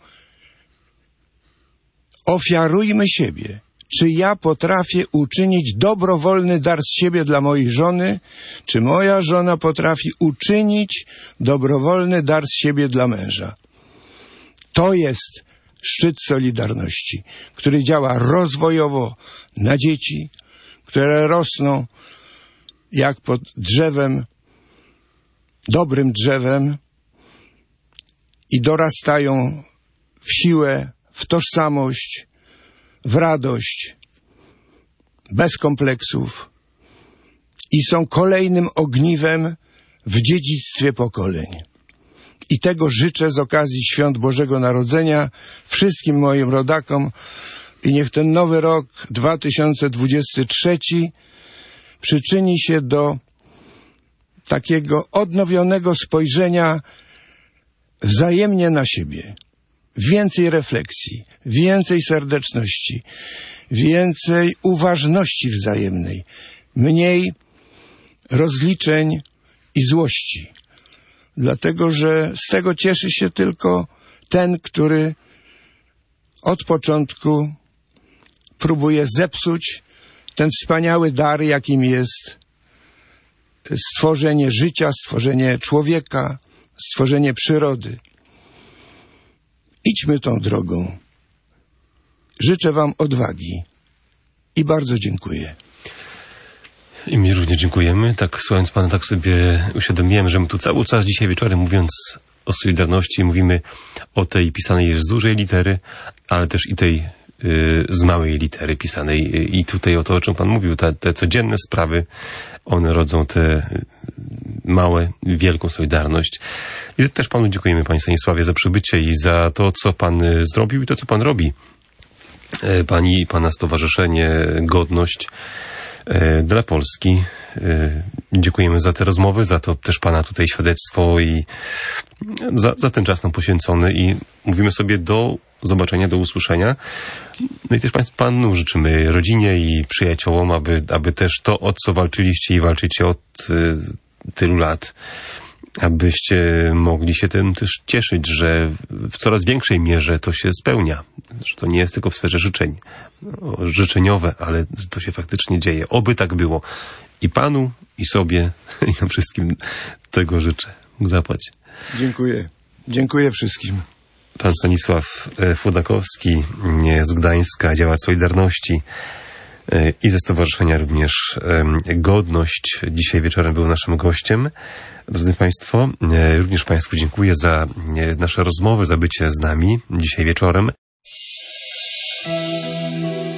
ofiarujmy siebie. Czy ja potrafię uczynić dobrowolny dar z siebie dla mojej żony? Czy moja żona potrafi uczynić dobrowolny dar z siebie dla męża? To jest szczyt Solidarności, który działa rozwojowo na dzieci, które rosną jak pod drzewem, dobrym drzewem i dorastają w siłę, w tożsamość, w radość, bez kompleksów i są kolejnym ogniwem w dziedzictwie pokoleń. I tego życzę z okazji Świąt Bożego Narodzenia wszystkim moim rodakom i niech ten nowy rok dwa tysiące dwudziesty trzeci przyczyni się do takiego odnowionego spojrzenia wzajemnie na siebie. Więcej refleksji, więcej serdeczności, więcej uważności wzajemnej, mniej rozliczeń i złości. Dlatego, że z tego cieszy się tylko ten, który od początku próbuje zepsuć ten wspaniały dar, jakim jest stworzenie życia, stworzenie człowieka, stworzenie przyrody. Idźmy tą drogą. Życzę wam odwagi i bardzo dziękuję. I my również dziękujemy. Tak słuchając pana, tak sobie uświadomiłem, że my tu cały czas dzisiaj wieczorem, mówiąc o Solidarności, mówimy o tej pisanej z dużej litery, ale też i tej y, z małej litery pisanej. I tutaj o to, o czym pan mówił, te, te codzienne sprawy, one rodzą tę małe, wielką Solidarność. I też panu dziękujemy, panie Stanisławie, za przybycie i za to, co pan zrobił i to, co pan robi. Pani i pana stowarzyszenie Godność dla Polski. Dziękujemy za te rozmowy, za to też pana tutaj świadectwo i za, za ten czas nam poświęcony i mówimy sobie do zobaczenia, do usłyszenia. No i też panu życzymy, rodzinie i przyjaciołom, aby, aby też to, o co walczyliście i walczycie od y, tylu lat, abyście mogli się tym też cieszyć, że w coraz większej mierze to się spełnia, że to nie jest tylko w sferze życzeń, życzeniowe, ale że to się faktycznie dzieje. Oby tak było. I panu, i sobie, i nam wszystkim tego życzę. Bóg zapłać. Dziękuję. Dziękuję wszystkim. Pan Stanisław Fudakowski z Gdańska, działacz Solidarności i ze stowarzyszenia również Godność. Dzisiaj wieczorem był naszym gościem. Drodzy Państwo, również Państwu dziękuję za nasze rozmowy, za bycie z nami dzisiaj wieczorem.